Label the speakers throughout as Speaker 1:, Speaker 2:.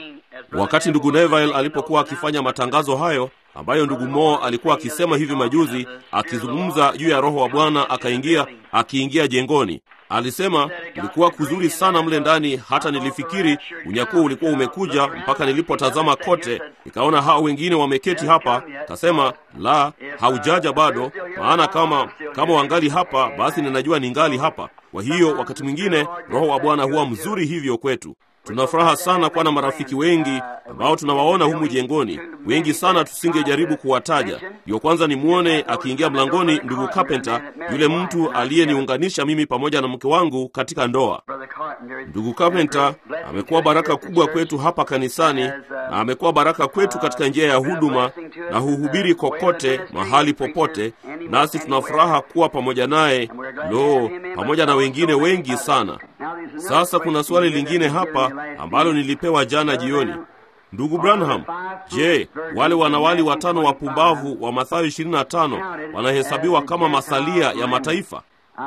Speaker 1: Wakati ndugu Neville alipokuwa akifanya matangazo hayo, ambayo ndugu Mo alikuwa akisema hivi majuzi, akizungumza juu ya Roho wa Bwana akiingia jengoni, alisema ilikuwa kuzuri sana mle ndani, hata nilifikiri unyakuo ulikuwa umekuja, mpaka nilipotazama kote nikaona hao wengine wameketi hapa. Kasema, la, haujaja bado, maana kama wangali hapa, basi ninajua ningali hapa. Kwa hiyo wakati mwingine Roho wa Bwana huwa mzuri hivyo kwetu. Tunafuraha sana kuwa na marafiki wengi ambao tunawaona humu jengoni. Wengi sana tusingejaribu kuwataja. Ndio kwanza nimuone akiingia mlangoni ndugu Carpenter, yule mtu aliyeniunganisha mimi pamoja na mke wangu katika ndoa. Ndugu Carpenter amekuwa baraka kubwa kwetu hapa kanisani, na amekuwa baraka kwetu katika njia ya huduma na huhubiri kokote, mahali popote, nasi tunafuraha kuwa pamoja naye, pamoja na wengine wengi sana. Sasa kuna swali lingine hapa ambalo nilipewa jana jioni. Ndugu Branham, je, wale wanawali 5 wapumbavu wa Mathayo 25 wanahesabiwa kama masalia ya mataifa?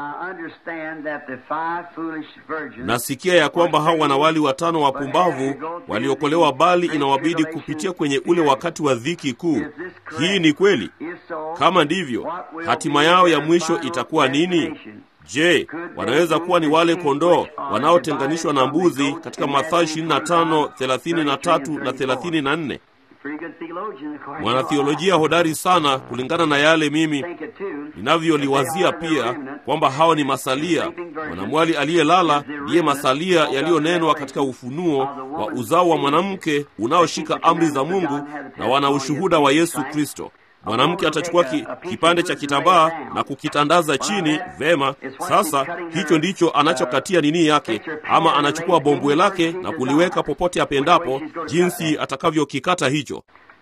Speaker 1: Nasikia ya kwamba hao wanawali 5 wapumbavu waliokolewa, bali inawabidi kupitia kwenye ule wakati wa dhiki kuu. Hii ni kweli? Kama ndivyo, hatima yao ya mwisho itakuwa nini? Je, wanaweza kuwa ni wale kondoo wanaotenganishwa na mbuzi katika Mathayo 25, 33 na 34? Mwanatheolojia hodari sana kulingana na yale mimi ninavyoliwazia pia, kwamba hao ni masalia. Mwanamwali aliyelala ndiye masalia yaliyonenwa katika Ufunuo wa uzao wa mwanamke unaoshika amri za Mungu na wana ushuhuda wa Yesu Kristo. Mwanamke atachukua kipande cha kitambaa na kukitandaza chini. Vema, sasa hicho ndicho anachokatia nini yake, ama anachukua bombwe lake na kuliweka popote apendapo, jinsi atakavyokikata hicho.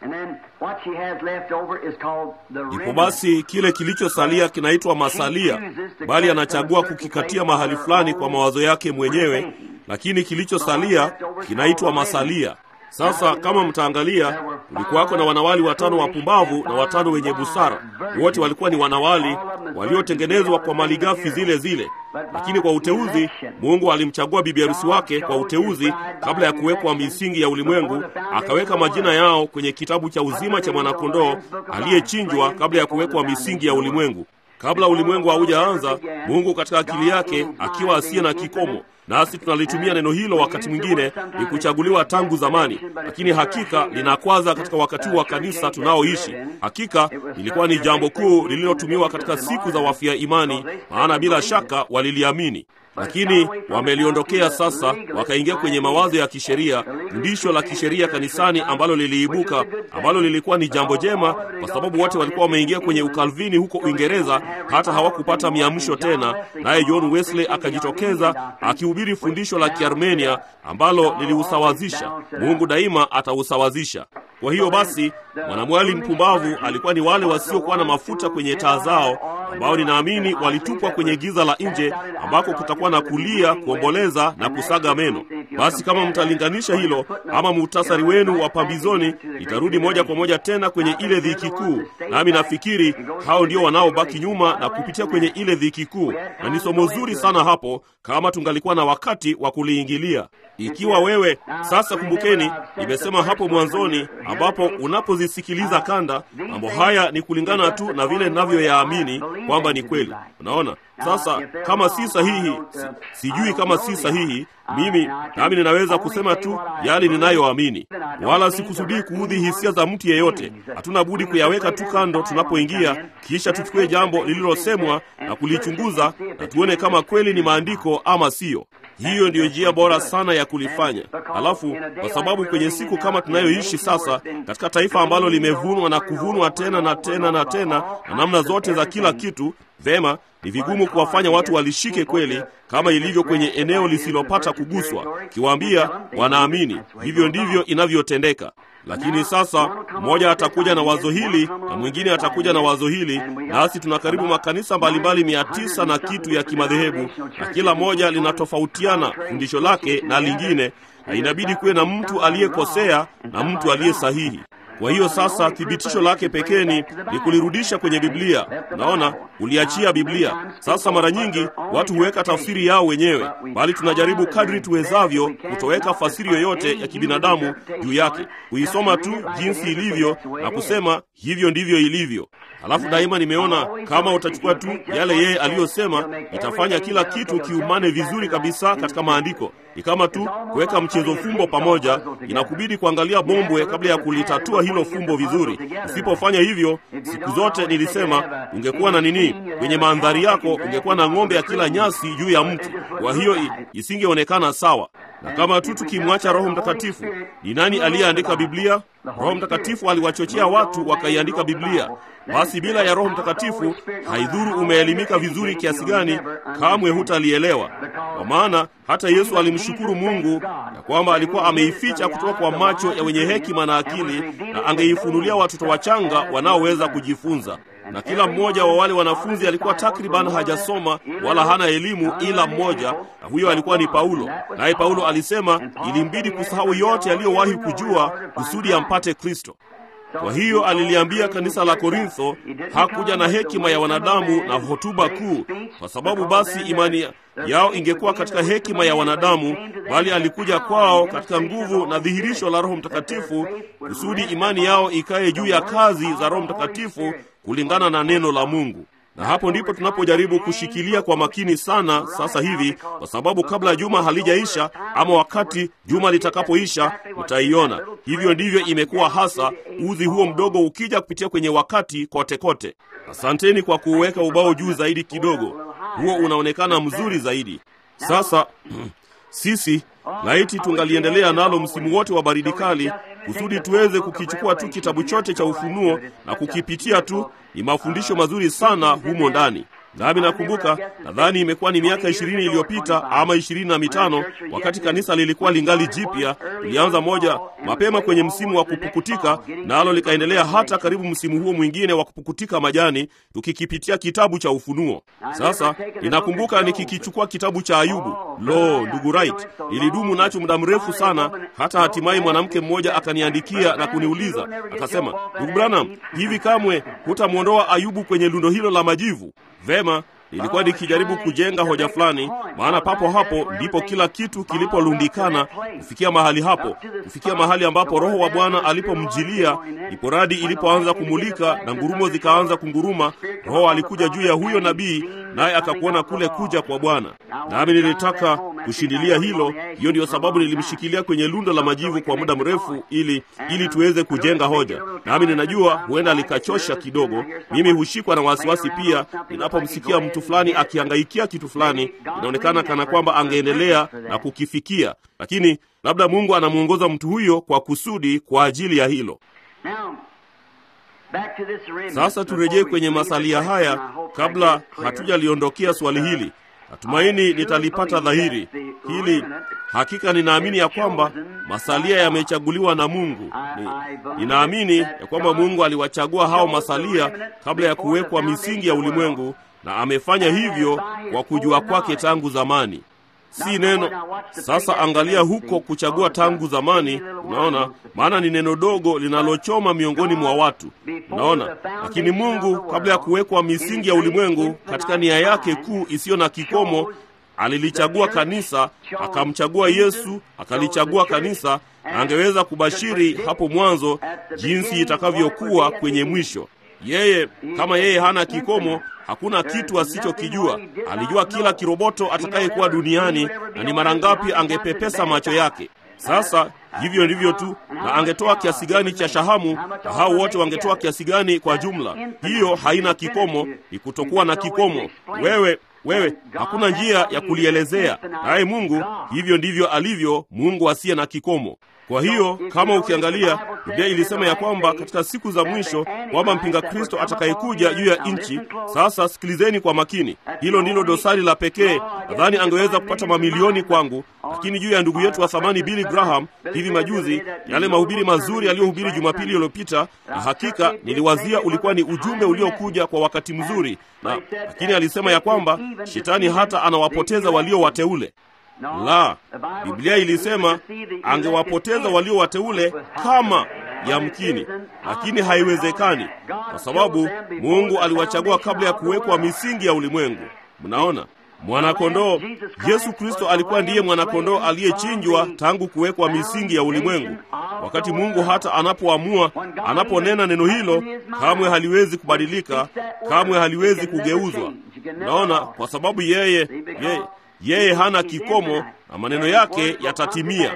Speaker 1: Ipo basi kile kilichosalia kinaitwa masalia, bali anachagua kukikatia mahali fulani kwa mawazo yake mwenyewe, lakini kilichosalia kinaitwa masalia. Sasa kama mtaangalia, kulikuwako na wanawali 5 wapumbavu na 5 wenye busara. Wote walikuwa ni wanawali waliotengenezwa kwa malighafi zile zile, lakini kwa uteuzi Mungu alimchagua bibi harusi wake kwa uteuzi kabla ya kuwekwa misingi ya ulimwengu. Akaweka majina yao kwenye kitabu cha uzima cha mwanakondoo aliyechinjwa kabla ya kuwekwa misingi ya ulimwengu. Kabla ulimwengu haujaanza, Mungu katika akili yake, akiwa asiye na kikomo, nasi tunalitumia neno hilo wakati mwingine, ni kuchaguliwa tangu zamani, lakini hakika linakwaza katika wakati wa kanisa tunaoishi. Hakika ilikuwa ni jambo kuu lililotumiwa katika siku za wafia imani, maana bila shaka waliliamini. Lakini wameliondokea sasa, wakaingia kwenye mawazo ya kisheria, fundisho la kisheria kanisani ambalo liliibuka, ambalo lilikuwa ni jambo jema, kwa sababu wote walikuwa wameingia kwenye ukalvini huko Uingereza, hata hawakupata miamsho tena. Naye John Wesley akajitokeza akihubiri fundisho la Kiarmenia ambalo liliusawazisha. Mungu daima atausawazisha. Kwa hiyo basi, mwanamwali mpumbavu alikuwa ni wale wasiokuwa na mafuta kwenye taa zao, ambao ninaamini walitupwa kwenye giza la nje, ambako kutakuwa na kulia, kuomboleza na kusaga meno. Basi kama mtalinganisha hilo, ama muhtasari wenu wa pambizoni, itarudi moja kwa moja tena kwenye ile dhiki kuu. Nami nafikiri hao ndio wanaobaki nyuma na kupitia kwenye ile dhiki kuu, na ni somo zuri sana hapo, kama tungalikuwa na wakati wa kuliingilia. Ikiwa wewe sasa, kumbukeni, nimesema hapo mwanzoni, ambapo unapozisikiliza kanda, mambo haya ni kulingana tu na vile ninavyoyaamini kwamba ni kweli. Unaona? Sasa kama si sahihi, sijui kama si sahihi, nami ninaweza kusema tu yale ninayoamini, wala sikusudii kuudhi hisia za mtu yeyote. Hatuna budi kuyaweka tu kando tunapoingia, kisha tuchukue jambo lililosemwa na kulichunguza na tuone kama kweli ni maandiko ama sio. Hiyo ndiyo njia bora sana ya kulifanya. Halafu kwa sababu kwenye siku kama tunayoishi sasa, katika taifa ambalo limevunwa na kuvunwa tena na tena na tena na namna zote za kila kitu, vema, ni vigumu kuwafanya watu walishike kweli, kama ilivyo kwenye eneo lisilopata kuguswa. Kiwaambia wanaamini, hivyo ndivyo inavyotendeka. Lakini sasa mmoja atakuja na wazo hili na mwingine atakuja na wazo hili, nasi tuna karibu makanisa mbalimbali 900 na kitu ya kimadhehebu, na kila moja linatofautiana fundisho lake na lingine, na inabidi kuwe na mtu aliyekosea na mtu aliye sahihi. Kwa hiyo sasa thibitisho lake pekee ni kulirudisha kwenye Biblia. Unaona, uliachia Biblia. Sasa mara nyingi watu huweka tafsiri yao wenyewe, bali tunajaribu kadri tuwezavyo kutoweka fasiri yoyote ya kibinadamu juu yake, kuisoma tu jinsi ilivyo na kusema hivyo ndivyo ilivyo. Halafu daima nimeona kama utachukua tu yale yeye aliyosema, itafanya kila kitu kiumane vizuri kabisa katika maandiko. Ni kama tu kuweka mchezo fumbo pamoja, inakubidi kuangalia bombwe kabla ya kulitatua hilo fumbo vizuri. Usipofanya hivyo, siku zote nilisema, ungekuwa na nini kwenye mandhari yako? Ungekuwa na ng'ombe ya kila nyasi juu ya mti. Kwa hiyo isingeonekana sawa. Na kama tu tukimwacha Roho Mtakatifu, ni nani aliyeandika Biblia? Roho Mtakatifu aliwachochea watu wakaiandika Biblia. Basi bila ya Roho Mtakatifu, haidhuru umeelimika vizuri kiasi gani, kamwe hutalielewa. Kwa maana hata Yesu alimshukuru Mungu ya kwamba alikuwa ameificha kutoka kwa macho ya wenye hekima na akili, na angeifunulia watoto wachanga wanaoweza kujifunza. Na kila mmoja wa wale wanafunzi alikuwa takriban hajasoma wala hana elimu ila mmoja, na huyo alikuwa ni Paulo. Naye Paulo alisema ilimbidi kusahau yote aliyowahi kujua kusudi ampate Kristo. Kwa hiyo aliliambia kanisa la Korintho, hakuja na hekima ya wanadamu na hotuba kuu, kwa sababu basi imani yao ingekuwa katika hekima ya wanadamu, bali alikuja kwao katika nguvu na dhihirisho la Roho Mtakatifu, kusudi imani yao ikae juu ya kazi za Roho Mtakatifu kulingana na neno la Mungu. Na hapo ndipo tunapojaribu kushikilia kwa makini sana sasa hivi, kwa sababu kabla juma halijaisha ama wakati juma litakapoisha utaiona. Hivyo ndivyo imekuwa hasa, uzi huo mdogo ukija kupitia kwenye wakati kote kote. Asanteni kwa kuweka ubao juu zaidi kidogo. Huo unaonekana mzuri zaidi. Sasa sisi laiti tungaliendelea nalo msimu wote wa baridi kali, kusudi tuweze kukichukua tu kitabu chote cha Ufunuo na kukipitia tu. Ni mafundisho mazuri sana humo ndani. Nami nakumbuka, nadhani imekuwa ni miaka 20 iliyopita ama 25, wakati kanisa lilikuwa lingali jipya. Ilianza moja mapema kwenye msimu wa kupukutika, nalo likaendelea hata karibu msimu huo mwingine wa kupukutika majani, tukikipitia kitabu cha Ufunuo. Sasa ninakumbuka nikikichukua kitabu cha Ayubu. Lo, ndugu Wright, ilidumu nacho muda mrefu sana, hata hatimaye mwanamke mmoja akaniandikia na kuniuliza, akasema, ndugu Branham, hivi kamwe hutamwondoa Ayubu kwenye lundo hilo la majivu? Vema, nilikuwa nikijaribu kujenga hoja fulani, maana papo hapo ndipo kila kitu kilipolundikana kufikia mahali hapo, kufikia mahali ambapo Roho wa Bwana alipomjilia, ndipo radi ilipoanza kumulika na ngurumo zikaanza kunguruma. Roho alikuja juu ya huyo nabii, naye akakuona kule kuja kwa Bwana. Nami nilitaka kushindilia hilo. Hiyo ndiyo sababu nilimshikilia kwenye lundo la majivu kwa muda mrefu, ili tuweze kujenga hoja. Nami ninajua huenda likachosha kidogo. Mimi hushikwa na wasiwasi pia ninapomsikia mtu fulani akihangaikia kitu fulani. Inaonekana kana kwamba angeendelea na kukifikia, lakini labda Mungu anamuongoza mtu huyo kwa kusudi kwa ajili ya hilo. Sasa turejee kwenye masalia haya kabla hatujaliondokea swali hili. Natumaini nitalipata dhahiri hili. Hakika ninaamini ya kwamba masalia yamechaguliwa na Mungu. Ninaamini ya kwamba Mungu aliwachagua hao masalia kabla ya kuwekwa misingi ya ulimwengu, na amefanya hivyo kwa kujua kwake tangu zamani. Si neno. Sasa angalia huko kuchagua tangu zamani, unaona, maana ni neno dogo linalochoma miongoni mwa watu, unaona. Lakini Mungu kabla ya kuwekwa misingi ya ulimwengu, katika nia yake kuu isiyo na kikomo, alilichagua kanisa, akamchagua Yesu, akalichagua kanisa, na angeweza kubashiri hapo mwanzo jinsi itakavyokuwa kwenye mwisho. Yeye kama yeye hana kikomo, hakuna kitu asichokijua. Alijua kila kiroboto atakayekuwa duniani na ni mara ngapi angepepesa macho yake. Sasa hivyo ndivyo tu, na angetoa kiasi gani cha shahamu, na hao wote wangetoa kiasi gani kwa jumla. Hiyo haina kikomo, ni kutokuwa na kikomo. Wewe hakuna njia ya kulielezea. Naye Mungu hivyo ndivyo alivyo, Mungu asiye na kikomo. Kwa hiyo kama ukiangalia, Biblia ilisema ya kwamba katika siku za mwisho kwamba mpinga Kristo atakayekuja juu ya nchi. Sasa sikilizeni kwa makini. Hilo ndilo dosari la pekee. Nadhani angeweza kupata mamilioni kwangu, lakini juu ya ndugu yetu wa thamani Billy Graham hivi majuzi, yale mahubiri mazuri aliyohubiri Jumapili iliyopita, na hakika niliwazia ulikuwa ni ujumbe uliokuja kwa wakati mzuri, lakini alisema ya kwamba shetani hata anawapoteza walio wateule. La, Biblia ilisema angewapoteza walio wateule kama yamkini, lakini haiwezekani, kwa sababu Mungu aliwachagua kabla ya kuwekwa misingi ya ulimwengu. Mnaona? Mwanakondoo Yesu Kristo alikuwa ndiye mwanakondoo aliyechinjwa tangu kuwekwa misingi ya ulimwengu. Wakati Mungu hata anapoamua, anaponena neno hilo, kamwe haliwezi kubadilika, kamwe haliwezi kugeuzwa. Naona, kwa sababu yeye hana kikomo na maneno yake yatatimia.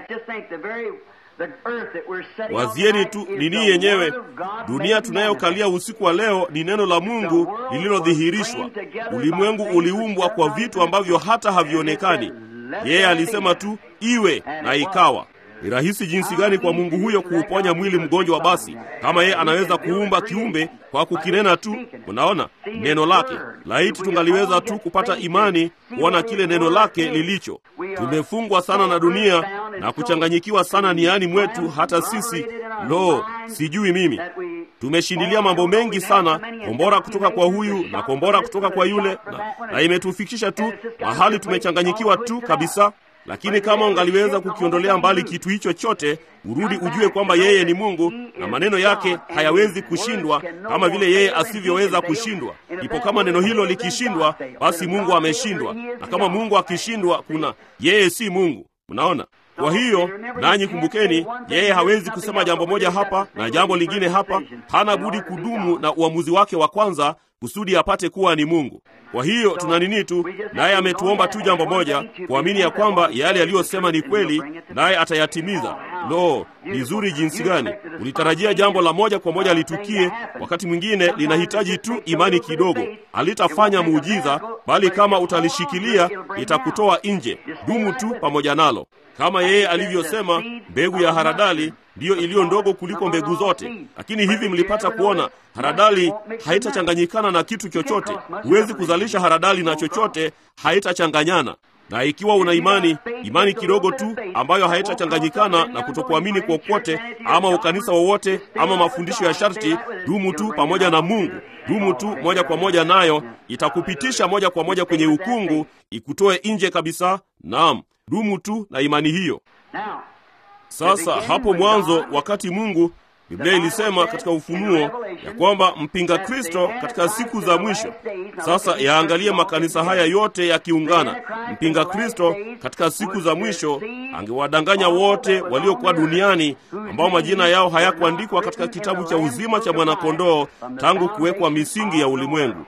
Speaker 1: Wazieni tu nini yenyewe, dunia tunayokalia usiku wa leo ni neno la Mungu lililodhihirishwa. Ulimwengu uliumbwa kwa vitu ambavyo hata havionekani. Yeye alisema tu iwe, na ikawa. Ni rahisi jinsi gani kwa Mungu huyo kuuponya mwili mgonjwa basi, kama yeye anaweza kuumba kiumbe kwa kukinena tu. Unaona, neno lake. Laiti tungaliweza tu kupata imani kuona kile neno lake lilicho. Tumefungwa sana na dunia na kuchanganyikiwa sana niani mwetu, hata sisi, sijui mimi. Tumeshindilia mambo mengi sana, kombora kutoka kwa huyu na kombora kutoka kwa yule, na imetufikisha tu mahali tumechanganyikiwa tu kabisa. Lakini kama ungaliweza kukiondolea mbali kitu hicho chote, urudi ujue kwamba yeye ni Mungu na maneno yake hayawezi kushindwa kama vile yeye asivyoweza kushindwa. Ipo kama neno hilo likishindwa, basi Mungu ameshindwa, na kama Mungu akishindwa, yeye si Mungu. Mnaona? Kwa hiyo nanyi kumbukeni, yeye hawezi kusema jambo moja hapa na jambo lingine hapa. Hana budi kudumu na uamuzi wake wa kwanza kusudi apate kuwa ni Mungu. Kwa hiyo tuna nini tu, naye ametuomba tu jambo moja, kuamini ya kwamba yale aliyosema ni kweli, naye atayatimiza. Ni zuri jinsi gani! Ulitarajia jambo la moja kwa moja litukie, wakati mwingine linahitaji tu imani kidogo. Halitafanya muujiza, bali kama utalishikilia itakutoa nje. Dumu tu pamoja nalo. Kama yeye alivyosema, mbegu ya haradali ndiyo iliyo ndogo kuliko mbegu zote. Lakini hivi mlipata kuona, haradali haitachanganyikana na kitu chochote. Huwezi kuzalisha haradali na chochote, haitachanganyana. Na ikiwa una imani kidogo tu ambayo haitachanganyikana na kutokuamini kokote ama ukanisa wowote ama mafundisho ya sharti, dumu tu pamoja na Mungu. Dumu tu moja kwa moja nayo, itakupitisha moja kwa moja kwenye ukungu, ikutoe nje kabisa. Naam, dumu tu na imani hiyo. Sasa hapo mwanzo, wakati Mungu, Biblia ilisema katika Ufunuo ya kwamba mpinga Kristo katika siku za mwisho. Sasa yaangalie makanisa haya yote yakiungana. Mpinga Kristo katika siku za mwisho angewadanganya wote waliokuwa duniani ambao majina yao hayakuandikwa katika kitabu cha uzima cha mwanakondoo tangu kuwekwa misingi ya ulimwengu.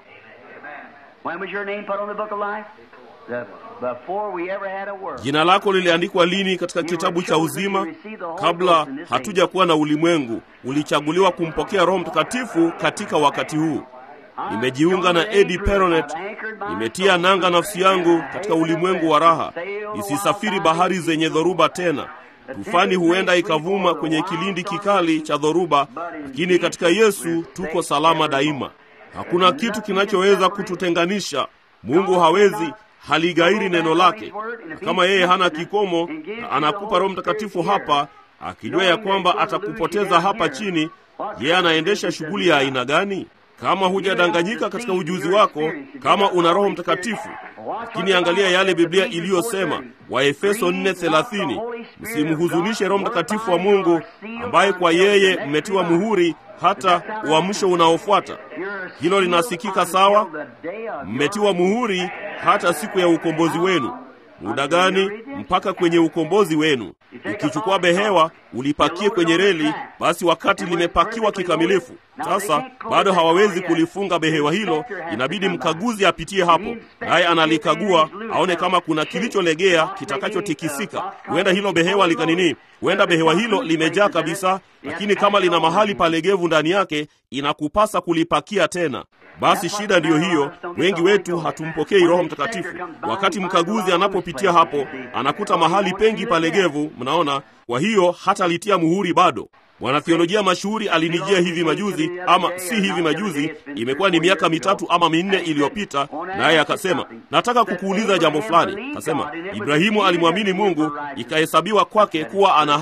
Speaker 1: Jina lako liliandikwa lini katika kitabu cha uzima? Kabla hatuja kuwa na ulimwengu, ulichaguliwa kumpokea Roho Mtakatifu katika wakati huu. Nimejiunga na Eddie Peronet, nimetia nanga nafsi yangu katika ulimwengu wa raha. Nisisafiri bahari zenye dhoruba tena. Tufani huenda ikavuma kwenye kilindi kikali cha dhoruba, lakini katika Yesu tuko salama daima. Hakuna kitu kinachoweza kututenganisha. Mungu haligairi neno lake. Na kama yeye hana kikomo na anakupa Roho Mtakatifu hapa, akijua ya kwamba atakupoteza hapa chini, yeye anaendesha shughuli ya aina gani? Kama hujadanganyika katika ujuzi wako, kama una Roho Mtakatifu. Lakini angalia yale Biblia iliyosema, Waefeso 4:30, msimhuzunishe Roho Mtakatifu wa Mungu, ambaye kwa yeye mmetiwa muhuri hata uamsho unaofuata. Hilo linasikika sawa? Mmetiwa muhuri hata siku ya ukombozi wenu. Muda gani? Mpaka kwenye ukombozi wenu. Ukichukua behewa ulipakie kwenye reli, basi wakati limepakiwa kikamilifu. Sasa bado hawawezi kulifunga behewa hilo, inabidi mkaguzi apitie hapo, naye analikagua aone kama kuna kilicholegea kitakachotikisika. Huenda hilo behewa likanini, huenda behewa hilo limejaa kabisa, lakini kama lina mahali palegevu ndani yake, inakupasa kulipakia tena. Basi shida ndiyo hiyo, wengi wetu hatumpokei Roho Mtakatifu. Wakati mkaguzi anapopitia hapo, anakuta mahali pengi palegevu, mnaona? Kwa hiyo hata litia muhuri bado. Mwanatheolojia mashuhuri alinijia hivi majuzi, ama si hivi majuzi, imekuwa ni miaka 3 ama 4 iliyopita, naye akasema, nataka kukuuliza jambo fulani. Akasema, Ibrahimu alimwamini Mungu, ikahesabiwa kwake kuwa ana haki.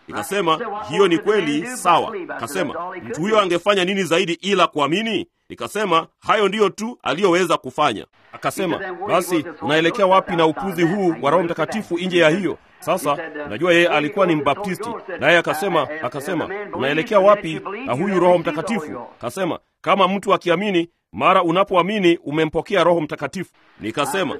Speaker 1: Nikasema, hiyo ni kweli, sawa. Akasema, mtu huyo angefanya nini zaidi ila kuamini? Nikasema, hayo ndiyo tu aliyoweza kufanya. Akasema, basi unaelekea wapi na upuzi huu wa Roho Mtakatifu nje ya hiyo? Sasa unajua yeye alikuwa ni Mbaptisti, naye akasema unaelekea wapi na huyu Roho Mtakatifu? Akasema, kama mtu akiamini, mara unapoamini umempokea Roho Mtakatifu. Nikasema,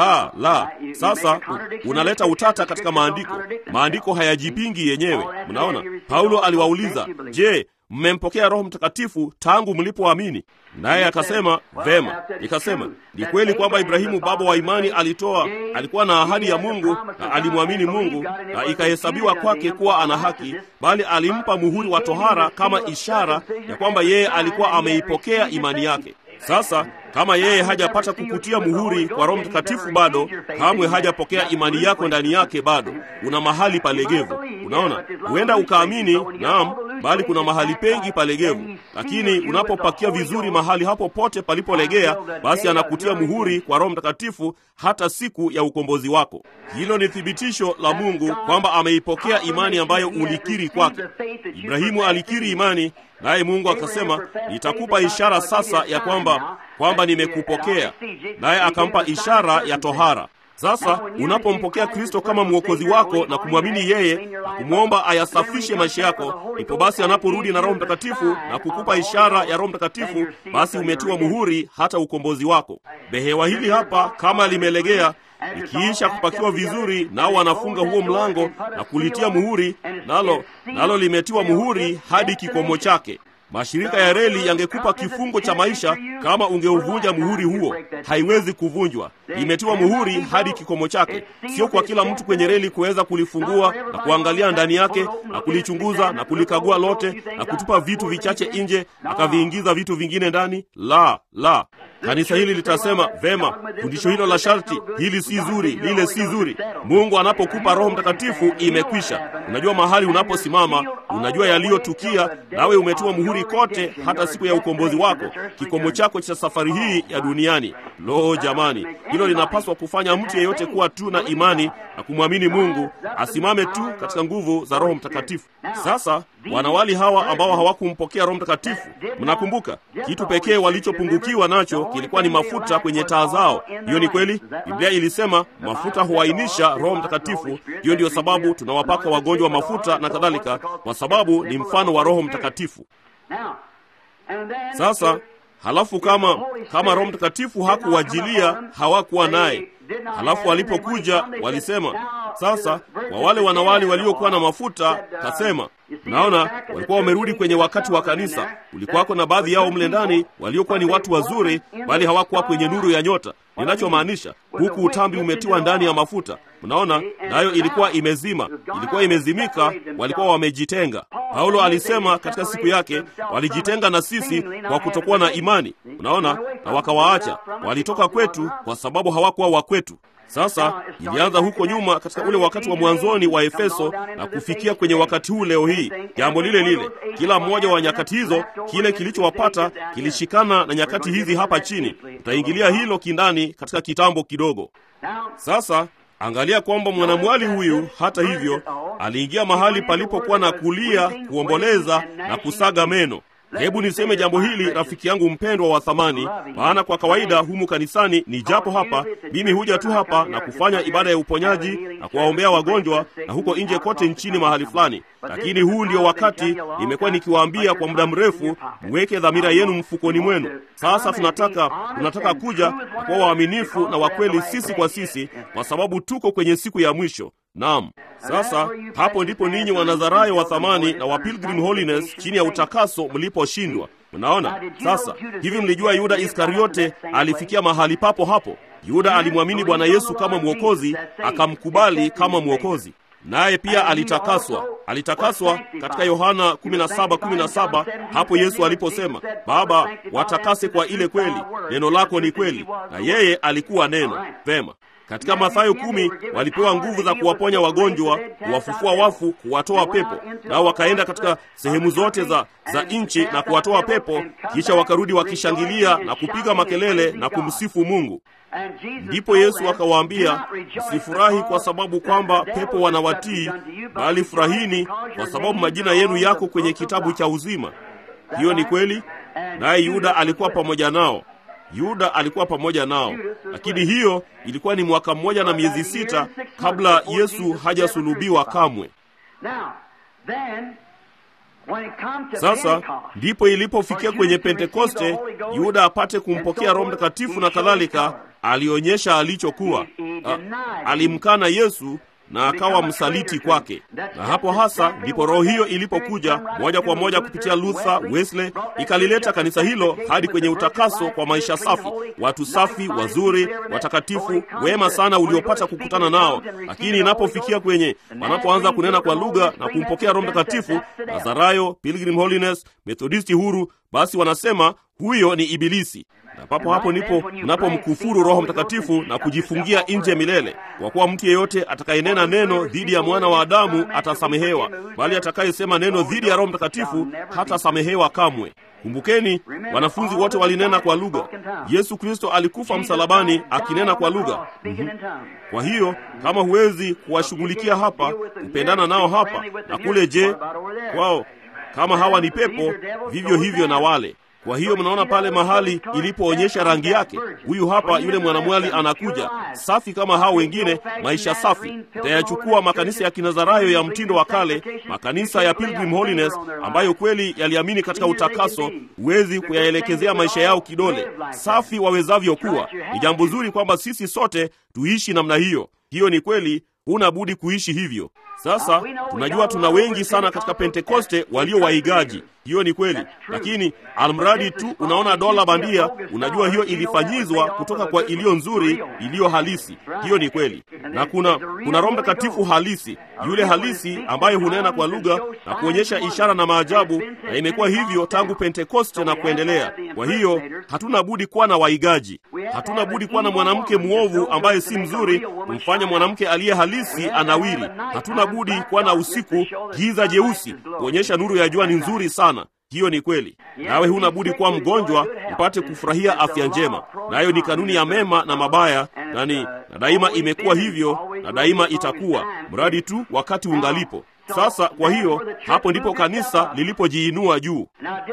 Speaker 1: la. Sasa unaleta utata katika maandiko. Maandiko hayajipingi yenyewe. Mnaona, Paulo aliwauliza, je, mmempokea Roho Mtakatifu tangu mlipoamini? Naye akasema, vema. Nikasema, ni kweli kwamba Ibrahimu baba wa imani alikuwa na ahadi ya Mungu na alimwamini Mungu na ikahesabiwa kwake kuwa ana haki, bali alimpa muhuri wa tohara kama ishara ya kwamba yeye alikuwa ameipokea imani yake. Sasa kama yeye hajapata kukutia muhuri kwa Roho Mtakatifu bado, kamwe hajapokea imani yako ndani yake bado, una mahali palegevu. Unaona, huenda ukaamini, naam, bali kuna mahali pengi palegevu. Lakini unapopakia vizuri mahali hapo pote palipolegea, basi anakutia muhuri kwa Roho Mtakatifu hata siku ya ukombozi wako. Hilo ni thibitisho la Mungu kwamba ameipokea imani ambayo ulikiri kwake. Ibrahimu alikiri imani, naye Mungu akasema, nitakupa ishara sasa ya kwamba nimekupokea. Naye akampa ishara ya tohara. Sasa unapompokea Kristo kama mwokozi wako na kumwamini yeye na kumwomba ayasafishe maisha yako, ndipo basi anaporudi na Roho Mtakatifu na kukupa ishara ya Roho Mtakatifu, basi umetiwa muhuri hata ukombozi wako. Behewa hili hapa kama limelegea, ikiisha kupakiwa vizuri, nao wanafunga huo mlango na kulitia muhuri, nalo limetiwa muhuri hadi kikomo chake. Mashirika ya reli yangekupa kifungo cha maisha kama ungeuvunja muhuri huo. Haiwezi kuvunjwa. Imetiwa muhuri hadi kikomo chake. Sio kwa kila mtu kwenye reli kuweza kulifungua na kuangalia ndani yake na kulichunguza na kulikagua lote na kutupa vitu vichache nje akaviingiza vitu vingine ndani. La. Kanisa hili litasema, vema, fundisho hilo la sharti, hili si zuri, lile si zuri. Mungu anapokupa Roho Mtakatifu imekwisha. Unajua mahali unaposimama, unajua yaliyotukia, nawe umetiwa muhuri kote hata siku ya ukombozi wako, kikomo chako cha safari hii ya duniani. Lo jamani, hilo linapaswa kufanya mtu yeyote kuwa tu na imani na kumwamini Mungu, asimame tu katika nguvu za Roho Mtakatifu. Sasa wanawali hawa ambao hawakumpokea Roho Mtakatifu, mnakumbuka kitu pekee walichopungukiwa nacho kilikuwa ni mafuta kwenye taa zao. Hiyo ni kweli. Biblia ilisema mafuta huainisha Roho Mtakatifu. Hiyo ndio sababu tunawapaka wagonjwa mafuta na kadhalika, kwa sababu ni mfano wa Roho Mtakatifu. Sasa halafu kama Roho Mtakatifu hakuwajilia, hawakuwa naye. Halafu walipokuja walisema, sasa kwa wale wanawali waliokuwa na mafuta, kasema, naona walikuwa wamerudi kwenye wakati wa kanisa. Kulikuwako na baadhi yao mle ndani waliokuwa ni watu wazuri, bali hawakuwa kwenye nuru ya nyota. Ninachomaanisha, huku utambi umetiwa ndani ya mafuta. Unaona, nayo ilikuwa imezima, ilikuwa imezimika, walikuwa wamejitenga. Paulo alisema katika siku yake, walijitenga na sisi kwa kutokuwa na imani. Unaona, na wakawaacha, walitoka kwetu kwa sababu hawakuwa wa kwetu. Sasa ilianza huko nyuma katika ule wakati wa mwanzoni wa Efeso na kufikia kwenye wakati huu leo hii. Jambo lile kila mmoja wa nyakati hizo, kile kilichowapata kilishikana na nyakati hizi hapa chini. Utaingilia hilo kindani katika kitambo kidogo. Sasa angalia kwamba mwanamwali huyu hata hivyo aliingia mahali palipokuwa na kulia, kuomboleza na kusaga meno. Hebu niseme jambo hili, rafiki yangu mpendwa wa thamani, maana kwa kawaida humu kanisani ni japo hapa, mimi huja tu hapa na kufanya ibada ya uponyaji na kuwaombea wagonjwa na huko nje kote nchini mahali fulani. Lakini huu ndio wakati nimekuwa nikiwaambia kwa muda mrefu, mweke dhamira yenu mfukoni mwenu. Sasa tunataka kuja na kuwa waaminifu na wakweli sisi kwa sisi, kwa sababu tuko kwenye siku ya mwisho. Naam. Sasa hapo ndipo ninyi Wanazarayo wa thamani na wa Pilgrim Holiness chini ya utakaso mliposhindwa. Unaona? Sasa hivi mlijua Yuda Iskariote alifikia mahali papo hapo. Yuda alimwamini Bwana Yesu kama Mwokozi, akamkubali kama Mwokozi. Naye pia alitakaswa katika Yohana 17:17. Hapo Yesu aliposema, Baba, watakase kwa ile kweli, neno lako ni kweli, na yeye alikuwa neno. Vema. Katika Mathayo 10 walipewa nguvu za kuwaponya wagonjwa, kuwafufua wafu, kuwatoa pepo. Nao wakaenda katika sehemu zote za nchi na kuwatoa pepo, kisha wakarudi wakishangilia na kupiga makelele na kumsifu Mungu. Ndipo Yesu akawaambia, msifurahi kwa sababu kwamba pepo wanawatii, bali furahini kwa sababu majina yenu yako kwenye kitabu cha uzima. Hiyo ni kweli. Naye Yuda alikuwa pamoja nao. Lakini hiyo ilikuwa ni mwaka 1 na miezi 6 kabla Yesu hajasulubiwa kamwe. Sasa ndipo ilipofikia kwenye Pentekoste, Yuda apate kumpokea Roho Mtakatifu na kadhalika, alionyesha alichokuwa. Alimkana Yesu na akawa msaliti kwake. Na hapo hasa ndipo roho hiyo ilipokuja moja kwa moja kupitia Luther, Wesley, ikalileta kanisa hilo hadi kwenye utakaso kwa maisha safi, watu safi, wazuri, watakatifu, wema sana uliopata kukutana nao. Lakini inapofikia kwenye wanapoanza kunena kwa lugha na kumpokea Roho Mtakatifu, Nazarayo, Pilgrim Holiness, Methodisti huru, basi wanasema huyo ni Ibilisi. Na papo hapo ndipo unapomkufuru Roho Mtakatifu na kujifungia nje milele. Kwa kuwa mtu yeyote atakayenena neno dhidi ya mwana wa Adamu atasamehewa, bali atakayesema neno dhidi ya Roho Mtakatifu hatasamehewa kamwe. Kumbukeni, wanafunzi wote walinena kwa lugha. Yesu Kristo alikufa msalabani akinena kwa lugha. Kwa hiyo kama huwezi kuwashughulikia hapa, kupendana nao hapa na kule, je, kwao kama hawa ni pepo, vivyo hivyo na wale. Kwa hiyo mnaona pale mahali ilipoonyesha rangi yake. Huyu hapa yule mwanamwali anakuja, safi kama hao wengine, maisha safi. Itayachukua makanisa ya Kinazarayo ya mtindo wa kale, makanisa ya Pilgrim Holiness ambayo kweli yaliamini katika utakaso, huwezi kuyaelekezea maisha yao kidole, safi wawezavyo kuwa. Ni jambo zuri kwamba sisi sote tuishi namna hiyo. Hiyo ni kweli, huna budi kuishi hivyo. Sasa tunajua tuna wengi sana katika Pentekoste walio waigaji. Hiyo ni kweli, lakini almradi tu unaona dola bandia, unajua hiyo ilifanyizwa kutoka kwa iliyo nzuri, iliyo halisi. Hiyo ni kweli. Na kuna Roho Mtakatifu halisi, yule halisi ambaye hunena kwa lugha na kuonyesha ishara na maajabu, na imekuwa hivyo tangu Pentekoste na kuendelea. Kwa hiyo hatuna budi kuwa na waigaji. Hatuna budi kuwa na mwanamke muovu ambaye si mzuri kumfanya mwanamke aliye halisi anawiri. Hatuna budi kuwa na usiku, giza jeusi, kuonyesha nuru ya jua ni nzuri sana. Hiyo ni kweli. Nawe huna budi kuwa mgonjwa upate kufurahia afya njema. Nayo ni kanuni ya mema na mabaya, na daima imekuwa hivyo na daima itakuwa, mradi tu wakati ungalipo. Sasa kwa hiyo hapo ndipo kanisa lilipojiinua juu.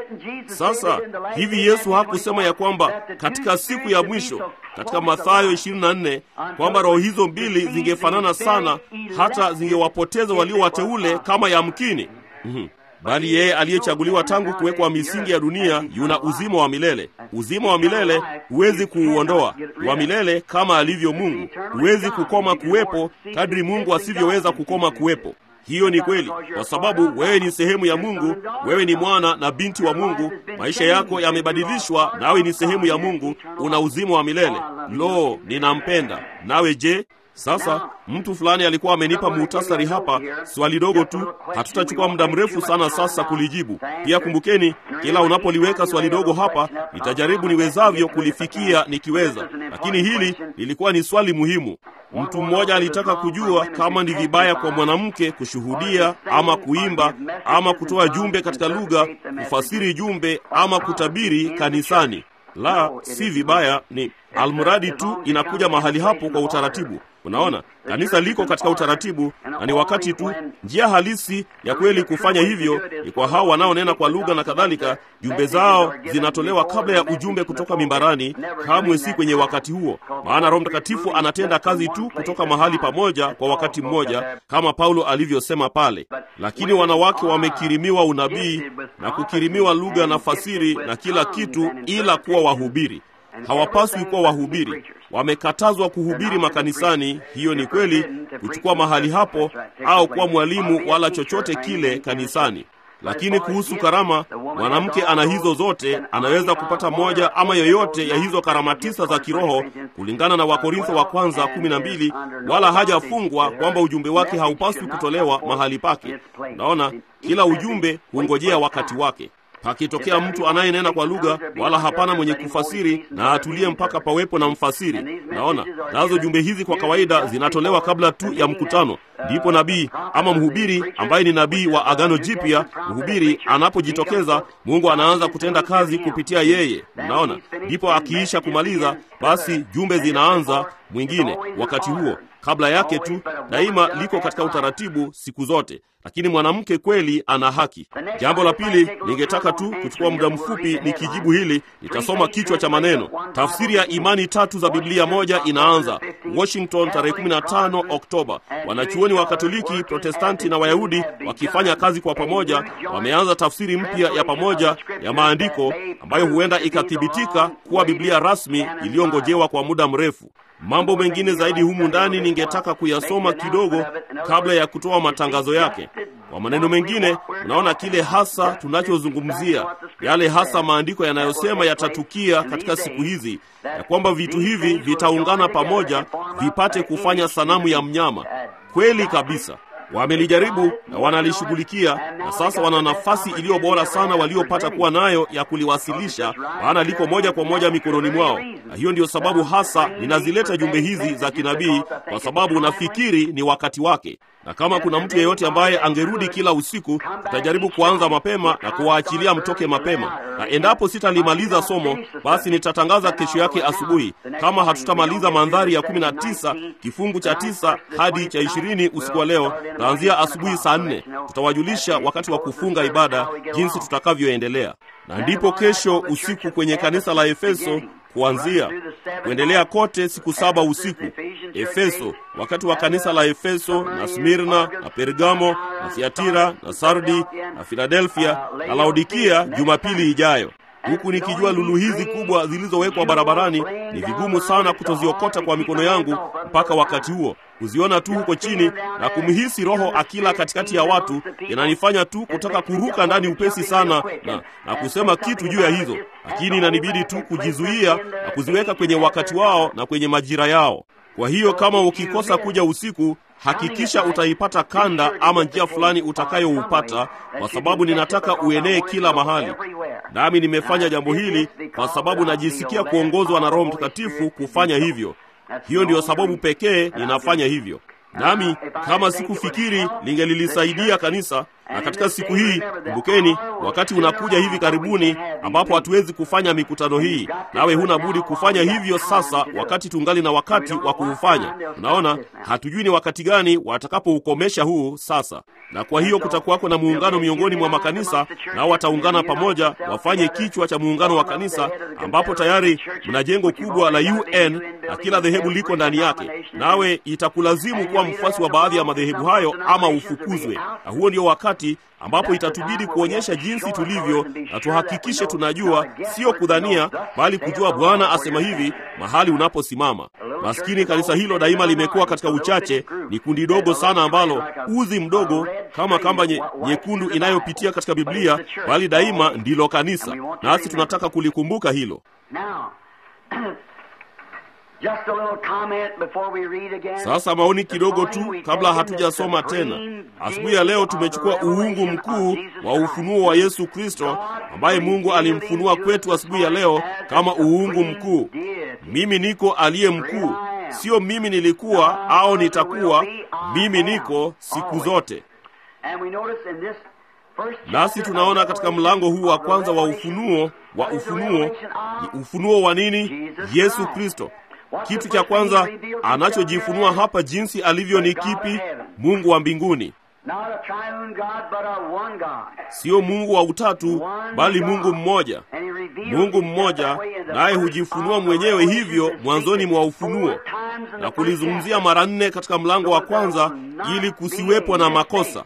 Speaker 1: Sasa hivi Yesu hakusema ya kwamba katika siku ya mwisho katika Mathayo 24 kwamba roho hizo mbili zingefanana sana hata zingewapoteza walio wateule kama yamkini? Bali yeye aliyechaguliwa tangu kuwekwa misingi ya dunia yuna uzima wa milele. Uzima wa milele huwezi kuuondoa, wa milele kama alivyo Mungu. Huwezi kukoma kuwepo kadri Mungu asivyoweza kukoma kuwepo. Hiyo ni kweli, kwa sababu wewe ni sehemu ya Mungu. Wewe ni mwana na binti wa Mungu. Maisha yako yamebadilishwa, nawe ni sehemu ya Mungu. Una uzima wa milele. Lo, ninampenda. Nawe je? Sasa mtu fulani alikuwa amenipa muhtasari hapa, swali dogo tu, hatutachukua muda mrefu sana sasa kulijibu. Pia kumbukeni, kila unapoliweka swali dogo hapa, nitajaribu niwezavyo kulifikia nikiweza. Lakini hili lilikuwa ni swali muhimu. Mtu mmoja alitaka kujua kama ni vibaya kwa mwanamke kushuhudia ama kuimba ama kutoa jumbe katika lugha, kufasiri jumbe ama kutabiri kanisani. La, si vibaya, ni almuradi tu inakuja mahali hapo kwa utaratibu. Unaona, kanisa liko katika utaratibu, na ni wakati tu. Njia halisi ya kweli kufanya hivyo ni kwa hao wanaonena kwa lugha na kadhalika. Jumbe zao zinatolewa kabla ya ujumbe kutoka mimbarani, kamwe si kwenye wakati huo, maana Roho Mtakatifu anatenda kazi tu kutoka mahali pamoja kwa wakati mmoja, kama Paulo alivyosema pale. Lakini wanawake wamekirimiwa unabii na kukirimiwa lugha na fasiri na kila kitu, ila kuwa wahubiri. Hawapaswi kuwa wahubiri. Wamekatazwa kuhubiri makanisani. Hiyo ni kweli, kuchukua mahali hapo au kuwa mwalimu wala chochote kile kanisani. Lakini kuhusu karama, mwanamke ana hizo zote, anaweza kupata moja ama yoyote ya hizo karama 9 za kiroho kulingana na Wakorintho wa kwanza 12, wala hajafungwa kwamba ujumbe wake haupaswi kutolewa mahali pake. Naona kila ujumbe hungojea wakati wake. Pakitokea mtu anayenena kwa lugha, wala hapana mwenye kufasiri, na atulie mpaka pawepo na mfasiri. Naona nazo jumbe hizi kwa kawaida zinatolewa kabla tu ya mkutano. Ndipo nabii ama mhubiri ambaye ni nabii wa Agano Jipya, mhubiri anapojitokeza, Mungu anaanza kutenda kazi kupitia yeye. Unaona, ndipo akiisha kumaliza, basi jumbe zinaanza mwingine wakati huo. Kabla yake tu daima liko katika utaratibu siku zote, lakini mwanamke kweli ana haki. Jambo la pili, ningetaka tu kuchukua muda mfupi nikijibu hili. Nitasoma kichwa cha maneno. Tafsiri ya imani tatu za Biblia moja inaanza Washington tarehe 15 Oktoba. Wanachuoni wa Katoliki, Protestanti na Wayahudi wakifanya kazi kwa pamoja, wameanza tafsiri mpya ya pamoja ya maandiko ambayo huenda ikathibitika kuwa Biblia rasmi iliyongojewa kwa muda mrefu. Mambo mengine zaidi humu ndani ningetaka kuyasoma kidogo kabla ya kutoa matangazo yake. Kwa maneno mengine, unaona kile hasa tunachozungumzia, yale hasa maandiko yanayosema yatatukia katika siku hizi, ya kwamba vitu hivi vitaungana pamoja vipate kufanya sanamu ya mnyama. Kweli kabisa. Wamelijaribu na wanalishughulikia, na sasa wana nafasi iliyo bora sana waliopata kuwa nayo ya kuliwasilisha, maana liko moja kwa moja mikononi mwao. Na hiyo ndiyo sababu hasa ninazileta jumbe hizi za kinabii, kwa sababu nafikiri ni wakati wake. Na kama kuna mtu yeyote ambaye angerudi kila usiku, tutajaribu kuanza mapema na kuwaachilia mtoke mapema. Na endapo sitalimaliza somo, basi nitatangaza kesho yake asubuhi. Kama hatutamaliza mandhari ya 19 kifungu cha 9 hadi cha 20 usiku wa leo, taanzia asubuhi saa 4. Tutawajulisha wakati wa kufunga ibada jinsi tutakavyoendelea. Na ndipo kesho usiku kwenye kanisa la Efeso, kuendelea kote siku 7 usiku. Efeso, wakati wa kanisa la Efeso na Smirna na Pergamo na Thiatira na Sardi na Philadelphia na Laodikia Jumapili ijayo. Huku nikijua lulu hizi kubwa zilizowekwa barabarani, ni vigumu sana kutoziokota kwa mikono yangu mpaka wakati huo. Kuziona tu huko chini na kumhisi Roho akila katikati ya watu, inanifanya tu kutaka kuruka ndani upesi sana na kusema kitu juu ya hizo, lakini inanibidi tu kujizuia na kuziweka kwenye wakati wao na kwenye majira yao. Kwa hiyo kama ukikosa kuja usiku, hakikisha utaipata kanda ama njia fulani utakayoupata, kwa sababu ninataka uenee kila mahali. Nami nimefanya jambo hili kwa sababu najisikia kuongozwa na Roho Mtakatifu kufanya hivyo. Hiyo ndiyo sababu pekee ninafanya hivyo. Nami kama sikufikiri lingelilisaidia kanisa, na katika siku hii, kumbukeni, wakati unakuja hivi karibuni ambapo hatuwezi kufanya mikutano hii, nawe huna budi kufanya hivyo sasa, wakati tungali na wakati wa kuufanya. Unaona, hatujui ni wakati gani watakapoukomesha huu sasa. Na kwa hiyo kutakuwako na muungano miongoni mwa makanisa, nao wataungana pamoja wafanye kichwa cha muungano wa kanisa, ambapo tayari mna jengo kubwa la UN na kila dhehebu liko ndani yake. Nawe itakulazimu kuwa mfuasi wa baadhi ya madhehebu hayo ama ufukuzwe. Na huo ndio wakati ambapo itatubidi kuonyesha jinsi tulivyo, na tuhakikishe tunajua, sio kudhania, bali kujua Bwana asema hivi mahali unaposimama. Maskini kanisa hilo daima limekuwa katika uchache. Ni kundi dogo sana ambalo uzi mdogo kama kamba nyekundu inayopitia katika Biblia, bali daima ndilo kanisa, nasi tunataka kulikumbuka hilo. Sasa maoni kidogo tu kabla hatujasoma tena. Asubuhi ya leo tumechukua uungu mkuu wa ufunuo wa Yesu Kristo, ambaye Mungu alimfunua kwetu asubuhi ya leo kama uungu mkuu. Mimi niko aliye mkuu, sio mimi nilikuwa au nitakuwa, mimi niko siku zote. Nasi tunaona katika mlango huu wa kwanza wa ufunuo ni ufunuo wa nini? Yesu Kristo. Kitu cha kwanza anachojifunua hapa jinsi alivyo ni kipi? Mungu wa mbinguni. Sio Mungu wa utatu, bali Mungu mmoja. Mungu mmoja, naye hujifunua mwenyewe hivyo mwanzoni mwa ufunuo, na kulizungumzia mara 4 katika mlango wa kwanza ili kusiwepo na makosa.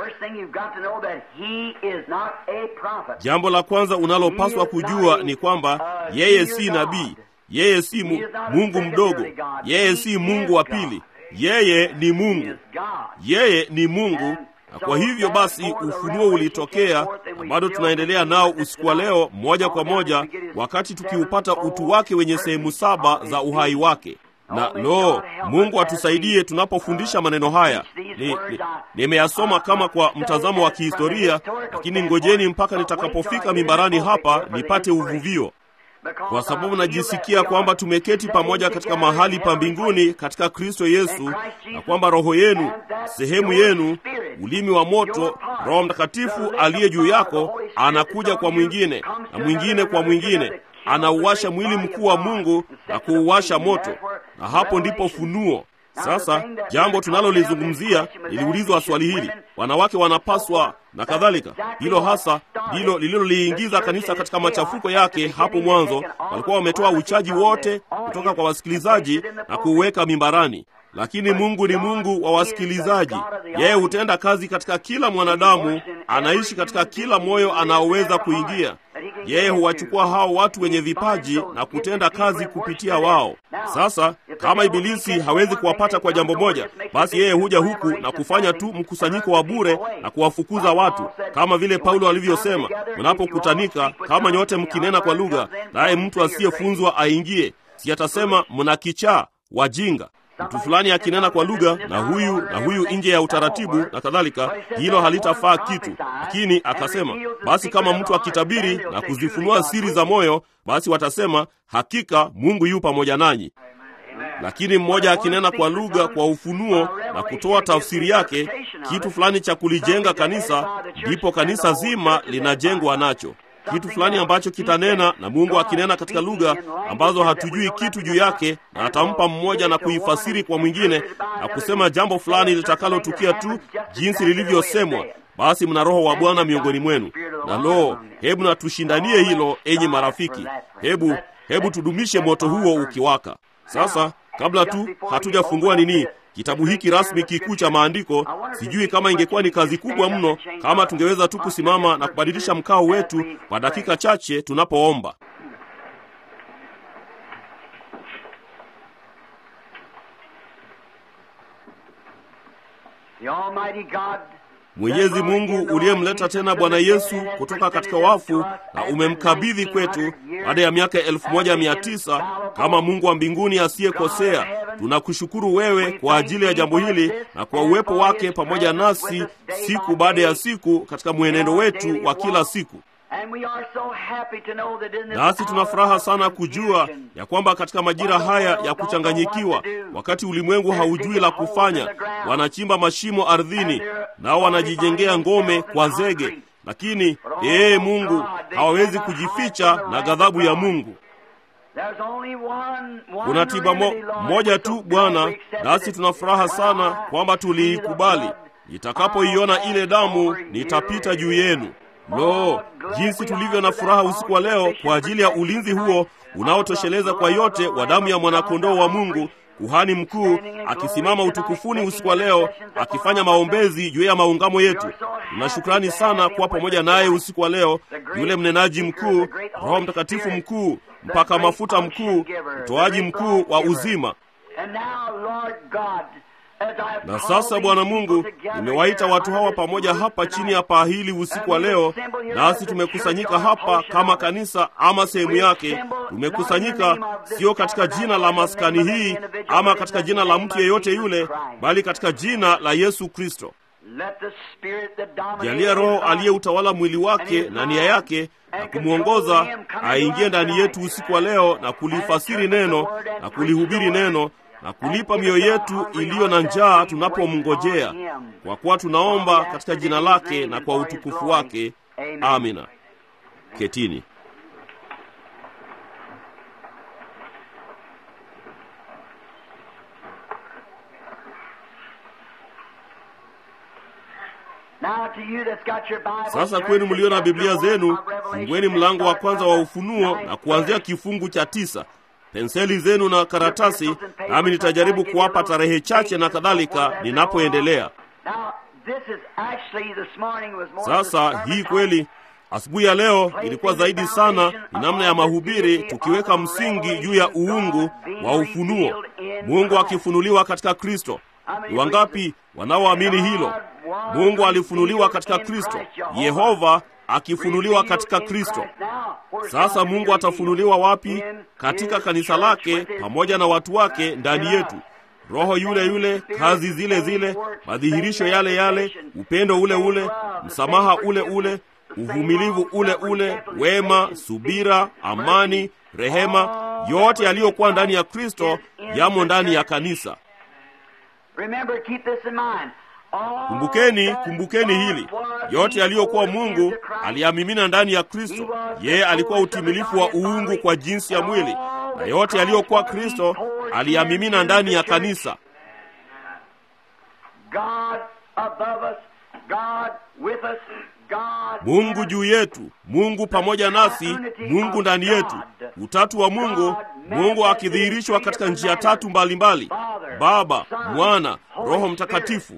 Speaker 1: Jambo la kwanza unalopaswa kujua ni kwamba yeye si nabii. Yeye si Mungu mdogo. Yeye si Mungu wa pili. Yeye ni Mungu. Yeye ni Mungu. Na kwa hivyo basi ufunuo ulitokea, na bado tunaendelea nao usiku wa leo moja kwa moja, wakati tukiupata utu wake wenye sehemu 7 za uhai wake. Na Mungu atusaidie tunapofundisha maneno haya. Nimeyasoma kama kwa mtazamo wa kihistoria, lakini ngojeni mpaka nitakapofika mimbarani hapa nipate uvuvio, kwa sababu najisikia kwamba tumeketi pamoja katika mahali pa mbinguni katika Kristo Yesu, na kwamba roho yenu, sehemu yenu, ulimi wa moto, Roho Mtakatifu aliye juu yako anakuja kwa mwingine na mwingine kwa mwingine, anauwasha mwili mkuu wa Mungu na kuuwasha moto, na hapo ndipo funuo. Sasa jambo tunalolizungumzia, niliulizwa swali hili, wanawake wanapaswa na kadhalika. Hilo hasa ndilo lililoliingiza kanisa katika machafuko yake hapo mwanzo. Walikuwa wametoa uchaji wote kutoka kwa wasikilizaji na kuuweka mimbarani. Lakini Mungu ni Mungu wa wasikilizaji. Yeye hutenda kazi katika kila mwanadamu, anaishi katika kila moyo anaoweza kuingia. Yeye huwachukua hao watu wenye vipaji na kutenda kazi kupitia wao. Sasa kama Ibilisi hawezi kuwapata kwa jambo moja, basi yeye huja huku na kufanya tu mkusanyiko wa bure na kuwafukuza watu, kama vile Paulo alivyosema, mnapokutanika kama nyote mkinena kwa lugha, naye mtu asiyefunzwa aingie, si atasema mna kichaa, wajinga. Mtu fulani akinena kwa lugha na huyu nje ya utaratibu na kadhalika, hilo halitafaa kitu. Lakini akasema, basi kama mtu akitabiri na kuzifunua siri za moyo, basi watasema hakika Mungu yu pamoja nanyi. Lakini mmoja akinena kwa lugha kwa ufunuo na kutoa tafsiri yake, kitu fulani cha kulijenga kanisa, ndipo kanisa zima linajengwa nacho. Kitu fulani ambacho kitanena, na Mungu akinena katika lugha ambazo hatujui kitu juu yake, na atampa mmoja na kuifasiri kwa mwingine na kusema jambo fulani litakalotukia tu jinsi lilivyosemwa, basi mna Roho wa Bwana miongoni mwenu. Na hebu na tushindanie hilo, enyi marafiki. Hebu tudumishe moto huo ukiwaka. Sasa kabla tu hatujafungua kitabu hiki rasmi kikuu cha maandiko, sijui kama ingekuwa ni kazi kubwa mno kama tungeweza tu kusimama na kubadilisha mkao wetu kwa dakika chache tunapoomba. Mwenyezi Mungu uliyemleta tena Bwana Yesu kutoka katika wafu na umemkabidhi kwetu baada ya miaka 1900 kama Mungu wa mbinguni asiyekosea, tunakushukuru wewe kwa ajili ya jambo hili na kwa uwepo wake pamoja nasi siku baada ya siku katika mwenendo wetu wa kila siku. Nasi tunafuraha sana kujua ya kwamba katika majira haya ya kuchanganyikiwa, wakati ulimwengu haujui la kufanya, wanachimba mashimo ardhini nao wanajijengea ngome kwa zege, lakini Mungu hawawezi kujificha na ghadhabu ya Mungu. Kuna tiba moja tu Bwana, nasi tunafuraha sana kwamba tuliikubali. Nitakapoiona ile damu nitapita juu yenu. Jinsi tulivyo na furaha usiku wa leo kwa ajili ya ulinzi huo unaotosheleza kwa yote wa damu ya mwanakondoo wa Mungu, kuhani mkuu akisimama utukufuni usiku wa leo akifanya maombezi juu ya maungamo yetu. Na shukrani sana kuwa pamoja naye usiku wa leo, yule mnenaji mkuu, Roho Mtakatifu mkuu, mpaka mafuta mkuu, mtoaji mkuu wa uzima. Na sasa Bwana Mungu, nimewaita watu hawa pamoja hapa chini ya paa hili usiku wa leo, nasi tumekusanyika hapa kama kanisa ama sehemu yake. Tumekusanyika sio katika jina la maskani hii ama katika jina la mtu yeyote yule, bali katika jina la Yesu Kristo. Jalia Roho aliyeutawala mwili wake na nia yake na kumwongoza aingie ndani yetu usiku wa leo na kulifasiri neno na kulihubiri neno na kulipa mioyo yetu iliyo na njaa tunapomngojea, kwa kuwa tunaomba katika jina lake na kwa utukufu wake. Amina. Ketini. Sasa kwenu mlio na Biblia zenu, fungueni mlango wa kwanza wa Ufunuo na kuanzia kifungu cha 9. Penseli zenu na karatasi, nami nitajaribu kuwapa tarehe chache na kadhalika ninapoendelea. Sasa hii kweli, asubuhi ya leo ilikuwa zaidi sana ni namna ya mahubiri, tukiweka msingi juu ya uungu wa ufunuo, Mungu akifunuliwa katika Kristo. Ni wangapi wanaoamini hilo? Mungu alifunuliwa katika Kristo. Yehova akifunuliwa katika Kristo. Sasa Mungu atafunuliwa wapi? Katika kanisa lake pamoja na watu wake ndani yetu. Roho yule yule, kazi zile zile, madhihirisho yale yale, upendo ule ule, msamaha ule ule, uvumilivu ule ule, wema, subira, amani, rehema, yote yaliyokuwa ndani ya Kristo yamo ndani ya kanisa. Kumbukeni hili. Yote yaliyokuwa Mungu aliyamimina ndani ya Kristo. Yeye alikuwa utimilifu wa uungu kwa jinsi ya mwili, na yote yaliyokuwa Kristo aliyamimina ndani ya kanisa. Mungu juu yetu, Mungu pamoja nasi, Mungu ndani yetu. Utatu wa Mungu, Mungu akidhihirishwa katika njia tatu mbalimbali: Baba, Mwana, Roho Mtakatifu.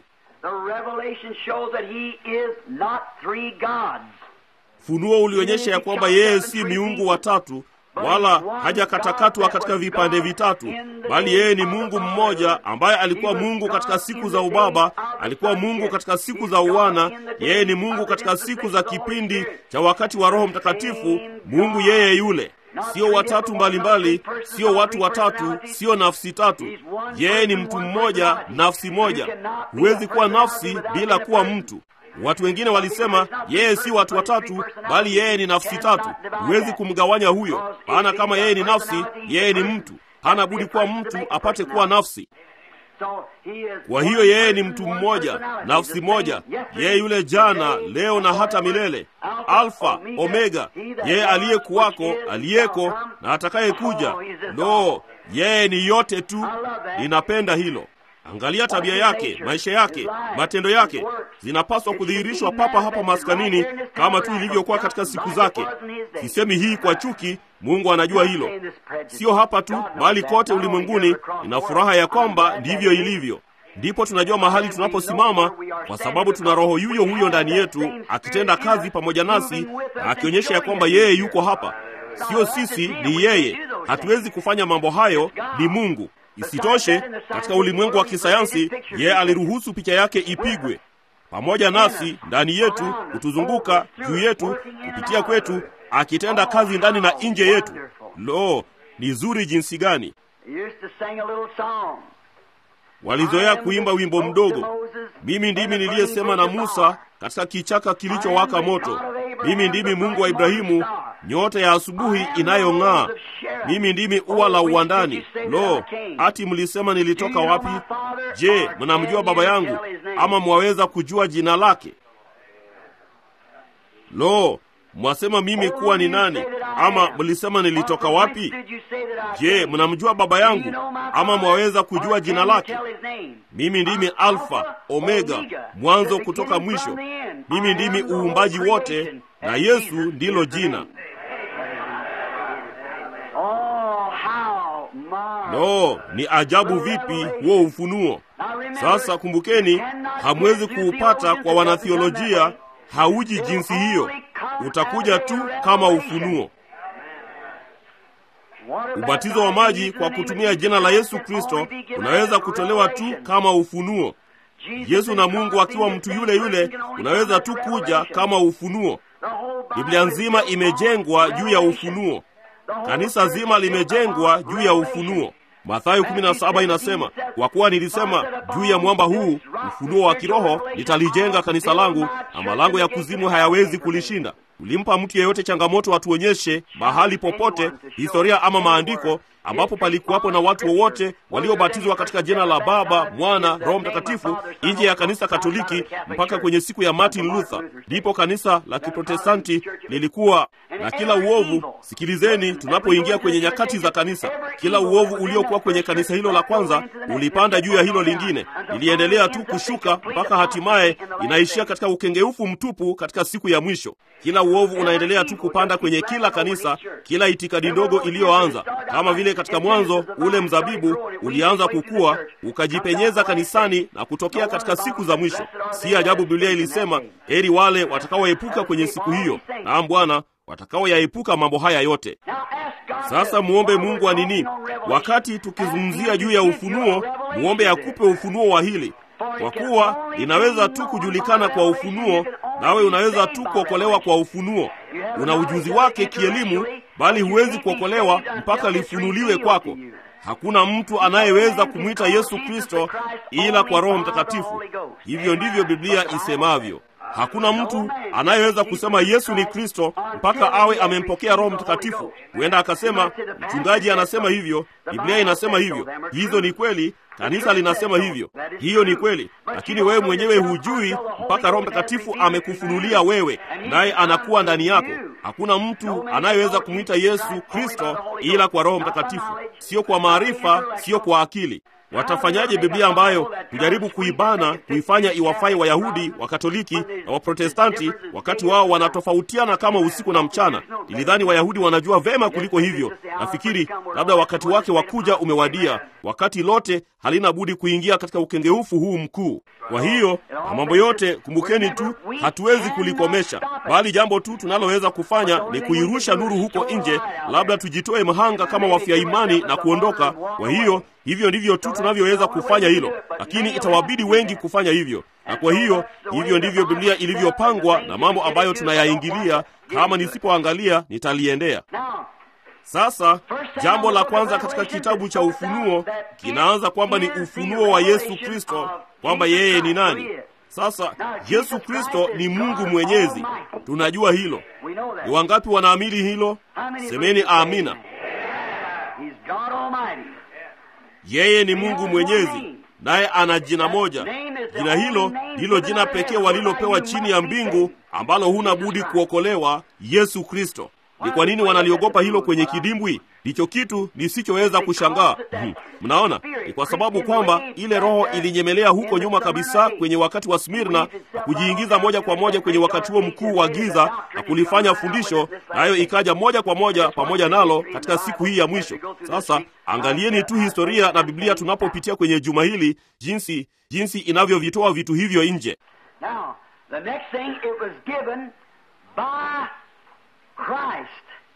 Speaker 1: Funuo ulionyesha ya kwamba yeye si miungu watatu, wala hajakatakatwa katika vipande vitatu, bali yeye ni Mungu mmoja ambaye alikuwa Mungu katika siku za ubaba, alikuwa Mungu katika siku za uwana, yeye ni Mungu katika siku za kipindi cha wakati wa Roho Mtakatifu. Mungu yeye yule, sio watatu mbalimbali, sio watu watatu, sio nafsi tatu. Yeye ni mtu mmoja, nafsi moja. Huwezi kuwa nafsi bila kuwa mtu. Watu wengine walisema yeye si watu watatu, bali yeye ni nafsi tatu. Huwezi kumgawanya huyo, maana kama yeye ni nafsi, yeye ni mtu. Hana budi kuwa mtu apate kuwa nafsi. Kwa hiyo yeye ni mtu mmoja, nafsi moja. Yeye yule jana, leo na hata milele, Alfa, Omega, yeye aliyekuwako, aliyeko na atakayekuja. Lo, yeye ni yote tu. Ninapenda hilo. Angalia tabia yake, maisha yake, matendo yake. Zinapaswa kudhihirishwa papa hapa maskanini kama tu ilivyokuwa katika siku zake. Sisemi hii kwa chuki, Mungu anajua hilo. Sio hapa tu, bali kote ulimwenguni. Nina furaha ya kwamba ndivyo ilivyo. Ndipo tunajua mahali tunaposimama, kwa sababu tuna Roho yuyo huyo ndani yetu akitenda kazi pamoja nasi na akionyesha ya kwamba yeye yuko hapa. Sio sisi, ni yeye. Hatuwezi kufanya mambo hayo, ni Mungu. Isitoshe, katika ulimwengu wa kisayansi, yeye aliruhusu picha yake ipigwe pamoja nasi, ndani yetu, kutuzunguka, juu yetu, kupitia kwetu, akitenda kazi ndani na nje yetu. Lo, ni zuri jinsi gani! Walizoea kuimba wimbo mdogo, mimi ndimi niliyesema na Musa katika kichaka kilichowaka moto. Mimi ndimi Mungu wa Ibrahimu, nyota ya asubuhi inayong'aa. Mimi ndimi ua la uwandani. Lo, ati mlisema nilitoka wapi? Je, mnamjua baba yangu, ama mwaweza kujua jina lake? Lo, mwasema mimi kuwa ni nani, ama mlisema nilitoka wapi? Je, mnamjua baba yangu, ama mwaweza kujua jina lake? Mimi ndimi Alfa, Omega, mwanzo kutoka mwisho. Mimi ndimi uumbaji wote, na Yesu ndilo jina. Lo, ni ajabu vipi huo ufunuo! Sasa kumbukeni, hamwezi kuupata kwa wanathiolojia. Hauji jinsi hiyo, utakuja tu kama ufunuo. Ubatizo wa maji kwa kutumia jina la Yesu Kristo unaweza kutolewa tu kama ufunuo. Yesu na Mungu akiwa mtu yule yule unaweza tu kuja kama ufunuo. Biblia nzima imejengwa juu ya ufunuo. Kanisa zima limejengwa juu ya ufunuo. Mathayo 17 inasema, kwa kuwa nilisema juu ya mwamba huu, ufunuo wa kiroho, nitalijenga kanisa langu, na malango ya kuzimu hayawezi kulishinda. Ulimpa mtu yeyote changamoto atuonyeshe mahali popote, historia ama maandiko, ambapo palikuwapo na watu wowote waliobatizwa katika jina la Baba, Mwana, Roho Mtakatifu, nje ya kanisa Katoliki mpaka kwenye siku ya Martin Luther. Ndipo kanisa la Kiprotestanti lilikuwa na kila uovu. Sikilizeni, tunapoingia kwenye nyakati za kanisa, kila uovu uliokuwa kwenye kanisa hilo la kwanza ulipanda juu ya hilo lingine. Iliendelea tu kushuka mpaka hatimaye inaishia katika ukengeufu mtupu katika siku ya mwisho. Kila uovu unaendelea tu kupanda kwenye kila kanisa, kila itikadi ndogo iliyoanza. Kama vile katika mwanzo ule mzabibu ulianza kukua, ukajipenyeza kanisani na kutokea katika siku za mwisho. Si ajabu Biblia ilisema, heri wale watakaoepuka kwenye siku hiyo. Naam Bwana, watakaoyaepuka mambo haya yote. Sasa muombe Mungu wa nini? Wakati tukizungumzia juu ya ufunuo, muombe akupe ufunuo wa hili. Kwa kuwa inaweza tu kujulikana kwa ufunuo, nawe unaweza tu kuokolewa kwa ufunuo. Una ujuzi wake kielimu, bali huwezi kuokolewa mpaka lifunuliwe kwako. Hakuna mtu anayeweza kumwita Yesu Kristo ila kwa Roho Mtakatifu. Hivyo ndivyo Biblia isemavyo. Hakuna mtu anayeweza kusema Yesu ni Kristo mpaka awe amempokea Roho Mtakatifu. Huenda akasema mchungaji anasema hivyo, Biblia inasema hivyo. Hizo ni kweli, kanisa linasema hivyo. Hiyo ni kweli, lakini wewe mwenyewe hujui mpaka Roho Mtakatifu amekufunulia wewe, naye anakuwa ndani yako. Hakuna mtu anayeweza kumwita Yesu Kristo ila kwa Roho Mtakatifu, sio kwa maarifa, sio kwa akili. Watafanyaje Biblia ambayo hujaribu kuibana, kuifanya iwafai Wayahudi, Wakatoliki na Waprotestanti, wakati wao wanatofautiana kama usiku na mchana? Nilidhani Wayahudi wanajua vema kuliko hivyo. Nafikiri labda wakati wake wa kuja umewadia, wakati lote halina budi kuingia katika ukengeufu huu mkuu. Kwa hiyo na mambo yote, kumbukeni tu, hatuwezi kulikomesha, bali jambo tu tunaloweza kufanya ni kuirusha nuru huko nje. Labda tujitoe mhanga kama wafia imani na kuondoka. Kwa hiyo hivyo ndivyo tu tunavyoweza kufanya hilo, lakini itawabidi wengi kufanya hivyo. Na kwa hiyo hivyo ndivyo Biblia ilivyopangwa na mambo ambayo tunayaingilia. Kama nisipoangalia nitaliendea. Sasa jambo la kwanza katika kitabu cha Ufunuo kinaanza kwamba ni ufunuo wa Yesu Kristo, kwamba yeye ni nani. Sasa Yesu Kristo ni Mungu Mwenyezi, tunajua hilo. Ni wangapi wanaamini hilo? Semeni amina. Yeye ni Mungu Mwenyezi, naye ana jina moja. Jina hilo ndilo jina pekee walilopewa chini ya mbingu, ambalo huna budi kuokolewa, Yesu Kristo. Ni kwa nini wanaliogopa hilo kwenye kidimbwi? Ndicho kitu nisichoweza kushangaa. Mnaona, ni kwa sababu kwamba ile roho ilinyemelea huko nyuma kabisa kwenye wakati wa Smirna na kujiingiza moja kwa moja kwenye wakati huo mkuu wa giza na kulifanya fundisho, nayo ikaja moja kwa moja pamoja nalo katika siku hii ya mwisho. Sasa angalieni tu historia na Biblia tunapopitia kwenye juma hili, jinsi inavyovitoa vitu hivyo nje.
Speaker 2: Now, the next thing, it was given by Christ.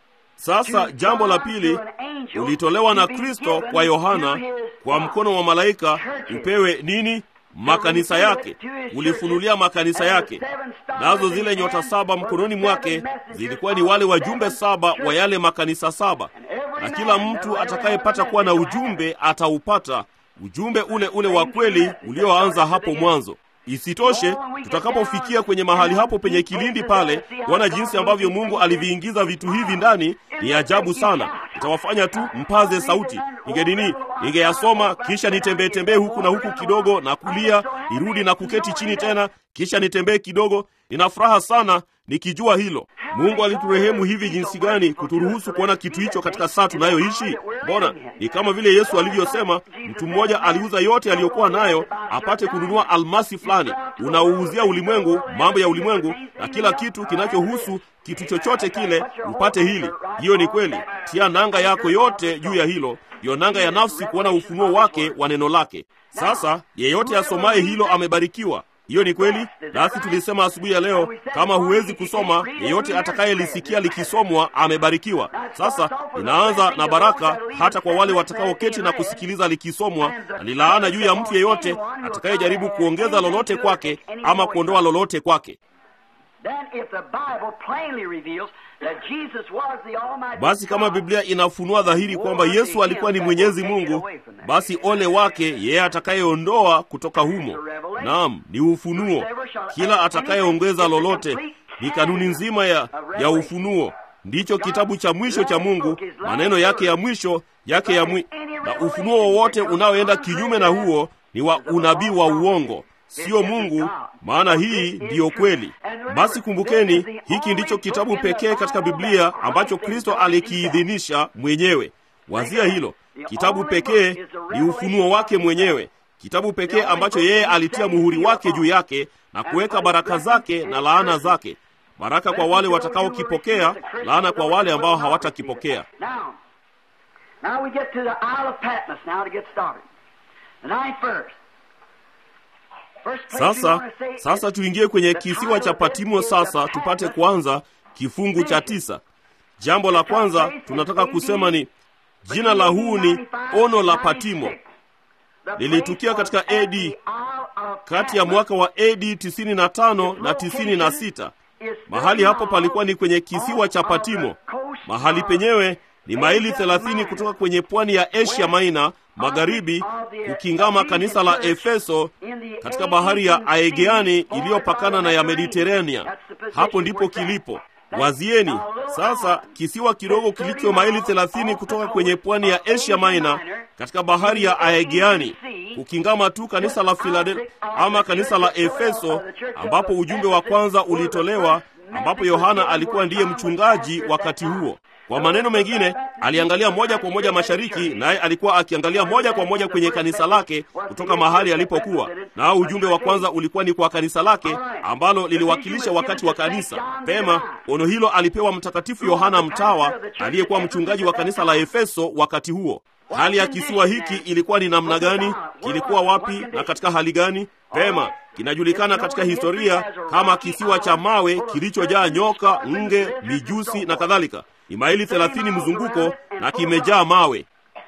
Speaker 1: Sasa jambo la pili, ulitolewa na Kristo kwa Yohana kwa mkono wa malaika, upewe nini? Makanisa yake. Ulifunulia makanisa yake. Nazo zile nyota 7 mkononi mwake zilikuwa ni wale wajumbe 7 wa yale makanisa 7. Na kila mtu atakayepata kuwa na ujumbe ataupata, ujumbe ule ule wa kweli ulioanza hapo mwanzo. Isitoshe, tutakapofikia kwenye mahali hapo penye kilindi pale, kuona jinsi ambavyo Mungu aliviingiza vitu hivi ndani, ni ajabu sana. Itawafanya tu mpaze sauti. Ningeyasoma kisha nitembee huku na huku kidogo na kulia, nirudi na kuketi chini tena, kisha nitembee kidogo. Nina furaha sana nikijua hilo. Mungu aliturehemu hivi jinsi gani kuturuhusu kuona kitu hicho katika saa tunayoishi. Mbona ni kama vile Yesu alivyosema, mtu mmoja aliuza yote aliyokuwa nayo apate kununua almasi fulani. Unauuzia ulimwengu mambo ya ulimwengu na kila kitu kinachohusu kitu chochote kile upate hili. Hiyo ni kweli. Tia nanga yako yote juu ya hilo. Hiyo nanga ya nafsi kuona ufunuo wake wa neno lake. Sasa yeyote asomaye hilo amebarikiwa. Hiyo ni kweli. Nasi tulisema asubuhi ya leo, kama huwezi kusoma, yeyote atakayelisikia likisomwa amebarikiwa. Sasa inaanza na baraka hata kwa wale watakaoketi na kusikiliza likisomwa, na ni laana juu ya mtu yeyote atakayejaribu kuongeza lolote kwake ama kuondoa lolote kwake. Basi kama Biblia inafunua dhahiri kwamba Yesu alikuwa ni Mwenyezi Mungu, basi ole wake yeye atakayeondoa kutoka humo. Naam, ni ufunuo. Kila atakayeongeza lolote ni kanuni nzima ya ufunuo. Ndicho kitabu cha mwisho cha Mungu, maneno yake ya mwisho na ufunuo wowote unaoenda kinyume na huo ni wa unabii wa uongo, sio Mungu, maana hii ndiyo kweli. Basi kumbukeni, hiki ndicho kitabu pekee katika Biblia ambacho Kristo alikiidhinisha mwenyewe. Wazia hilo. Kitabu pekee ni ufunuo wake mwenyewe. Kitabu pekee ambacho yeye alitia muhuri wake juu yake na kuweka baraka zake na laana zake. Baraka kwa wale watakaokipokea, laana kwa wale ambao hawatakipokea.
Speaker 2: Now we get to the Isle of Patmos now to get started. The 9th verse.
Speaker 1: Sasa tuingie kwenye kisiwa cha Patimo sasa tupate kuanza kifungu cha 9. Jambo la kwanza tunataka kusema ni jina la huu ni ono la Patimo. Lilitukia katika AD kati ya mwaka wa AD 95 na 96. Mahali hapo palikuwa ni kwenye kisiwa cha Patimo. Mahali penyewe ni maili 30 kutoka kwenye pwani ya Asia Maina magharibi, kukingama kanisa la Efeso katika bahari ya Aegeani iliyopakana na ya Mediterania. Hapo ndipo kilipo. Wazieni sasa kisiwa kidogo kilicho maili 30 kutoka kwenye pwani ya Asia Maina katika bahari ya Aegeani, kukingama tu kanisa la Philadelphia ama kanisa la Efeso, ambapo ujumbe wa kwanza ulitolewa, ambapo Yohana alikuwa ndiye mchungaji wakati huo. Kwa maneno mengine, aliangalia moja kwa moja mashariki, naye alikuwa akiangalia moja kwa moja kwenye kanisa lake kutoka mahali alipokuwa. Na ujumbe wa kwanza ulikuwa ni kwa kanisa lake ambalo liliwakilisha wakati wa kanisa. Pema, ono hilo alipewa Mtakatifu Yohana Mtawa aliyekuwa mchungaji wa kanisa la Efeso wakati huo. Hali ya kisiwa hiki ilikuwa ni namna gani? Kilikuwa wapi na katika hali gani? Pema, kinajulikana katika historia kama kisiwa cha mawe kilichojaa nyoka, nge, mijusi na kadhalika. Ni maili 30 mzunguko na kimejaa mawe.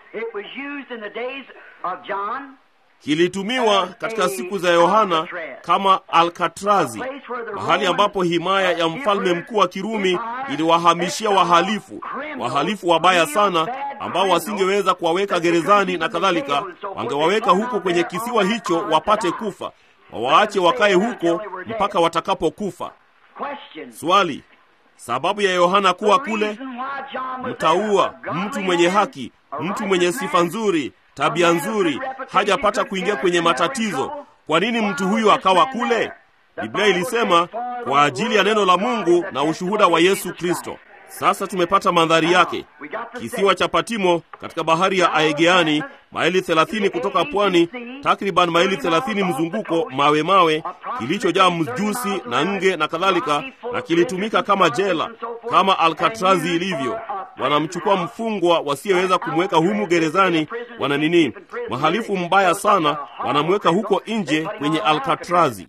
Speaker 1: Kilitumiwa katika siku za Yohana kama Alkatrazi, mahali ambapo himaya ya mfalme mkuu wa Kirumi iliwahamishia wahalifu wabaya sana ambao wasingeweza kuwaweka gerezani na kadhalika. Wangewaweka huko kwenye kisiwa hicho wapate kufa, wawaache wakae huko mpaka watakapokufa. Swali: sababu ya Yohana kuwa kule? Mtaua, mtu mwenye haki, mtu mwenye sifa nzuri, tabia nzuri, hajapata kuingia kwenye matatizo. Kwa nini mtu huyu akawa kule? Biblia ilisema kwa ajili ya neno la Mungu na ushuhuda wa Yesu Kristo. Sasa tumepata mandhari yake. Kisiwa cha Patimo katika bahari ya Aegeani, maili 30 kutoka pwani, takriban maili 30 mzunguko, mawe kilichojaa mjusi na nge na kadhalika, na kilitumika kama jela, kama Alkatrazi ilivyo. Wanamchukua mfungwa wasiyeweza kumweka humu gerezani, mhalifu mbaya sana, wanamweka huko nje kwenye Alkatrazi.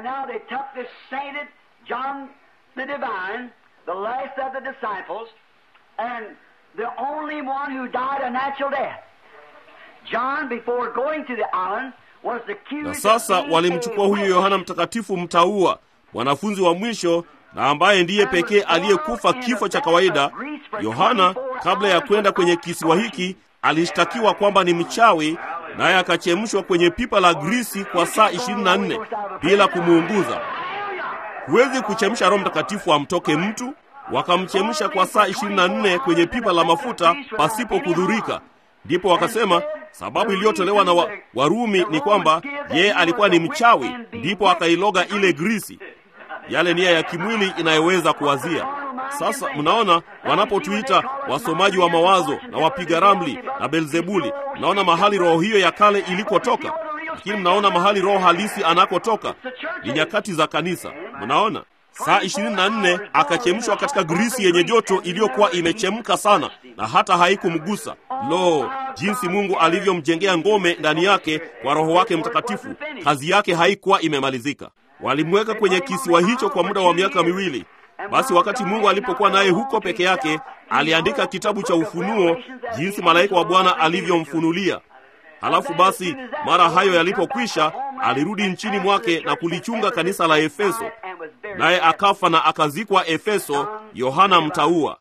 Speaker 2: The last of the disciples, and the only one who died a natural death. John, before going to the island, was accused.
Speaker 1: Na sasa walimchukua huyu Yohana Mtakatifu Mtaua, mwanafunzi wa mwisho na ambaye ndiye pekee aliyekufa kifo cha kawaida. Yohana, kabla ya kwenda kwenye kisiwa hiki, alishtakiwa kwamba ni mchawi, naye akachemshwa kwenye pipa la grisi kwa saa 24 bila kumuunguza. Huwezi kuchemsha Roho Mtakatifu amtoke mtu. Wakamchemsha kwa saa 24 kwenye pipa la mafuta pasipo kudhurika. Ndipo wakasema sababu iliyotolewa na Warumi ni kwamba yeye alikuwa ni mchawi, ndipo akailoga ile grisi. Yale nia ya kimwili inayoweza kuwazia. Sasa mnaona, wanapotuita wasomaji wa mawazo na wapiga ramli na Belzebuli, mnaona mahali roho hiyo ya kale ilikotoka. Lakini mnaona mahali roho halisi anakotoka ni nyakati za kanisa. Mnaona, saa 24 akachemshwa katika grisi yenye joto iliyokuwa imechemka sana na hata haikumgusa. Lo, jinsi Mungu alivyomjengea ngome ndani yake kwa Roho wake Mtakatifu! Kazi yake haikuwa imemalizika. Walimweka kwenye kisiwa hicho kwa muda wa miaka 2. Basi wakati Mungu alipokuwa naye huko peke yake, aliandika kitabu cha Ufunuo, jinsi malaika wa Bwana alivyomfunulia. Halafu basi mara hayo yalipokwisha, alirudi nchini mwake na kulichunga kanisa la Efeso, naye akafa na akazikwa Efeso, Yohana Mtaua.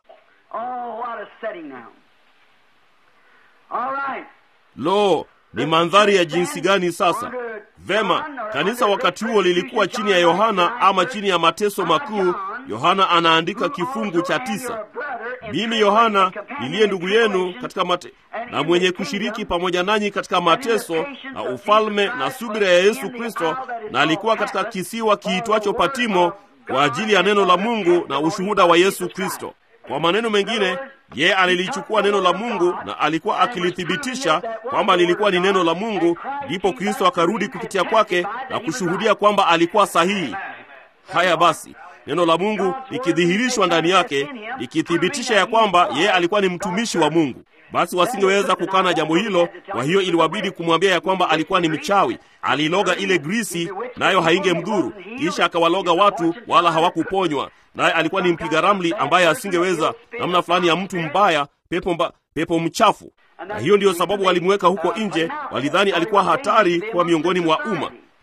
Speaker 1: Lo, ni mandhari ya jinsi gani sasa! Vema, kanisa wakati huo lilikuwa chini ya Yohana ama chini ya mateso makuu. Yohana anaandika kifungu cha 9. Mimi Yohana niliye ndugu yenu katika na mwenye kushiriki pamoja nanyi katika mateso na ufalme na subira ya Yesu Kristo, na alikuwa katika kisiwa kiitwacho Patimo kwa ajili ya neno la Mungu na ushuhuda wa Yesu Kristo. Kwa maneno mengine, yeye alilichukua neno la Mungu na alikuwa akilithibitisha kwamba lilikuwa ni neno la Mungu, ndipo Kristo akarudi kupitia kwake na kushuhudia kwamba alikuwa sahihi. Haya basi, neno la Mungu likidhihirishwa ndani yake, likithibitisha ya kwamba yeye alikuwa ni mtumishi wa Mungu. Basi wasingeweza kukana jambo hilo, kwa hiyo iliwabidi kumwambia ya kwamba alikuwa ni mchawi. Aliloga ile grisi, nayo haingemdhuru. Kisha akawaloga watu, wala hawakuponywa. Naye alikuwa ni mpiga ramli ambaye asingeweza, namna fulani ya mtu mbaya, pepo mchafu. Na hiyo ndiyo sababu walimweka huko nje. Walidhani alikuwa hatari kwa miongoni mwa umma.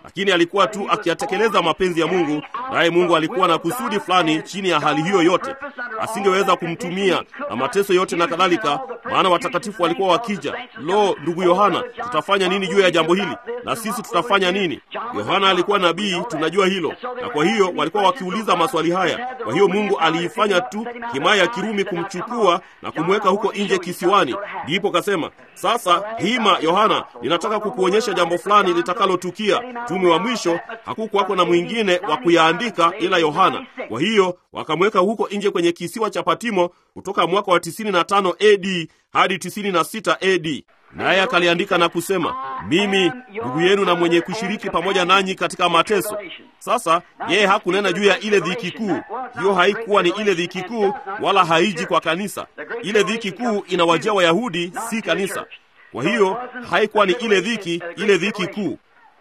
Speaker 1: lakini alikuwa tu akiyatekeleza mapenzi ya Mungu, naye Mungu alikuwa na kusudi fulani chini ya hali hiyo yote. Asingeweza kumtumia na mateso yote na kadhalika, maana watakatifu walikuwa wakija. Lo, ndugu Yohana, tutafanya nini juu ya jambo hili? Na sisi tutafanya nini? Yohana alikuwa nabii, tunajua hilo, na kwa hiyo walikuwa wakiuliza maswali haya. Kwa hiyo Mungu aliifanya tu himaya ya Kirumi kumchukua na kumweka huko nje kisiwani. Ndipo kasema, sasa hima Yohana, ninataka kukuonyesha jambo fulani litakalotukia. Mtume wa mwisho hakukuwako na mwingine wa kuyaandika ila Yohana. Kwa hiyo wakamweka huko nje kwenye kisiwa cha Patimo kutoka mwaka wa 95 AD hadi 96 AD. Naye akaliandika na kusema, mimi ndugu yenu na mwenye kushiriki pamoja nanyi katika mateso. Sasa yeye hakunena juu ya ile dhiki kuu. Hiyo haikuwa ni ile dhiki kuu, wala haiji kwa kanisa. Ile dhiki kuu inawajia Wayahudi, si kanisa. Kwa hiyo haikuwa ni ile dhiki kuu.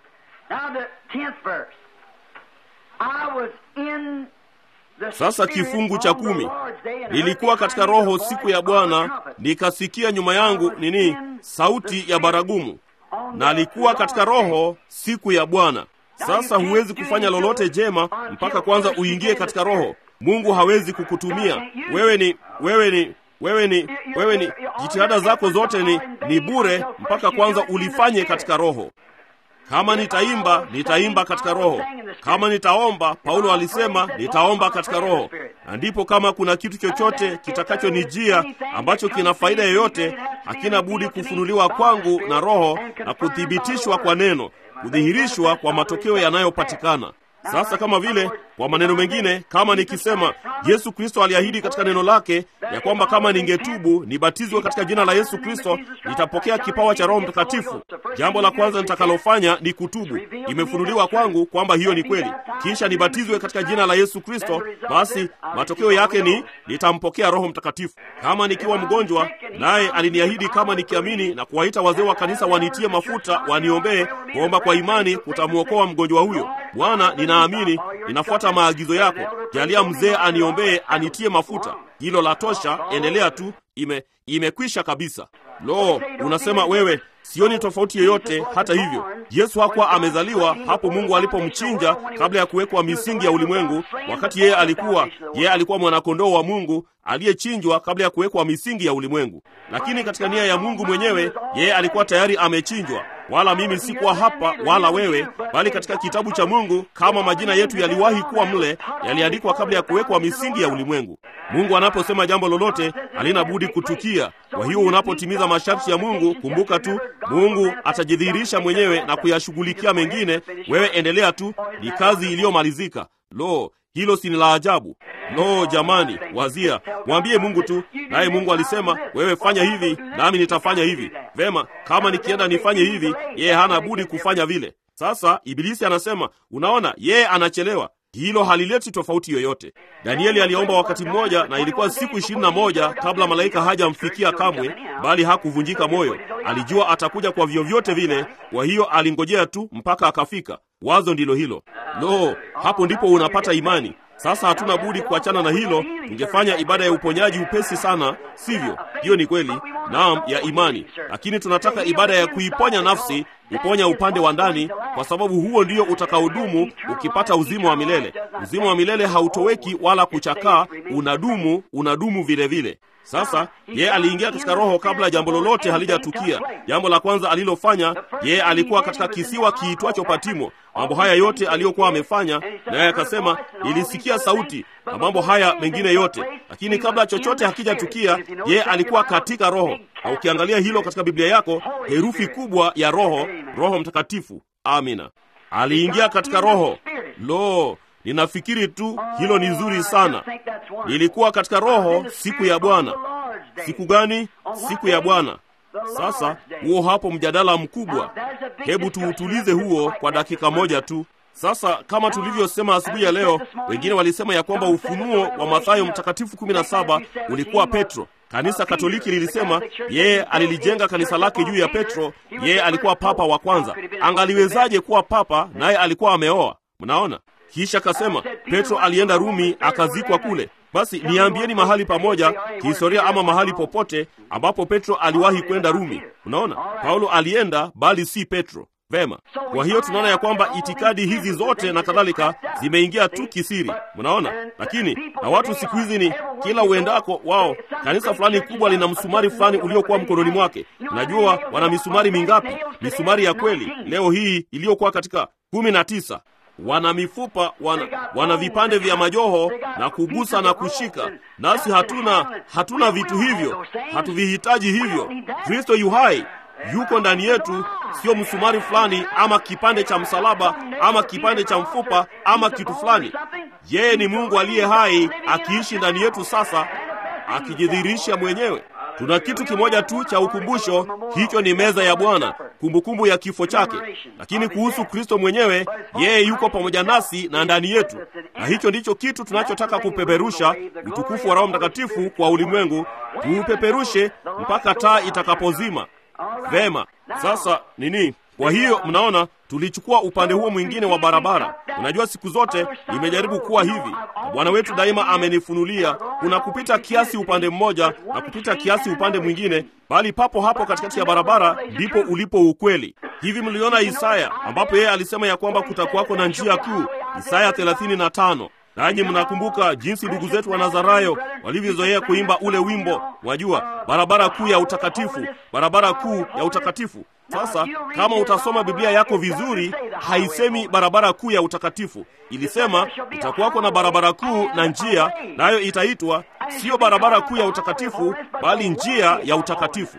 Speaker 1: Sasa kifungu cha 10, nilikuwa katika Roho siku ya Bwana, nikasikia nyuma yangu sauti ya baragumu. Na alikuwa katika Roho siku ya Bwana. Sasa huwezi kufanya lolote jema mpaka kwanza uingie katika Roho. Mungu hawezi kukutumia wewe ni jitihada zako zote ni bure mpaka kwanza ulifanye katika Roho. Kama nitaimba katika Roho. Kama nitaomba, Paulo alisema nitaomba katika Roho. Na ndipo kama kuna kitu chochote kitakachonijia ambacho kina faida yoyote, hakina budi kufunuliwa kwangu na Roho na kuthibitishwa kwa neno, kudhihirishwa kwa matokeo yanayopatikana. Sasa kama vile, kwa maneno mengine, kama nikisema Yesu Kristo aliahidi katika neno lake ya kwamba kama ningetubu, nibatizwe katika jina la Yesu Kristo, nitapokea kipawa cha Roho Mtakatifu. Jambo la kwanza nitakalofanya ni kutubu. Imefunuliwa kwangu kwamba hiyo ni kweli. Kisha nibatizwe katika jina la Yesu Kristo, basi matokeo yake ni nitampokea Roho Mtakatifu. Kama nikiwa mgonjwa, naye aliniahidi kama nikiamini na kuwaita wazee wa kanisa wanitie mafuta, waniombee, kuomba kwa imani kutamuokoa mgonjwa huyo. Bwana, ninaamini, ninafuata maagizo yako. Jalia mzee aniombee, anitie mafuta. Hilo la tosha, endelea tu, imekwisha kabisa. Lo, unasema wewe, sioni tofauti yoyote. Hata hivyo, Yesu hakuwa amezaliwa hapo Mungu alipomchinja kabla ya kuwekwa misingi ya ulimwengu, wakati yeye alikuwa mwanakondoo wa Mungu aliyechinjwa kabla ya kuwekwa misingi ya ulimwengu. Lakini katika nia ya Mungu mwenyewe, yeye alikuwa tayari amechinjwa. Wala mimi sikuwa hapa wala wewe, bali katika kitabu cha Mungu, kama majina yetu yaliwahi kuwa mle, yaliandikwa kabla ya kuwekwa misingi ya ulimwengu. Mungu anaposema jambo lolote, halina budi kutukia. Kwa hiyo unapotimiza masharti ya Mungu, kumbuka tu, Mungu atajidhihirisha mwenyewe na kuyashughulikia mengine. Wewe endelea tu, ni kazi iliyomalizika. Lo, hilo si la ajabu? Lo, jamani, wazia, mwambie Mungu tu, naye Mungu alisema, wewe fanya hivi, nami nitafanya hivi. Vema, kama nikienda nifanye hivi, yeye hana budi kufanya vile. Sasa Ibilisi anasema, unaona, yeye anachelewa. Hilo halileti tofauti yoyote. Danieli aliomba wakati mmoja, na ilikuwa siku 21 kabla malaika hajamfikia kamwe, bali hakuvunjika moyo. Alijua atakuja kwa vyovyote vile, kwa hiyo alingojea tu mpaka akafika. Wazo ndilo hilo. Lo, hapo ndipo unapata imani. Sasa hatuna budi kuachana na hilo. Tungefanya ibada ya uponyaji upesi sana, sivyo? Hiyo ni kweli, naam, ya imani. Lakini tunataka ibada ya kuiponya nafsi, kuponya upande wa ndani, kwa sababu huo ndio utakaodumu ukipata uzima wa milele. Uzima wa milele hautoweki wala kuchakaa, unadumu vile vile. Sasa yeye aliingia katika Roho kabla jambo lolote halijatukia. Jambo la kwanza alilofanya, yeye alikuwa katika kisiwa kiitwacho Patimo. Mambo haya yote aliyokuwa amefanya, naye akasema, nilisikia sauti na mambo haya mengine yote. Lakini kabla chochote hakijatukia, yeye alikuwa katika Roho. Na ukiangalia hilo katika Biblia yako, herufi kubwa ya Roho, Roho Mtakatifu. Amina. Aliingia katika Roho. Lo, ninafikiri tu hilo ni nzuri sana. Nilikuwa katika Roho siku ya Bwana. Siku gani? Siku ya Bwana. Sasa huo hapo mjadala mkubwa. Hebu tuutulize huo kwa dakika moja tu. Sasa kama tulivyosema asubuhi ya leo, wengine walisema ya kwamba ufunuo wa Mathayo mtakatifu 17 ulikuwa Petro. Kanisa Katoliki lilisema yeye alilijenga kanisa lake juu ya Petro. Yeye alikuwa papa wa kwanza. Angaliwezaje kuwa papa naye alikuwa ameoa? Mnaona? Kisha kasema Petro alienda Rumi akazikwa kule. Basi niambieni mahali pamoja kihistoria ama mahali popote ambapo Petro aliwahi kwenda Rumi. Unaona? Paulo alienda, bali si Petro. Vema, kwa hiyo tunaona ya kwamba itikadi hizi zote na kadhalika zimeingia tu kisiri, mnaona. Lakini na watu siku hizi ni kila uendako wao, kanisa fulani kubwa lina msumari fulani uliokuwa mkononi mwake. Unajua wana misumari mingapi? Misumari ya kweli leo hii iliyokuwa katika 19. Wana mifupa, wana vipande vya majoho na kugusa na kushika. Nasi hatuna vitu hivyo, hatuvihitaji hivyo. Kristo yu hai, yuko ndani yetu, sio msumari fulani ama kipande cha msalaba ama kipande cha mfupa ama kitu fulani. Yeye ni Mungu aliye hai akiishi ndani yetu sasa, akijidhihirisha mwenyewe. Tuna kitu kimoja tu cha ukumbusho, hicho ni meza ya Bwana, kumbukumbu ya kifo chake. Lakini kuhusu Kristo mwenyewe, yeye yuko pamoja nasi na ndani yetu, na hicho ndicho kitu tunachotaka kupeperusha, utukufu wa Roho Mtakatifu kwa ulimwengu. Tuupeperushe mpaka taa itakapozima. Vema, sasa nini? Kwa hiyo mnaona, tulichukua upande huo mwingine wa barabara. Unajua siku zote nimejaribu kuwa hivi, na Bwana wetu daima amenifunulia kuna kupita kiasi upande mmoja na kupita kiasi upande mwingine, bali papo hapo katikati ya barabara ndipo ulipo ukweli. Hivi mliona Isaya ambapo yeye alisema ya kwamba kutakuwako na njia kuu, Isaya 35. Nanyi mnakumbuka jinsi ndugu zetu wa Nazarayo walivyozoea kuimba ule wimbo, wajua, barabara kuu ya utakatifu, barabara kuu ya utakatifu. Sasa kama utasoma Biblia yako vizuri, haisemi barabara kuu ya utakatifu. Ilisema itakuwako na barabara kuu na njia, nayo itaitwa sio barabara kuu ya utakatifu, bali njia ya utakatifu.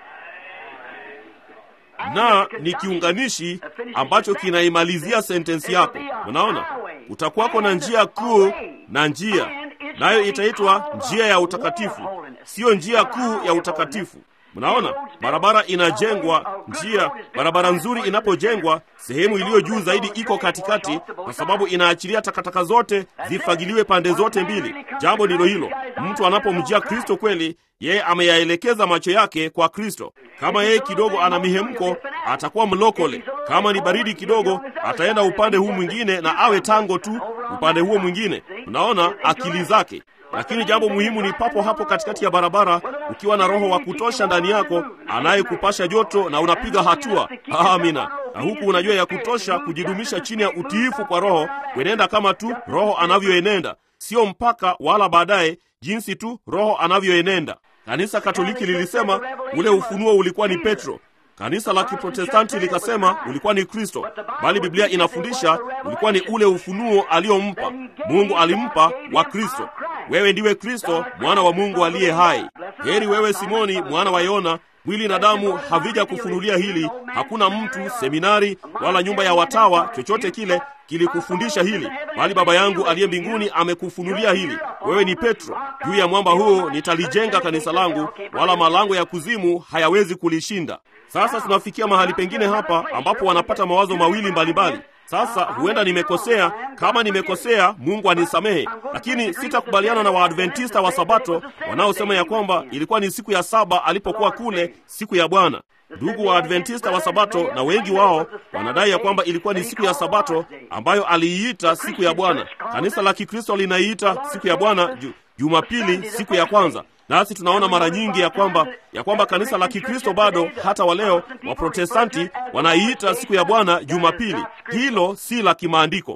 Speaker 1: Na ni kiunganishi ambacho kinaimalizia sentensi yako. Unaona, utakuwako na njia kuu na njia, nayo itaitwa njia ya utakatifu, sio njia kuu ya utakatifu. Mnaona, barabara inajengwa, barabara nzuri inapojengwa, sehemu iliyo juu zaidi iko katikati, kwa sababu inaachilia takataka zote zifagiliwe pande zote mbili. Jambo ndilo hilo. Mtu anapomjia Kristo kweli, yeye ameyaelekeza macho yake kwa Kristo. Kama yeye kidogo ana mihemko, atakuwa mlokole. Kama ni baridi kidogo, ataenda upande huu mwingine na awe tango tu upande huo mwingine. Unaona akili zake. Lakini jambo muhimu ni papo hapo katikati ya barabara, ukiwa na Roho wa kutosha ndani yako anayekupasha joto na unapiga hatua. Amina. Na huku unajua ya kutosha kujidumisha chini ya utiifu kwa Roho, kuenenda kama tu Roho anavyoenenda, sio mpaka wala baadaye, jinsi tu Roho anavyoenenda. Kanisa Katoliki lilisema ule ufunuo ulikuwa ni Petro. Kanisa la Kiprotestanti likasema ulikuwa ni Kristo, bali Biblia inafundisha ulikuwa ni ule ufunuo aliompa Mungu, alimpa wa Kristo. Wewe ndiwe Kristo, mwana wa Mungu aliye hai. Heri wewe Simoni mwana wa Yona, mwili na damu havija kufunulia hili, hakuna mtu, seminari wala nyumba ya watawa, chochote kile kilikufundisha hili, bali Baba yangu aliye mbinguni amekufunulia hili. Wewe ni Petro, juu ya mwamba huo nitalijenga kanisa langu, wala malango ya kuzimu hayawezi kulishinda. Sasa tunafikia mahali pengine hapa ambapo wanapata mawazo mawili mbalimbali. Sasa huenda nimekosea. Kama nimekosea, Mungu anisamehe, lakini sitakubaliana na Waadventista wa Sabato wanaosema ya kwamba ilikuwa ni siku ya saba alipokuwa kule, siku ya Bwana. Ndugu wa Adventista wa Sabato, na wengi wao wanadai ya kwamba ilikuwa ni siku ya Sabato ambayo aliiita siku ya Bwana. Kanisa la Kikristo linaiita siku ya Bwana Jumapili, siku ya kwanza. Nasi tunaona mara nyingi ya kwamba kanisa la Kikristo bado hata waleo wa Protestanti wanaiita siku ya Bwana Jumapili. Hilo si la kimaandiko.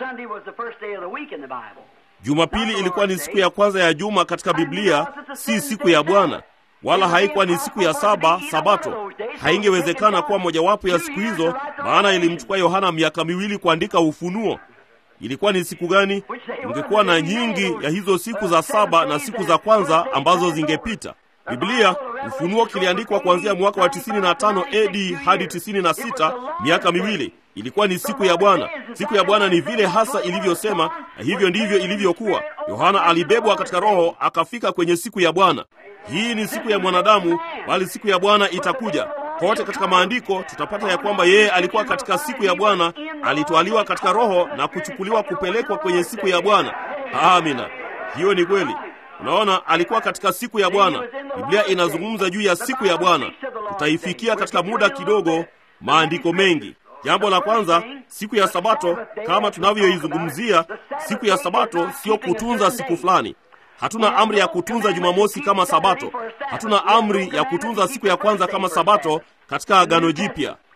Speaker 1: Jumapili ilikuwa ni siku ya kwanza ya juma katika Biblia, si siku ya Bwana, wala haikuwa ni siku ya saba, Sabato. Haingewezekana kuwa mojawapo ya siku hizo, maana ilimchukua Yohana miaka 2 kuandika Ufunuo. Ilikuwa ni siku gani? Ungekuwa na nyingi ya hizo siku za saba na siku za kwanza ambazo zingepita. Biblia, Ufunuo kiliandikwa kuanzia mwaka wa 95 AD hadi 96, miaka 2. Ilikuwa ni siku ya Bwana. Siku ya Bwana ni vile hasa ilivyosema, na hivyo ndivyo ilivyokuwa. Yohana alibebwa katika Roho akafika kwenye siku ya Bwana. Hii ni siku ya mwanadamu, bali siku ya Bwana itakuja. Kote katika maandiko tutapata ya kwamba yeye alikuwa katika siku ya Bwana, alitwaliwa katika Roho na kuchukuliwa kupelekwa kwenye siku ya Bwana. Amina. Hiyo ni kweli. Unaona, alikuwa katika siku ya Bwana. Biblia inazungumza juu ya siku ya Bwana. Tutaifikia katika muda kidogo maandiko mengi. Jambo la kwanza, siku ya Sabato kama tunavyoizungumzia, siku ya Sabato sio kutunza siku fulani. Hatuna amri ya kutunza Jumamosi kama Sabato. Hatuna amri ya kutunza siku ya kwanza kama Sabato katika Agano Jipya.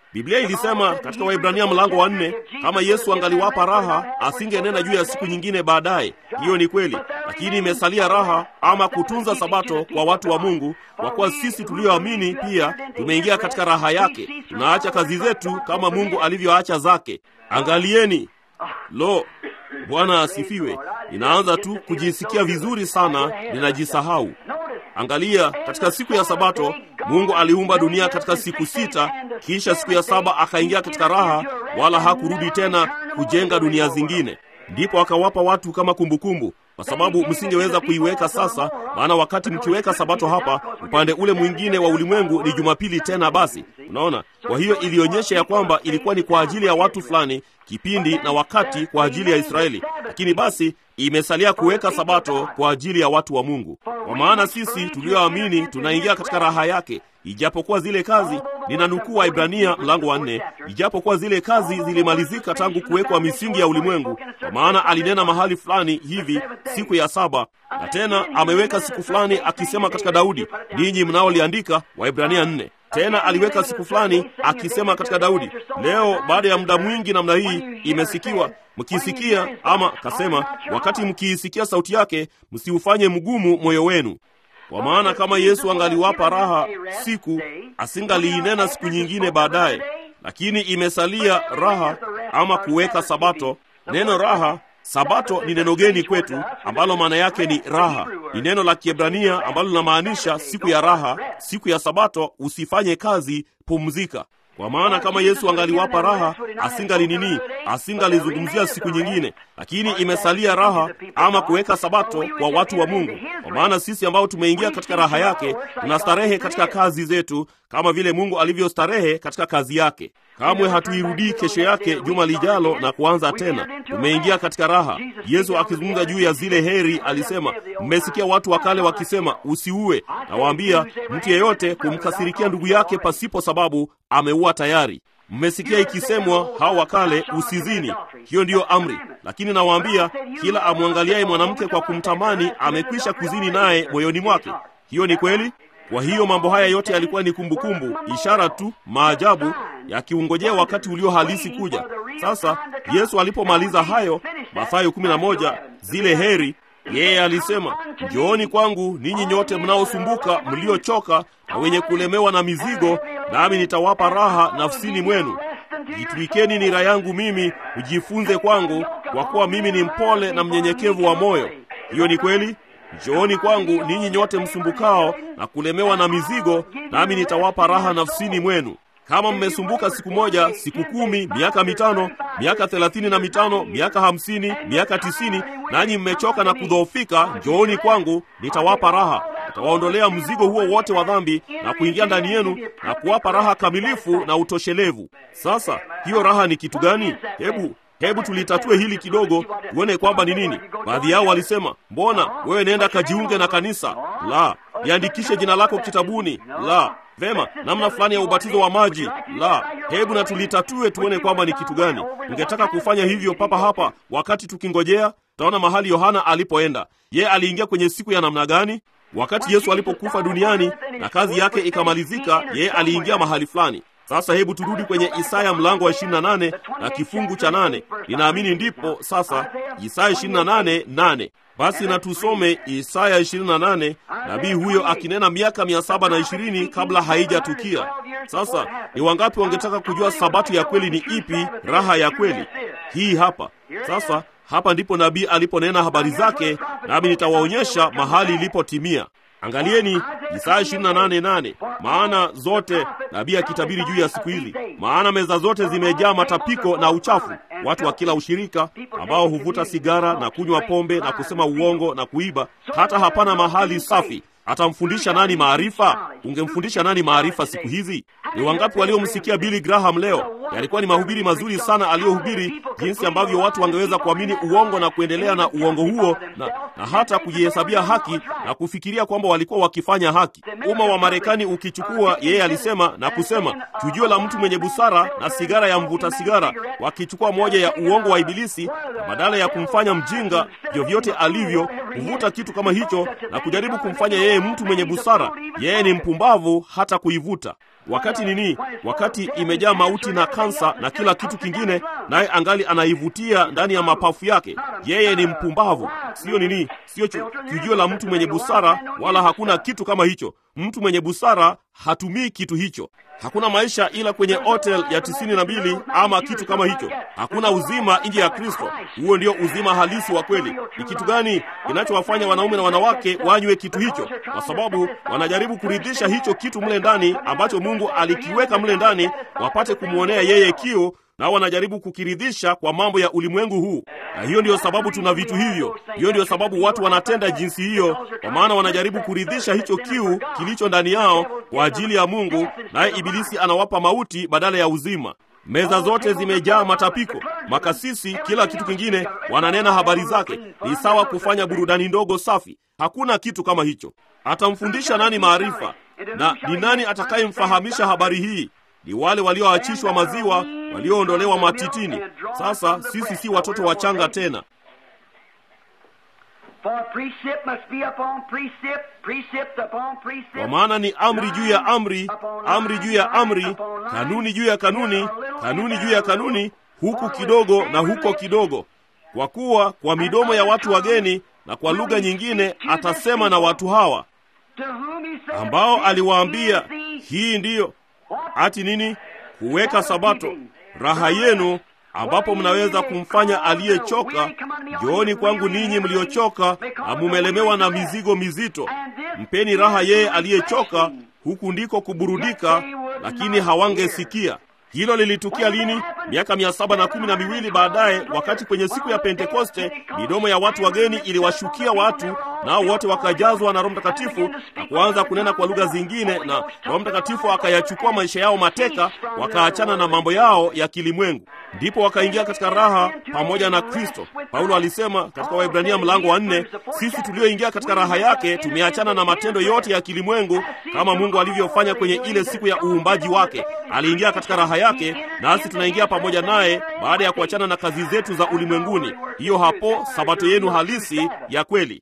Speaker 1: Biblia ilisema katika Waebrania mlango wa 4, kama Yesu angaliwapa raha, asingenena juu ya siku nyingine baadaye. Hiyo ni kweli, lakini imesalia raha ama kutunza sabato kwa watu wa Mungu, kwa kuwa sisi tulioamini pia tumeingia katika raha yake. Tunaacha kazi zetu kama Mungu alivyoacha zake. Angalieni, lo, Bwana asifiwe. Ninaanza tu kujisikia vizuri sana, ninajisahau. Angalia, katika siku ya Sabato Mungu aliumba dunia katika siku 6, kisha siku ya 7 akaingia katika raha, wala hakurudi tena kujenga dunia zingine. Ndipo akawapa watu kama kumbukumbu, kwa sababu msingeweza kuiweka sasa, maana wakati mkiweka Sabato hapa, upande ule mwingine wa ulimwengu ni Jumapili tena. Basi unaona, kwa hiyo ilionyesha ya kwamba ilikuwa ni kwa ajili ya watu fulani, kipindi na wakati kwa ajili ya Israeli, lakini basi imesalia kuweka Sabato kwa ajili ya watu wa Mungu. Kwa maana sisi tulioamini tunaingia katika raha yake, ijapokuwa zile kazi, ninanukuu Waebrania mlango wa 4, ijapokuwa zile kazi zilimalizika tangu kuwekwa misingi ya ulimwengu. Kwa maana alinena mahali fulani hivi siku ya 7, na tena ameweka siku fulani akisema katika Daudi, ninyi mnaoliandika Waebrania 4. Tena aliweka siku fulani akisema katika Daudi. Leo baada ya muda mwingi namna hii imesikiwa, mkisikia, ama kasema, wakati mkiisikia sauti yake, msiufanye mgumu moyo wenu. Kwa maana kama Yesu angaliwapa raha siku, asingaliinena siku nyingine baadaye, lakini imesalia raha ama kuweka Sabato. Neno raha, Sabato ni neno geni kwetu ambalo maana yake ni raha. Ni neno la Kiebrania ambalo linamaanisha siku ya raha, siku ya Sabato, usifanye kazi, pumzika. Kwa maana kama Yesu angaliwapa raha, asingalizungumzia siku nyingine, lakini imesalia raha ama kuweka Sabato kwa watu wa Mungu. Kwa maana sisi ambao tumeingia katika raha yake, tunastarehe katika kazi zetu kama vile Mungu alivyostarehe katika kazi yake. Kamwe hatuirudii kesho yake juma lijalo na kuanza tena. Tumeingia katika raha. Yesu akizungumza juu ya zile heri alisema, mmesikia watu wa kale wakisema, usiue. Nawaambia, mtu yeyote kumkasirikia ndugu yake pasipo sababu ameua tayari. Mmesikia ikisemwa hao wa kale, usizini. Hiyo ndiyo amri. Lakini nawaambia, kila amwangaliaye mwanamke kwa kumtamani amekwisha kuzini naye moyoni mwake. Hiyo ni kweli. Kwa hiyo mambo haya yote yalikuwa ni kumbukumbu, ishara tu, maajabu yakiungojea wakati ulio halisi kuja. Sasa Yesu alipomaliza hayo, Mathayo 11, zile heri, yeye alisema, njooni kwangu ninyi nyote mnaosumbuka, mliochoka na wenye kulemewa na mizigo, nami nitawapa raha nafsini mwenu. Jitwikeni nira yangu mimi, ujifunze kwangu, kwa kuwa mimi ni mpole na mnyenyekevu wa moyo. Hiyo ni kweli. Njooni kwangu ninyi nyote msumbukao na kulemewa na mizigo, nami nitawapa raha nafsini mwenu. Kama mmesumbuka siku moja, siku 10, miaka 5, miaka 35, miaka 50, miaka 90, nanyi mmechoka na kudhoofika, njooni kwangu, nitawapa raha. Nitawaondolea mzigo huo wote wa dhambi na kuingia ndani yenu na kuwapa raha kamilifu na utoshelevu. Sasa hiyo raha ni kitu gani? Hebu tulitatue hili kidogo, tuone kwamba ni nini. Baadhi yao walisema, mbona wewe nenda kajiunge na kanisa? La. Niandikishe jina lako kitabuni? La. Vema, namna fulani ya ubatizo wa maji? La. Hebu na tulitatue tuone kwamba ni kitu gani. Ungetaka kufanya hivyo papa hapa wakati tukingojea? Taona mahali Yohana alipoenda. Ye aliingia kwenye siku ya namna gani? Wakati Yesu alipokufa duniani na kazi yake ikamalizika, ye aliingia mahali fulani. Sasa hebu turudi kwenye Isaya mlango wa 28 na kifungu cha 8. Ninaamini ndipo sasa Isaya 28:8. Basi na tusome Isaya 28, nabii huyo akinena miaka 720 kabla haijatukia. Sasa ni wangapi wangetaka kujua sabato ya kweli ni ipi, raha ya kweli? Hii hapa. Sasa hapa ndipo nabii aliponena habari zake, nami nitawaonyesha mahali ilipotimia. Angalieni Isaya 28:8. Maana zote, nabii akitabiri juu ya siku hizi, maana meza zote zimejaa matapiko na uchafu, watu wa kila ushirika ambao huvuta sigara na kunywa pombe na kusema uongo na kuiba, hata hapana mahali safi. Atamfundisha nani maarifa? Ungemfundisha nani maarifa siku hizi? Ni wangapi waliomsikia Billy Graham leo? Yalikuwa ni mahubiri mazuri sana aliyohubiri, jinsi ambavyo watu wangeweza kuamini uongo na kuendelea na uongo huo na hata kujihesabia haki na kufikiria kwamba walikuwa wakifanya haki. Umma wa Marekani ukichukua, yeye alisema na kusema, tujue la mtu mwenye busara na sigara ya mvuta sigara, wakichukua moja ya uongo wa ibilisi, na badala ya kumfanya mjinga vyovyote alivyo, kuvuta kitu kama hicho na kujaribu kumfanya yeye mtu mwenye busara, yeye ni mpumbavu hata kuivuta. wakati nini? Wakati imejaa mauti na kansa na kila kitu kingine, naye angali anaivutia ndani ya mapafu yake. Yeye ni mpumbavu, sio nini? Sio chujio la mtu mwenye busara, wala hakuna kitu kama hicho. Mtu mwenye busara hatumii kitu hicho. Hakuna maisha ila kwenye hotel ya 92 ama kitu kama hicho. Hakuna uzima nje ya Kristo. Huo ndio uzima halisi wa kweli. Ni kitu gani kinachowafanya wanaume na wanawake wanywe kitu hicho? Kwa sababu wanajaribu kuridhisha hicho kitu mle ndani ambacho Mungu alikiweka mle ndani, wapate kumwonea yeye kiu, na wanajaribu kukiridhisha kwa mambo ya ulimwengu huu. Na hiyo ndiyo sababu tuna vitu hivyo. Hiyo ndiyo sababu watu wanatenda jinsi hiyo, kwa maana wanajaribu kuridhisha hicho kiu kilicho ndani yao kwa ajili ya Mungu, naye ibilisi anawapa mauti badala ya uzima. Meza zote zimejaa matapiko, makasisi, kila kitu kingine wananena habari zake. Ni sawa kufanya burudani ndogo safi. Hakuna kitu kama hicho. Atamfundisha nani maarifa? Na ni nani atakayemfahamisha habari hii? Ni wale walioachishwa maziwa, walioondolewa matitini. Sasa sisi si watoto wachanga tena. Kwa maana ni amri juu ya amri, amri juu ya amri, kanuni juu ya kanuni, kanuni juu ya kanuni, huku kidogo na huko kidogo. Kwa kuwa kwa midomo ya watu wageni na kwa lugha nyingine atasema na watu hawa, ambao aliwaambia, hii ndiyo ati nini? Kuweka Sabato, raha yenu, ambapo mnaweza kumfanya aliyechoka, njooni kwangu ninyi mliochoka na mumelemewa na mizigo mizito, mpeni raha yeye aliyechoka. Huku ndiko kuburudika, lakini hawangesikia. Hilo lilitukia lini? Miaka 712 baadaye, wakati kwenye siku ya Pentekoste midomo ya watu wageni iliwashukia watu, nao wote wakajazwa na Roho Mtakatifu na kuanza kunena kwa lugha zingine, na Roho Mtakatifu akayachukua maisha yao mateka, wakaachana na mambo yao ya kilimwengu. Ndipo wakaingia katika raha pamoja na Kristo. Paulo alisema katika Waebrania mlango wa 4, sisi tulioingia katika raha yake tumeachana na matendo yote ya kilimwengu, kama Mungu alivyofanya kwenye ile siku ya uumbaji wake. Aliingia katika raha yake, nasi tunaingia pamoja naye baada ya kuachana na kazi zetu za ulimwenguni. Hiyo hapo Sabato yenu halisi ya kweli.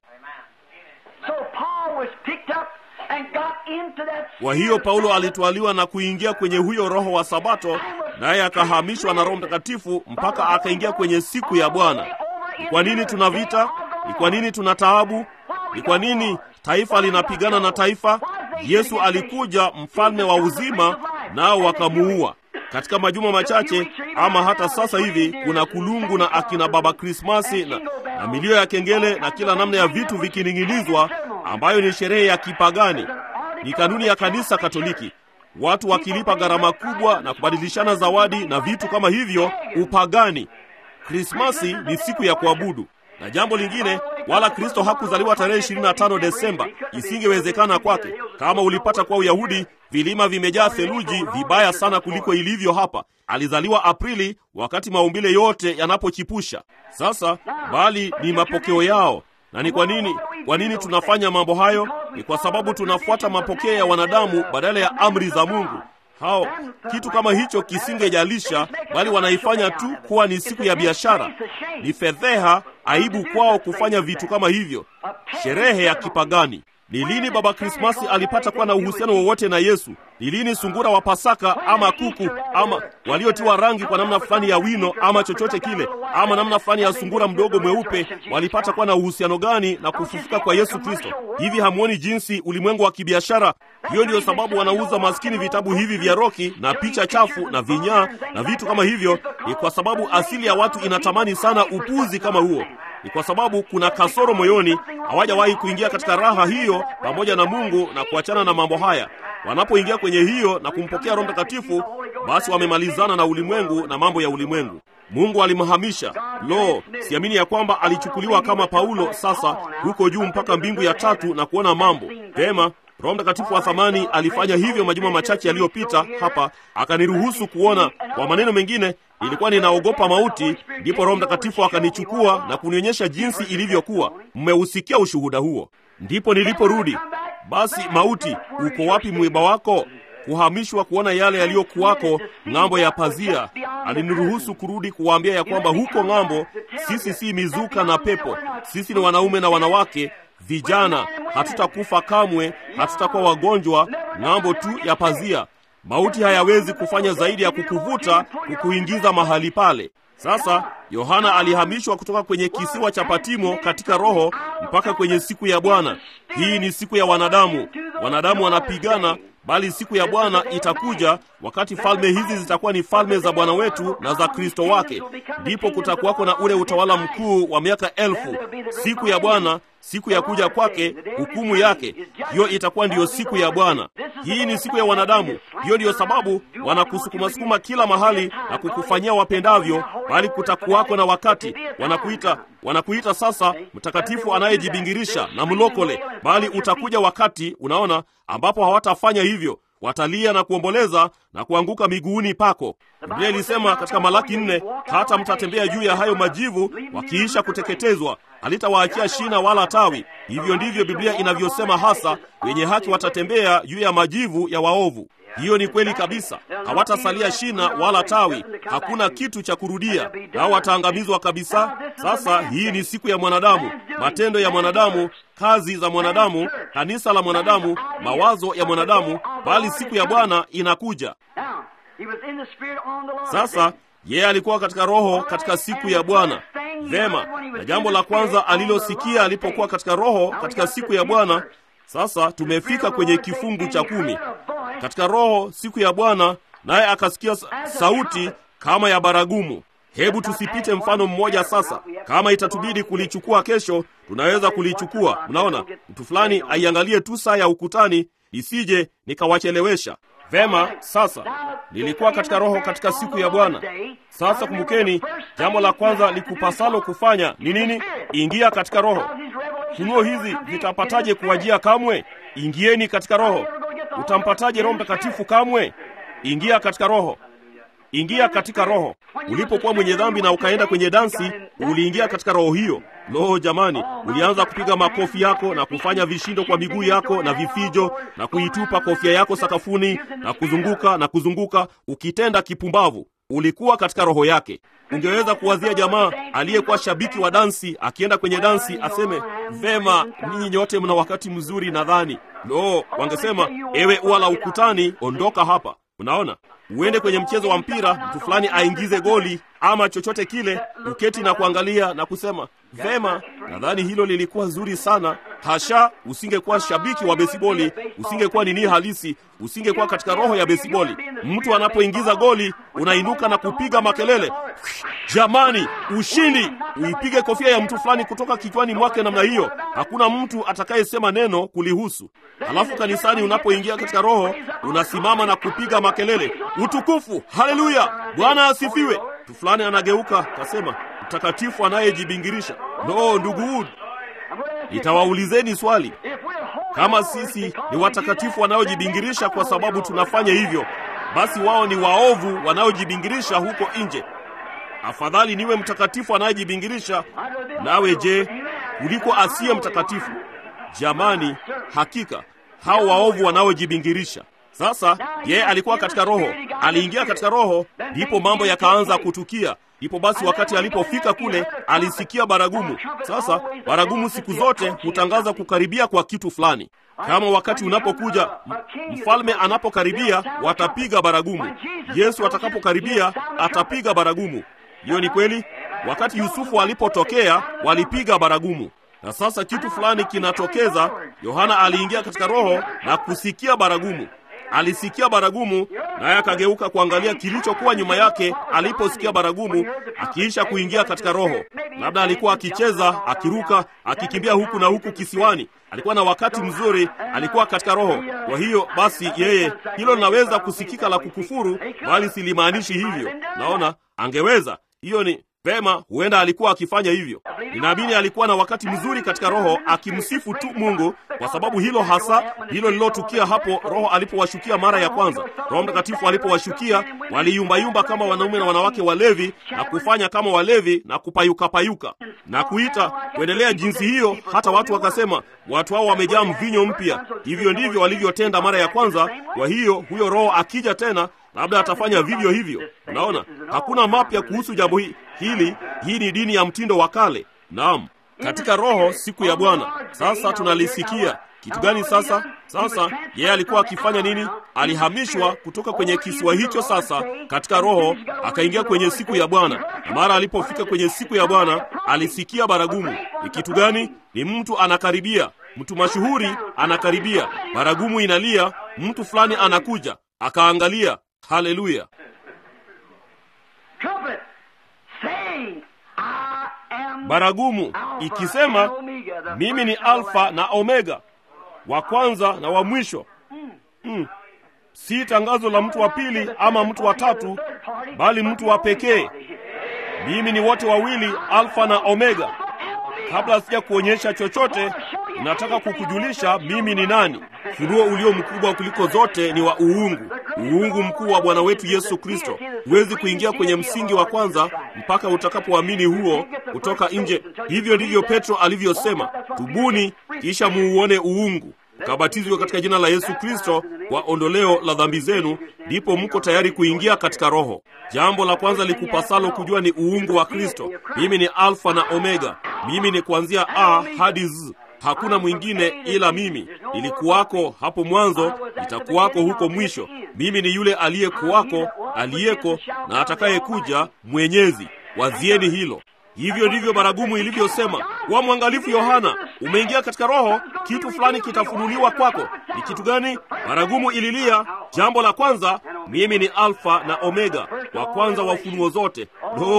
Speaker 1: Kwa hiyo Paulo alitwaliwa na kuingia kwenye huyo roho wa Sabato, naye akahamishwa na Roho Mtakatifu mpaka akaingia kwenye siku ya Bwana. Ni kwa nini tuna vita? Ni kwa nini tuna taabu? Ni kwa nini taifa linapigana na taifa? Yesu alikuja, mfalme wa uzima, nao wakamuua. Katika majuma machache ama hata sasa hivi kuna kulungu na akina baba Krismasi na milio ya kengele na kila namna ya vitu vikining'inizwa, ambayo ni sherehe ya kipagani. Ni kanuni ya kanisa Katoliki. Watu wakilipa gharama kubwa na kubadilishana zawadi na vitu kama hivyo, upagani. Krismasi ni siku ya kuabudu. Na jambo lingine, wala Kristo hakuzaliwa tarehe 25 Desemba. Isingewezekana kwake. Kama ulipata kwa Uyahudi, vilima vimejaa theluji vibaya sana kuliko ilivyo hapa. Alizaliwa Aprili, wakati maumbile yote yanapochipusha. Sasa bali ni mapokeo yao. Na ni kwa nini? Kwa nini tunafanya mambo hayo? Ni kwa sababu tunafuata mapokeo ya wanadamu badala ya amri za Mungu. Hao kitu kama hicho kisingejalisha, bali wanaifanya tu kuwa ni siku ya biashara. Ni fedheha, aibu kwao kufanya vitu kama hivyo. Sherehe ya kipagani. Ni lini baba Krismasi alipata kuwa na uhusiano wowote na Yesu? Ni lini sungura wa Pasaka ama kuku ama waliotiwa rangi kwa namna fulani ya wino ama chochote kile ama namna fulani ya sungura mdogo mweupe walipata kuwa na uhusiano gani na kufufuka kwa Yesu Kristo? Hivi hamuoni jinsi ulimwengu wa kibiashara? Hiyo ndiyo sababu wanauza maskini vitabu hivi vya roki na picha chafu na vinyaa na vitu kama hivyo. Ni kwa sababu asili ya watu inatamani sana upuzi kama huo. Ni kwa sababu kuna kasoro moyoni, hawajawahi kuingia katika raha hiyo pamoja na Mungu na kuachana na mambo haya. Wanapoingia kwenye hiyo na kumpokea Roho Mtakatifu, basi wamemalizana na ulimwengu na mambo ya ulimwengu. Mungu alimhamisha. Lo, siamini ya kwamba alichukuliwa kama Paulo sasa huko juu mpaka mbingu ya tatu na kuona mambo. Vema, Roho Mtakatifu wa thamani alifanya hivyo majuma machache yaliyopita hapa, akaniruhusu kuona. Kwa maneno mengine, nilikuwa ninaogopa mauti, ndipo Roho Mtakatifu akanichukua na kunionyesha jinsi ilivyokuwa. Mmeusikia ushuhuda huo. Ndipo niliporudi. Basi mauti, uko wapi mwiba wako? Kuhamishwa kuona yale yaliyokuwako ng'ambo ya pazia. Aliniruhusu kurudi kuwaambia ya kwamba huko ng'ambo sisi si mizuka na pepo. Sisi ni wanaume na wanawake, vijana, hatutakufa kamwe, hatutakuwa wagonjwa, ng'ambo tu ya pazia. Mauti hayawezi kufanya zaidi ya kukuvuta, kukuingiza mahali pale. Sasa Yohana alihamishwa kutoka kwenye kisiwa cha Patimo katika roho mpaka kwenye siku ya Bwana. Hii ni siku ya wanadamu. Wanadamu wanapigana, bali siku ya Bwana itakuja wakati falme hizi zitakuwa ni falme za Bwana wetu na za Kristo wake. Ndipo kutakuwako na ule utawala mkuu wa miaka 1000. Siku ya Bwana, siku ya kuja kwake, hukumu yake, hiyo itakuwa ndiyo siku ya Bwana. Hii ni siku ya wanadamu. Hiyo ndiyo sababu wanakusukuma kila mahali na kukufanyia wapendavyo, bali kutakuwako na wakati wanakuita sasa mtakatifu anayejibingirisha na mlokole, bali utakuja wakati, unaona, ambapo hawatafanya hivyo. Watalia na kuomboleza na kuanguka miguuni pako. Biblia ilisema katika Malaki 4, hata mtatembea juu ya hayo majivu wakiisha kuteketezwa, halitawaachia shina wala tawi. Hivyo ndivyo Biblia inavyosema hasa, wenye haki watatembea juu ya majivu ya waovu. Hiyo ni kweli kabisa. Hawatasalia shina wala tawi, hakuna kitu cha kurudia, nao wataangamizwa kabisa. Sasa hii ni siku ya mwanadamu, matendo ya mwanadamu, kazi za mwanadamu, kanisa la mwanadamu, mawazo ya mwanadamu, bali siku ya Bwana inakuja. Sasa yeye alikuwa katika roho katika siku ya Bwana. Vema, na jambo la kwanza alilosikia alipokuwa katika roho katika siku ya Bwana. Sasa tumefika kwenye kifungu cha 10. Katika roho siku ya Bwana, naye akasikia sauti kama ya baragumu. Hebu tusipite mfano mmoja sasa. Kama itatubidi kulichukua kesho, tunaweza kulichukua. Mnaona, mtu fulani aiangalie tu saa ya ukutani, isije nikawachelewesha. Vema, sasa nilikuwa katika roho katika siku ya Bwana. Sasa kumbukeni, jambo la kwanza likupasalo kufanya ni nini? Ingia katika roho. Funuo hizi zitapataje kuwajia kamwe? Ingieni katika roho. Utampataje Roho Mtakatifu kamwe? Ingia katika roho. Ingia katika roho. Ulipokuwa mwenye dhambi na ukaenda kwenye dansi, uliingia katika roho hiyo. Lo jamani, ulianza kupiga makofi yako na kufanya vishindo kwa miguu yako na vifijo na kuitupa kofia yako sakafuni na kuzunguka ukitenda kipumbavu. Ulikuwa katika roho yake. Ungeweza kuwazia jamaa aliyekuwa shabiki wa dansi akienda kwenye dansi aseme, "Vema, ninyi nyote mna wakati mzuri nadhani." Lo, wangesema, "Ewe ua la ukutani, ondoka hapa." Unaona? Uende kwenye mchezo wa mpira, mtu fulani aingize goli ama chochote kile, uketi na kuangalia na kusema, "Vema, nadhani hilo lilikuwa zuri sana." Hasha, usingekuwa shabiki wa besiboli, usingekuwa nini halisi, usingekuwa katika roho ya besiboli. Mtu anapoingiza goli, unainuka na kupiga makelele. Jamani, ushindi! Uipige kofia ya mtu fulani kutoka kichwani mwake namna hiyo. Hakuna mtu atakayesema neno kulihusu. Halafu kanisani unapoingia katika roho, unasimama na kupiga makelele. Utukufu! Haleluya! Bwana asifiwe! Mtu fulani anageuka, kasema, "Mtakatifu anayejibingirisha." No, ndugu Wood, nitawaulizeni swali. Kama sisi ni watakatifu wanaojibingirisha kwa sababu tunafanya hivyo, basi wao ni waovu wanaojibingirisha huko nje. Afadhali niwe mtakatifu anayejibingirisha, nawe je, kuliko asiye mtakatifu. Jamani, hakika hao waovu wanaojibingirisha. Sasa yeye alikuwa katika roho, aliingia katika roho, ndipo mambo yakaanza kutukia. Ndipo basi wakati alipofika kule, alisikia baragumu. Sasa baragumu siku zote hutangaza kukaribia kwa kitu fulani. Kama wakati unapokuja, mfalme anapokaribia, watapiga baragumu. Yesu atakapokaribia, atapiga baragumu. Hiyo ni kweli. Wakati Yusufu alipotokea, walipiga baragumu. Na sasa kitu fulani kinatokeza. Yohana aliingia katika roho na kusikia baragumu. Alisikia baragumu, naye akageuka kuangalia kilichokuwa nyuma yake aliposikia baragumu, akiisha kuingia katika roho. Labda alikuwa akicheza, akiruka, akikimbia huku na huku kisiwani. Alikuwa na wakati mzuri, alikuwa katika roho. Kwa hiyo basi yeye, hilo linaweza kusikika la kukufuru, bali silimaanishi hivyo. Naona angeweza. Hiyo ni vema, huenda alikuwa akifanya hivyo. Ninaamini alikuwa na wakati mzuri katika roho, akimsifu tu Mungu, kwa sababu hilo hasa hilo lilotukia hapo Roho alipowashukia mara ya kwanza. Roho Mtakatifu alipowashukia, waliyumbayumba kama wanaume na wanawake walevi, na kufanya kama walevi na kupayuka na kuita kuendelea jinsi hiyo, hata watu wakasema, watu hao wamejaa mvinyo mpya. Hivyo ndivyo walivyotenda mara ya kwanza. Kwa hiyo huyo Roho akija tena, labda atafanya vivyo hivyo. Unaona, hakuna mapya kuhusu jambo hili. Hii ni dini ya mtindo wa kale. Naam, katika roho siku ya Bwana. Sasa tunalisikia Kitu gani sasa? Sasa yeye alikuwa akifanya nini? Alihamishwa kutoka kwenye kisiwa hicho sasa katika roho, akaingia kwenye siku ya Bwana. Na mara alipofika kwenye siku ya Bwana, alisikia baragumu. Ni kitu gani? Ni mtu anakaribia, mtu mashuhuri anakaribia, baragumu inalia, mtu fulani anakuja. Akaangalia. Haleluya! Baragumu ikisema, mimi ni Alfa na Omega, wa kwanza na wa mwisho. Si tangazo la mtu wa pili ama mtu wa tatu, bali mtu wa pekee. Mimi ni wote wawili, Alfa na Omega. Kabla sija kuonyesha chochote, nataka kukujulisha mimi ni nani. Funuo ulio mkubwa kuliko zote ni wa uungu, uungu mkuu wa Bwana wetu Yesu Kristo. Huwezi kuingia kwenye msingi wa kwanza mpaka utakapoamini huo kutoka nje. Hivyo ndivyo Petro alivyosema, tubuni kisha muuone uungu, mkabatizwe katika jina la Yesu Kristo kwa ondoleo la dhambi zenu, ndipo mko tayari kuingia katika roho. Jambo la kwanza likupasalo kujua ni uungu wa Kristo. Mimi ni Alfa na Omega. Mimi ni kuanzia A hadi Z. Hakuna mwingine ila mimi. Nilikuwako hapo mwanzo, nitakuwako huko mwisho. Mimi ni yule aliyekuwako, aliyeko na atakayekuja, Mwenyezi. Wazieni hilo. Hivyo ndivyo baragumu ilivyosema. Kuwa mwangalifu Yohana, umeingia katika roho, kitu fulani kitafunuliwa kwako. Ni kitu gani? Baragumu ililia, jambo la kwanza, mimi ni Alfa na Omega, wa kwanza wa funuo zote.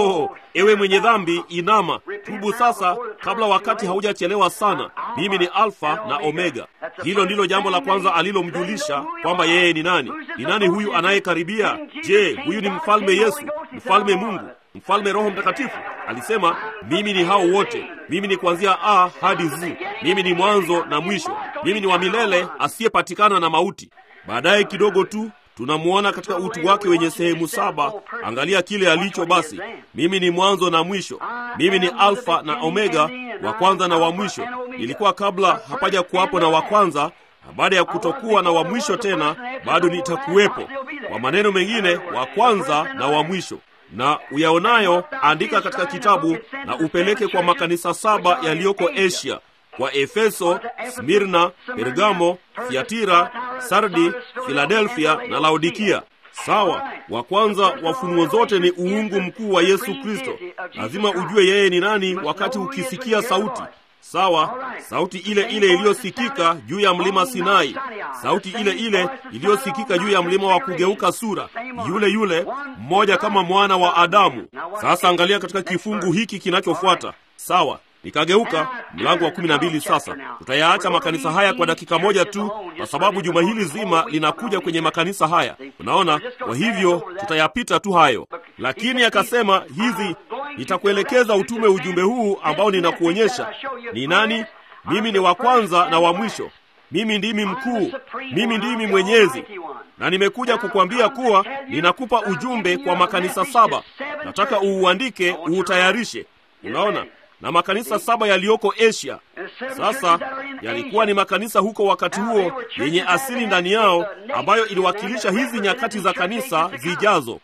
Speaker 1: Ewe mwenye dhambi, inama, tubu sasa kabla wakati haujachelewa sana. Mimi ni Alfa na Omega. Hilo ndilo jambo la kwanza alilomjulisha kwamba yeye ni nani. Ni nani huyu anayekaribia? Je, huyu ni mfalme Yesu, mfalme Mungu, mfalme Roho Mtakatifu? Alisema, mimi ni hao wote. Mimi ni kuanzia A hadi Z. Mimi ni mwanzo na mwisho. Mimi ni wa milele asiyepatikana na mauti. Baadaye kidogo tu tunamuona katika utu wake wenye sehemu 7. Angalia kile alicho basi. Mimi ni mwanzo na mwisho. Mimi ni Alfa na Omega, wa kwanza na wa mwisho. Nilikuwa kabla hapaja kuwapo na wa kwanza, na baada ya kutokuwa na wa mwisho tena, bado nitakuwepo. Kwa maneno mengine, wa kwanza na wa mwisho. Na uyaonayo andika katika kitabu na upeleke kwa makanisa 7 yaliyoko Asia, kwa Efeso, Smirna, Pergamo, Thiatira, Sardi, Filadelfia na Laodikia. Sawa, wa kwanza wa funuo zote ni uungu mkuu wa Yesu Kristo. Lazima ujue yeye ni nani wakati ukisikia sauti. Sawa, sauti ile ile iliyosikika juu ya mlima Sinai, sauti ile ile iliyosikika juu ya mlima wa kugeuka sura, yule yule mmoja kama mwana wa Adamu. Sasa angalia katika kifungu hiki kinachofuata. Sawa, nikageuka, mlango wa 12. Sasa tutayaacha makanisa haya kwa dakika moja tu, kwa sababu juma hili zima linakuja kwenye makanisa haya, unaona. Kwa hivyo tutayapita tu hayo, lakini akasema hizi, nitakuelekeza utume ujumbe huu ambao ninakuonyesha ni nani. Mimi ni wa kwanza na wa mwisho. Mimi ndimi mkuu, mimi ndimi mwenyezi, na nimekuja kukwambia kuwa ninakupa ujumbe kwa makanisa 7. Nataka uuandike, uutayarishe, unaona, na makanisa 7 yaliyoko Asia. Sasa yalikuwa ni makanisa huko wakati huo yenye asili ndani yao, ambayo iliwakilisha hizi nyakati za kanisa zijazo.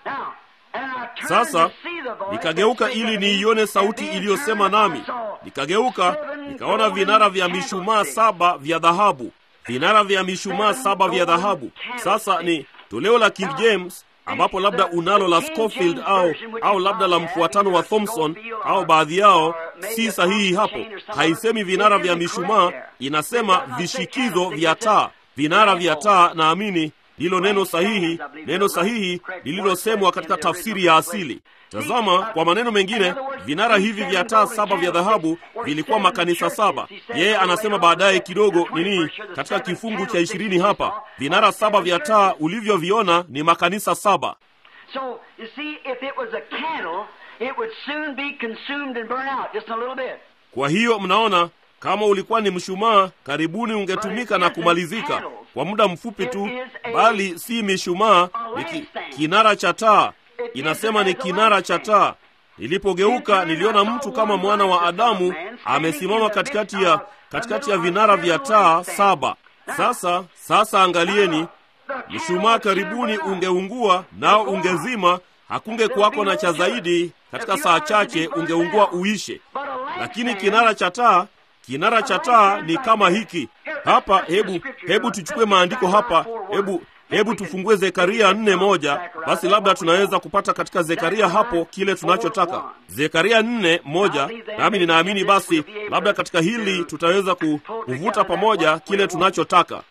Speaker 1: Sasa nikageuka ili niione sauti iliyosema nami. Nikageuka, nikaona vinara vya mishumaa 7 vya dhahabu. Vinara vya mishumaa 7 vya dhahabu. Sasa ni toleo la King James, ambapo labda unalo la Scofield au labda la mfuatano wa Thompson, au baadhi yao si sahihi hapo. Haisemi vinara vya mishumaa, inasema vishikizo vya taa. Vinara vya taa, naamini hilo neno sahihi lililosemwa katika tafsiri ya asili. Tazama, kwa maneno mengine, vinara hivi vya taa 7 vya dhahabu vilikuwa makanisa 7. Yeye anasema baadaye kidogo nini katika kifungu cha 20 hapa, vinara 7 vya taa ulivyoviona ni makanisa 7.
Speaker 2: So, you see, if it was a candle, it would soon be consumed and burn out just a little bit.
Speaker 1: Kwa hiyo mnaona, kama ulikuwa ni mshumaa, karibuni ungetumika na kumalizika kwa muda mfupi tu, bali si mishumaa, ni kinara cha taa. Inasema ni kinara cha taa. Nilipogeuka niliona mtu kama mwana wa Adamu amesimama katikati ya vinara vya taa 7. Sasa angalieni, mshumaa karibuni ungeungua nao ungezima, hakunge kuwako na cha zaidi, katika saa chache ungeungua uishe. Lakini kinara cha taa ni kama hiki. Hapa hebu tuchukue maandiko hapa, hebu tufungue Zekaria 4:1. Basi labda tunaweza kupata katika Zekaria hapo kile tunachotaka. Zekaria 4:1, nami ninaamini basi labda katika hili tutaweza kuvuta pamoja kile tunachotaka.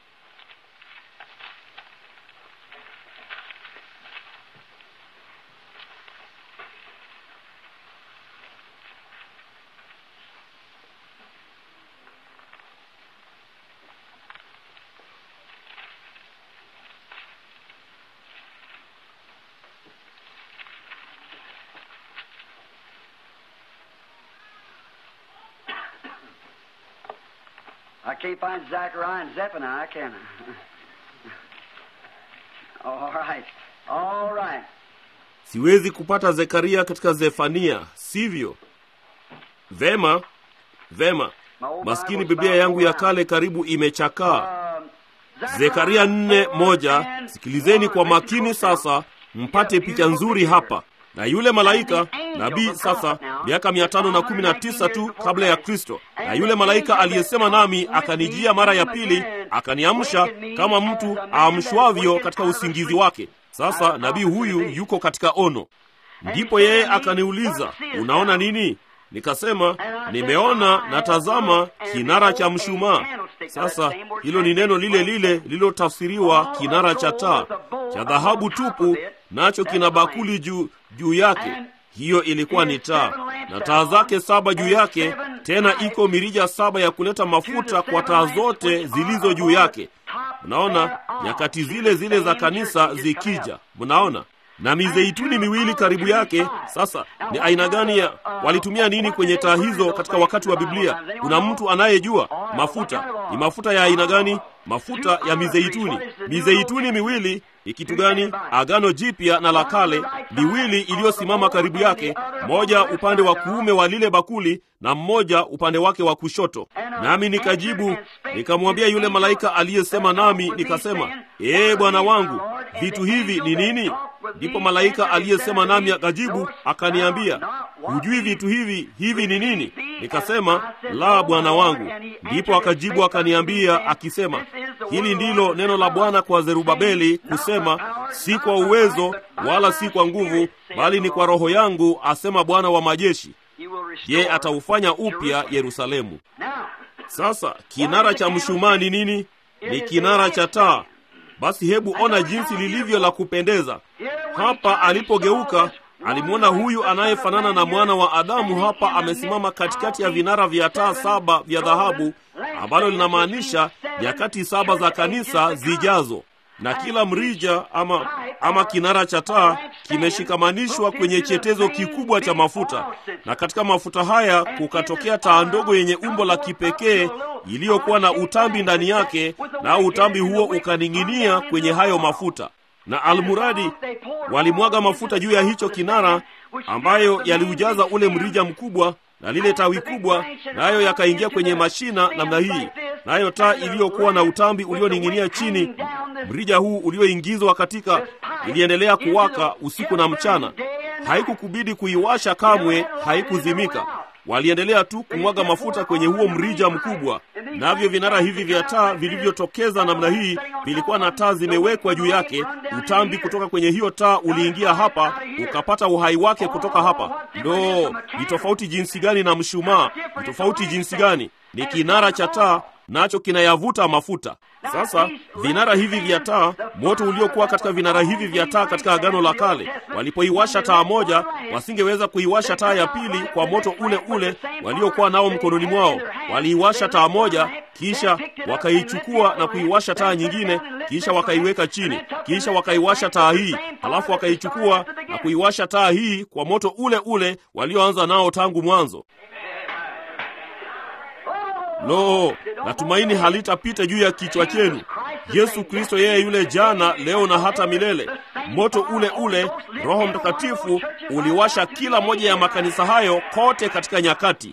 Speaker 2: I can't find Zechariah and Zephaniah, can I? All right.
Speaker 1: Siwezi kupata Zekaria katika Zefania, sivyo? Vema. Maskini Biblia yangu ya kale karibu imechakaa. Zekaria 4:1, sikilizeni kwa makini sasa, mpate picha nzuri hapa. Na yule malaika nabii, sasa miaka 519 tu kabla ya Kristo, na yule malaika aliyesema nami akanijia mara ya pili, akaniamsha kama mtu aamshwavyo katika usingizi wake. Sasa nabii huyu yuko katika ono. Ndipo yeye akaniuliza, unaona nini? Nikasema, nimeona na tazama kinara cha mshumaa. Sasa hilo ni neno lile lile lililotafsiriwa kinara cha taa, cha dhahabu tupu, nacho kina bakuli juu yake. Hiyo ilikuwa ni taa, na taa zake 7 juu yake, tena iko mirija 7 ya kuleta mafuta kwa taa zote zilizo juu yake. Mnaona nyakati zile zile za kanisa zikija, mnaona, na mizeituni miwili karibu yake. Sasa ni aina gani ya walitumia nini kwenye taa hizo katika wakati wa Biblia? Kuna mtu anayejua? Mafuta ni mafuta ya aina gani? Mafuta ya mizeituni. Mizeituni miwili ni kitu gani? Agano Jipya na la Kale, miwili iliyosimama karibu yake, moja upande wa kuume wa lile bakuli na mmoja upande wake wa kushoto. Nami nikajibu nikamwambia yule malaika aliyesema nami, nikasema, Bwana wangu, vitu hivi ni nini? Ndipo malaika aliyesema nami akajibu akaniambia, hujui vitu hivi ni nini? Nikasema, la, Bwana wangu. Ndipo akajibu akaniambia akisema, hili ndilo neno la Bwana kwa Zerubabeli kusema, si kwa uwezo wala si kwa nguvu, bali ni kwa Roho yangu, asema Bwana wa majeshi. Ye ataufanya upya Yerusalemu. Sasa kinara cha mshumaa ni nini? Ni kinara cha taa. Basi hebu ona jinsi lilivyo la kupendeza. Hapa alipogeuka, alimwona huyu anayefanana na mwana wa Adamu hapa amesimama katikati ya vinara vya taa 7 vya dhahabu, ambalo linamaanisha nyakati 7 za kanisa zijazo. Na kila mrija ama kinara cha taa kimeshikamanishwa kwenye chetezo kikubwa cha mafuta, na katika mafuta haya kukatokea taa ndogo yenye umbo la kipekee iliyokuwa na utambi ndani yake, na utambi huo ukaning'inia kwenye hayo mafuta. Na almuradi walimwaga mafuta juu ya hicho kinara, ambayo yaliujaza ule mrija mkubwa na lile tawi kubwa, nayo yakaingia kwenye mashina namna hii. Nayo taa iliyokuwa na utambi ulioning'inia chini, mrija huu ulioingizwa katika, iliendelea kuwaka usiku na mchana. Haikukubidi kuiwasha kamwe, haikuzimika. Waliendelea tu kumwaga mafuta kwenye huo mrija mkubwa. Navyo vinara hivi vya taa vilivyotokeza namna hii vilikuwa na taa zimewekwa juu yake. Utambi kutoka kwenye hiyo taa uliingia hapa, ukapata uhai wake kutoka hapa. Ni tofauti jinsi gani na mshumaa! Ni tofauti jinsi gani! Ni kinara cha taa, nacho kinayavuta mafuta. Sasa vinara hivi vya taa, moto uliokuwa katika vinara hivi vya taa katika Agano la Kale, walipoiwasha taa moja, wasingeweza kuiwasha taa ya pili kwa moto ule ule waliokuwa nao mkononi mwao. Waliiwasha taa moja, kisha wakaichukua na kuiwasha taa nyingine, kisha wakaiweka chini, kisha wakaiwasha taa hii, halafu wakaichukua na kuiwasha taa hii kwa moto ule ule walioanza nao tangu mwanzo. Natumaini halitapita juu ya kichwa chenu. Yesu Kristo yeye yule jana, leo na hata milele. Moto ule ule, Roho Mtakatifu uliwasha kila moja ya makanisa hayo kote katika nyakati.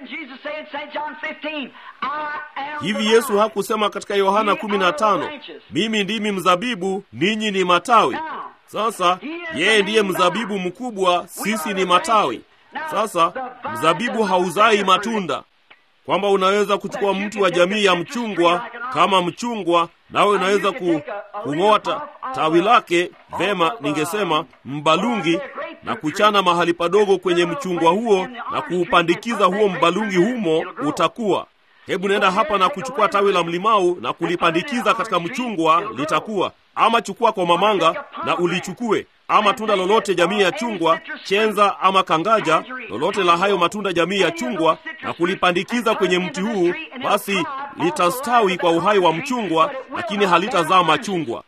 Speaker 1: Hivi Yesu hakusema katika Yohana 15, mimi ndimi mzabibu, ninyi ni matawi? Sasa yeye ndiye mzabibu mkubwa, sisi ni matawi. Sasa mzabibu hauzai matunda, kwamba unaweza kuchukua mtu wa jamii ya mchungwa kama mchungwa, nawe unaweza kung'oa tawi lake, vema, ningesema mbalungi, na kuchana mahali padogo kwenye mchungwa huo na kuupandikiza huo mbalungi humo, utakuwa. Hebu nenda hapa na kuchukua tawi la mlimau na kulipandikiza katika mchungwa, litakuwa. Ama chukua kwa mamanga na ulichukue, ama tunda lolote jamii ya chungwa, chenza ama kangaja, lolote la hayo matunda jamii ya chungwa, na kulipandikiza kwenye mti huu, basi litastawi kwa uhai wa mchungwa, lakini halitazaa machungwa.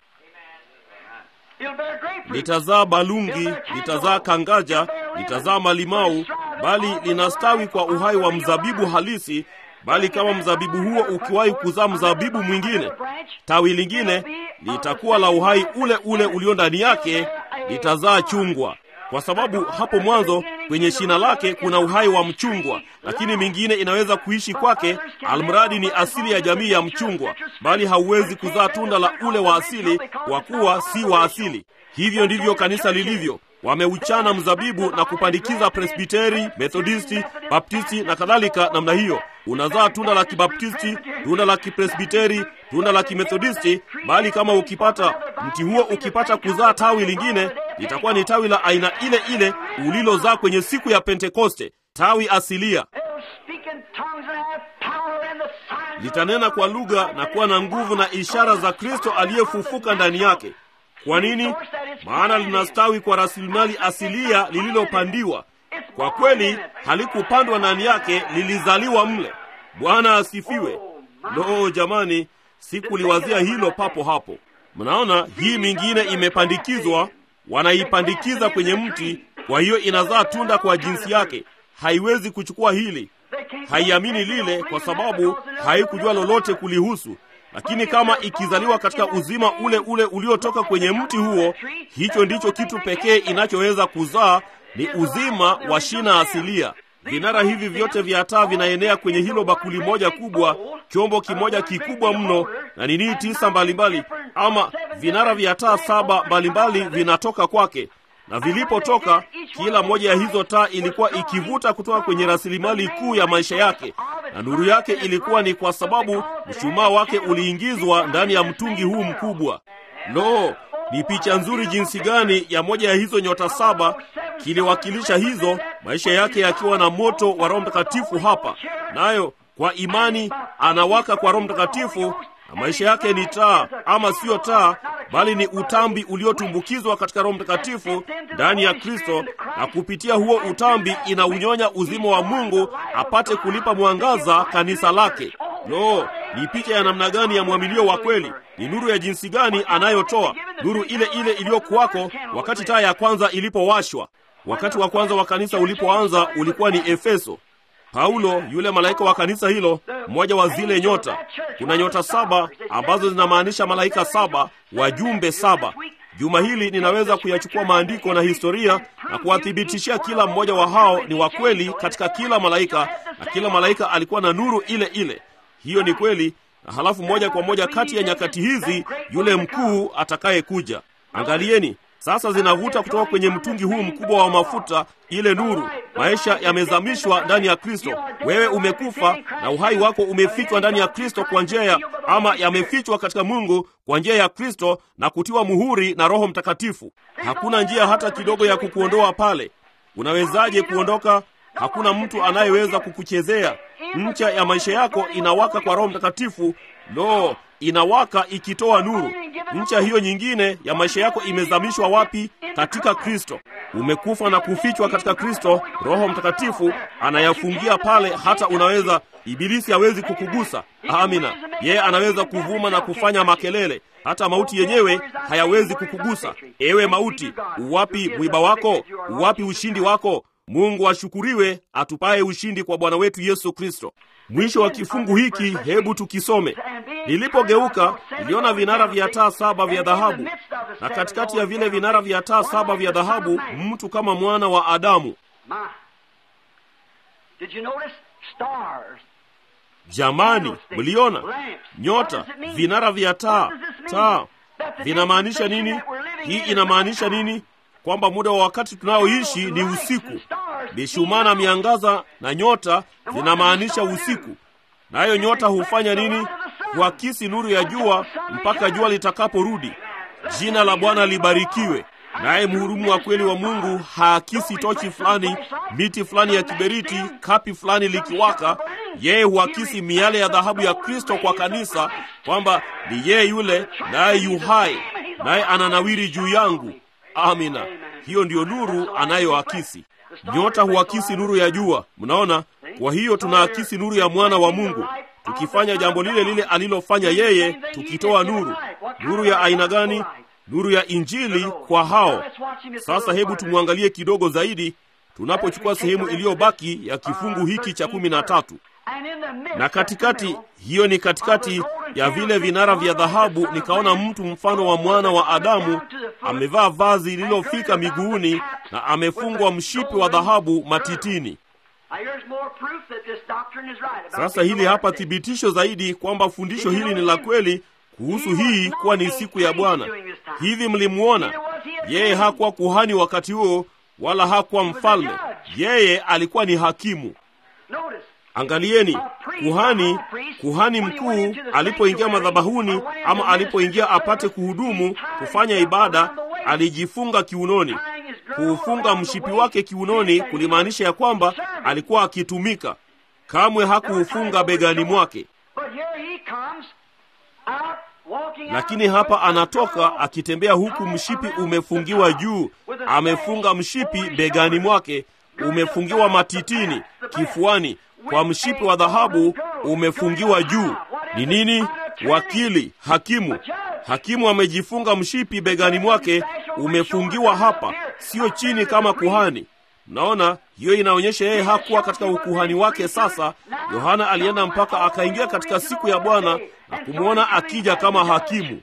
Speaker 1: Litazaa balungi, litazaa kangaja, litazaa malimau, bali linastawi kwa uhai wa mzabibu halisi. Bali kama mzabibu huo ukiwahi kuzaa mzabibu mwingine, tawi lingine litakuwa la uhai ule ule ulio ndani yake, litazaa chungwa. Kwa sababu hapo mwanzo kwenye shina lake kuna uhai wa mchungwa, lakini mingine inaweza kuishi kwake, almradi ni asili ya jamii ya mchungwa, bali hauwezi kuzaa tunda la ule wa asili, kwa kuwa si wa asili. Hivyo ndivyo kanisa lilivyo. Wameuchana mzabibu na kupandikiza Presbiteri, Methodisti, Baptisti na kadhalika namna hiyo. Unazaa tunda la Kibaptisti, tunda la Kipresbiteri, tunda la Kimethodisti, bali kama ukipata mti huo ukipata kuzaa tawi lingine, litakuwa ni tawi la aina ile ile ulilozaa kwenye siku ya Pentekoste, tawi asilia. Litanena kwa lugha na kuwa na nguvu na ishara za Kristo aliyefufuka ndani yake. Kwa nini? Maana linastawi kwa rasilimali asilia lililopandiwa. Kwa kweli halikupandwa ndani yake, lilizaliwa mle. Bwana asifiwe. Lo, jamani, sikuliwazia hilo papo hapo. Mnaona, hii mingine imepandikizwa, wanaipandikiza kwenye mti, kwa hiyo inazaa tunda kwa jinsi yake. Haiwezi kuchukua hili, haiamini lile, kwa sababu haikujua lolote kulihusu. Lakini kama ikizaliwa katika uzima ule ule uliotoka kwenye mti huo, hicho ndicho kitu pekee inachoweza kuzaa, ni uzima wa shina asilia. Vinara hivi vyote vya taa vinaenea kwenye hilo bakuli moja kubwa, chombo kimoja kikubwa mno, na nini 9 mbalimbali, ama vinara vya taa 7 mbalimbali vinatoka kwake. Na vilipotoka, kila moja ya hizo taa ilikuwa ikivuta kutoka kwenye rasilimali kuu ya maisha yake, na nuru yake ilikuwa ni kwa sababu mshumaa wake uliingizwa ndani ya mtungi huu mkubwa. Lo, ni picha nzuri jinsi gani ya moja ya hizo nyota 7 kiliwakilisha hizo, maisha yake yakiwa na moto wa Roho Mtakatifu hapa, nayo kwa imani anawaka kwa Roho Mtakatifu, na maisha yake ni taa, ama sio taa, bali ni utambi uliotumbukizwa katika Roho Mtakatifu ndani ya Kristo, na kupitia huo utambi inaunyonya uzima wa Mungu apate kulipa mwangaza kanisa lake. Lo, ni picha ya namna gani ya mwaminio wa kweli! Ni nuru ya jinsi gani anayotoa, nuru ile ile iliyokuwako wakati taa ya kwanza ilipowashwa. Wakati wa kwanza wa kanisa ulipoanza ulikuwa ni Efeso. Paulo, yule malaika wa kanisa hilo, mmoja wa zile nyota. Kuna nyota 7 ambazo zinamaanisha malaika 7, wajumbe 7. Juma hili ninaweza kuyachukua maandiko na historia na kuwathibitishia kila mmoja wa hao ni wa kweli katika kila malaika, na kila malaika alikuwa na nuru ile ile. Hiyo ni kweli. Na halafu moja kwa moja kati ya nyakati hizi yule mkuu atakaye kuja. Angalieni, sasa zinavuta kutoka kwenye mtungi huu mkubwa wa mafuta ile nuru. Maisha yamezamishwa ndani ya Kristo. Wewe umekufa na uhai wako umefichwa ndani ya Kristo kwa njia ya, ama yamefichwa katika Mungu kwa njia ya Kristo na kutiwa muhuri na Roho Mtakatifu. Hakuna njia hata kidogo ya kukuondoa pale. Unawezaje kuondoka? Hakuna mtu anayeweza kukuchezea. Ncha ya maisha yako inawaka kwa Roho Mtakatifu. Lo, inawaka ikitoa nuru. Ncha hiyo nyingine ya maisha yako imezamishwa wapi? Katika Kristo. Umekufa na kufichwa katika Kristo. Roho Mtakatifu anayafungia pale, hata unaweza, ibilisi hawezi kukugusa. Amina. Yeye anaweza kuvuma na kufanya makelele, hata mauti yenyewe hayawezi kukugusa. Ewe mauti, uwapi mwiba wako? Uwapi ushindi wako? Mungu ashukuriwe atupaye ushindi kwa Bwana wetu Yesu Kristo. Mwisho wa kifungu hiki, hebu tukisome. Nilipogeuka, niliona vinara vya taa 7 vya dhahabu, na katikati ya vile vinara vya taa 7 vya dhahabu, mtu kama mwana wa Adamu. Jamani, mliona? Nyota, vinara vya taa. Vinamaanisha nini? Hii inamaanisha nini? Kwamba muda wa wakati tunaoishi ni usiku. Mishumaa na miangaza na nyota zinamaanisha usiku. Nayo nyota hufanya nini? huakisi nuru ya jua mpaka jua litakaporudi. Jina la Bwana libarikiwe. Naye mhudumu wa kweli wa Mungu haakisi tochi fulani, miti fulani ya kiberiti, kapi fulani likiwaka. Yeye huakisi miale ya dhahabu ya Kristo kwa kanisa, kwamba ni yeye yule, naye yu hai, naye ananawiri juu yangu. Amina. Hiyo ndiyo nuru anayoakisi. Nyota huakisi nuru ya jua. Mnaona? Kwa hiyo tunaakisi nuru ya mwana wa Mungu, tukifanya jambo lile lile alilofanya yeye, tukitoa nuru. Nuru ya aina gani? Nuru ya Injili kwa hao. Sasa hebu tumwangalie kidogo zaidi tunapochukua sehemu iliyobaki ya kifungu hiki cha 13. Na katikati, hiyo ni katikati ya vile vinara vya dhahabu, nikaona mtu mfano wa mwana wa Adamu, amevaa vazi lililofika miguuni na amefungwa mshipi wa dhahabu matitini. Sasa hili hapa thibitisho zaidi kwamba fundisho hili ni la kweli kuhusu hii kuwa ni siku ya Bwana. Hivi mlimuona? Yeye hakuwa kuhani wakati huo, wala hakuwa mfalme. Yeye alikuwa ni hakimu. Angalieni, kuhani mkuu alipoingia madhabahuni, ama alipoingia apate kuhudumu, kufanya ibada, alijifunga kiunoni. Kuufunga mshipi wake kiunoni kulimaanisha ya kwamba alikuwa akitumika. Kamwe hakuufunga begani mwake. Lakini hapa anatoka akitembea huku mshipi umefungiwa juu. Amefunga mshipi begani mwake, umefungiwa matitini, kifuani, kwa mshipi wa dhahabu umefungiwa juu. Ni nini? Wakili, hakimu. Hakimu amejifunga mshipi begani mwake, umefungiwa hapa, sio chini kama kuhani. Naona hiyo inaonyesha yeye hakuwa katika ukuhani wake. Sasa Yohana alienda mpaka akaingia katika siku ya Bwana na kumwona akija kama hakimu.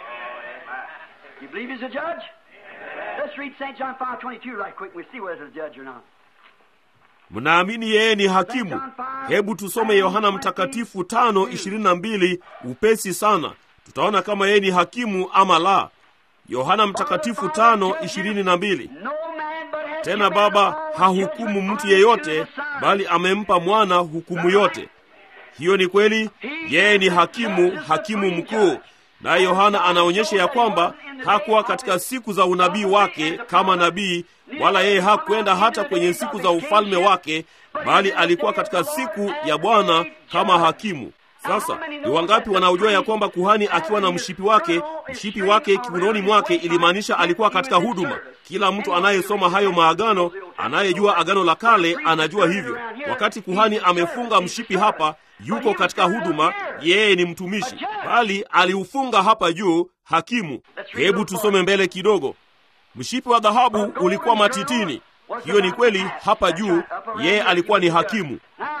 Speaker 1: Mnaamini yeye ni hakimu? Hebu tusome Yohana Mtakatifu 5:22 upesi sana. Tutaona kama yeye ni hakimu ama la. Yohana Mtakatifu 5:22. Tena Baba hahukumu mtu yeyote, bali amempa mwana hukumu yote. Hiyo ni kweli. Yeye ni hakimu, hakimu mkuu. Na Yohana anaonyesha ya kwamba hakuwa katika siku za unabii wake kama nabii, wala yeye hakwenda hata kwenye siku za ufalme wake, bali alikuwa katika siku ya Bwana kama hakimu. Sasa ni wangapi wanaojua ya kwamba kuhani akiwa na mshipi wake kiunoni mwake ilimaanisha alikuwa katika huduma? Kila mtu anayesoma hayo maagano, anayejua agano la kale, anajua hivyo. Wakati kuhani amefunga mshipi hapa, yuko katika huduma, yeye ni mtumishi, bali aliufunga hapa juu, hakimu. Hebu tusome mbele kidogo. Mshipi wa dhahabu ulikuwa matitini. Hiyo ni kweli, hapa juu yeye alikuwa ni hakimu.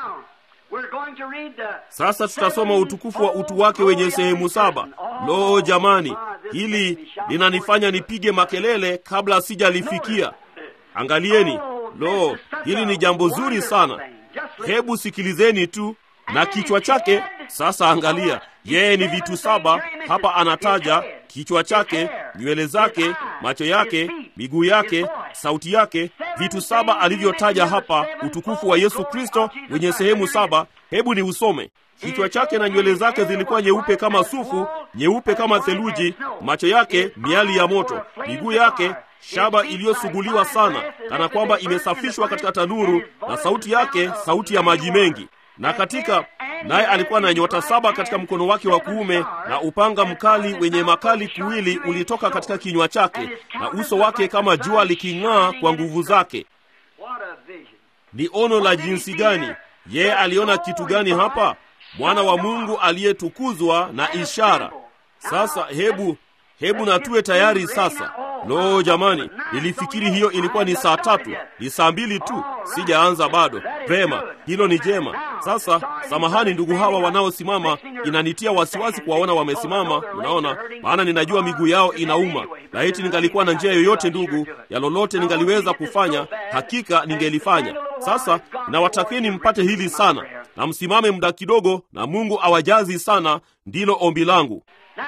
Speaker 1: Sasa tutasoma utukufu wa utu wake wenye sehemu 7. Lo jamani, hili linanifanya nipige makelele kabla sijalifikia. Angalieni, lo, hili ni jambo zuri sana. Hebu sikilizeni tu. Na kichwa chake, sasa angalia, yeye ni vitu 7 hapa anataja: kichwa chake, nywele zake, macho yake, miguu yake, sauti yake, vitu 7 alivyotaja hapa, utukufu wa Yesu Kristo wenye sehemu 7. Hebu ni usome. Kichwa chake na nywele zake zilikuwa nyeupe kama sufu, nyeupe kama theluji, macho yake miali ya moto, miguu yake shaba iliyosuguliwa sana, kana kwamba imesafishwa katika tanuru, na sauti yake sauti ya maji mengi. Naye alikuwa na nyota 7 katika mkono wake wa kuume, na upanga mkali wenye makali kuwili ulitoka katika kinywa chake, na uso wake kama jua liking'aa kwa nguvu zake. Ni ono la jinsi gani! Yeye aliona kitu gani hapa? Mwana wa Mungu aliyetukuzwa na ishara. Sasa hebu na tuwe tayari sasa. Lo jamani, nilifikiri hiyo ilikuwa ni saa 3, ni saa 2 tu, sijaanza bado. Vema, hilo ni jema. Sasa samahani ndugu hawa wanaosimama, inanitia wasiwasi kuwaona wamesimama, unaona, maana ninajua miguu yao inauma. Laiti ningalikuwa na njia yoyote ndugu, ya lolote ningaliweza kufanya, hakika ningelifanya. Sasa nawatakeni mpate hili sana, na msimame muda kidogo, na Mungu awajazi sana, ndilo ombi langu.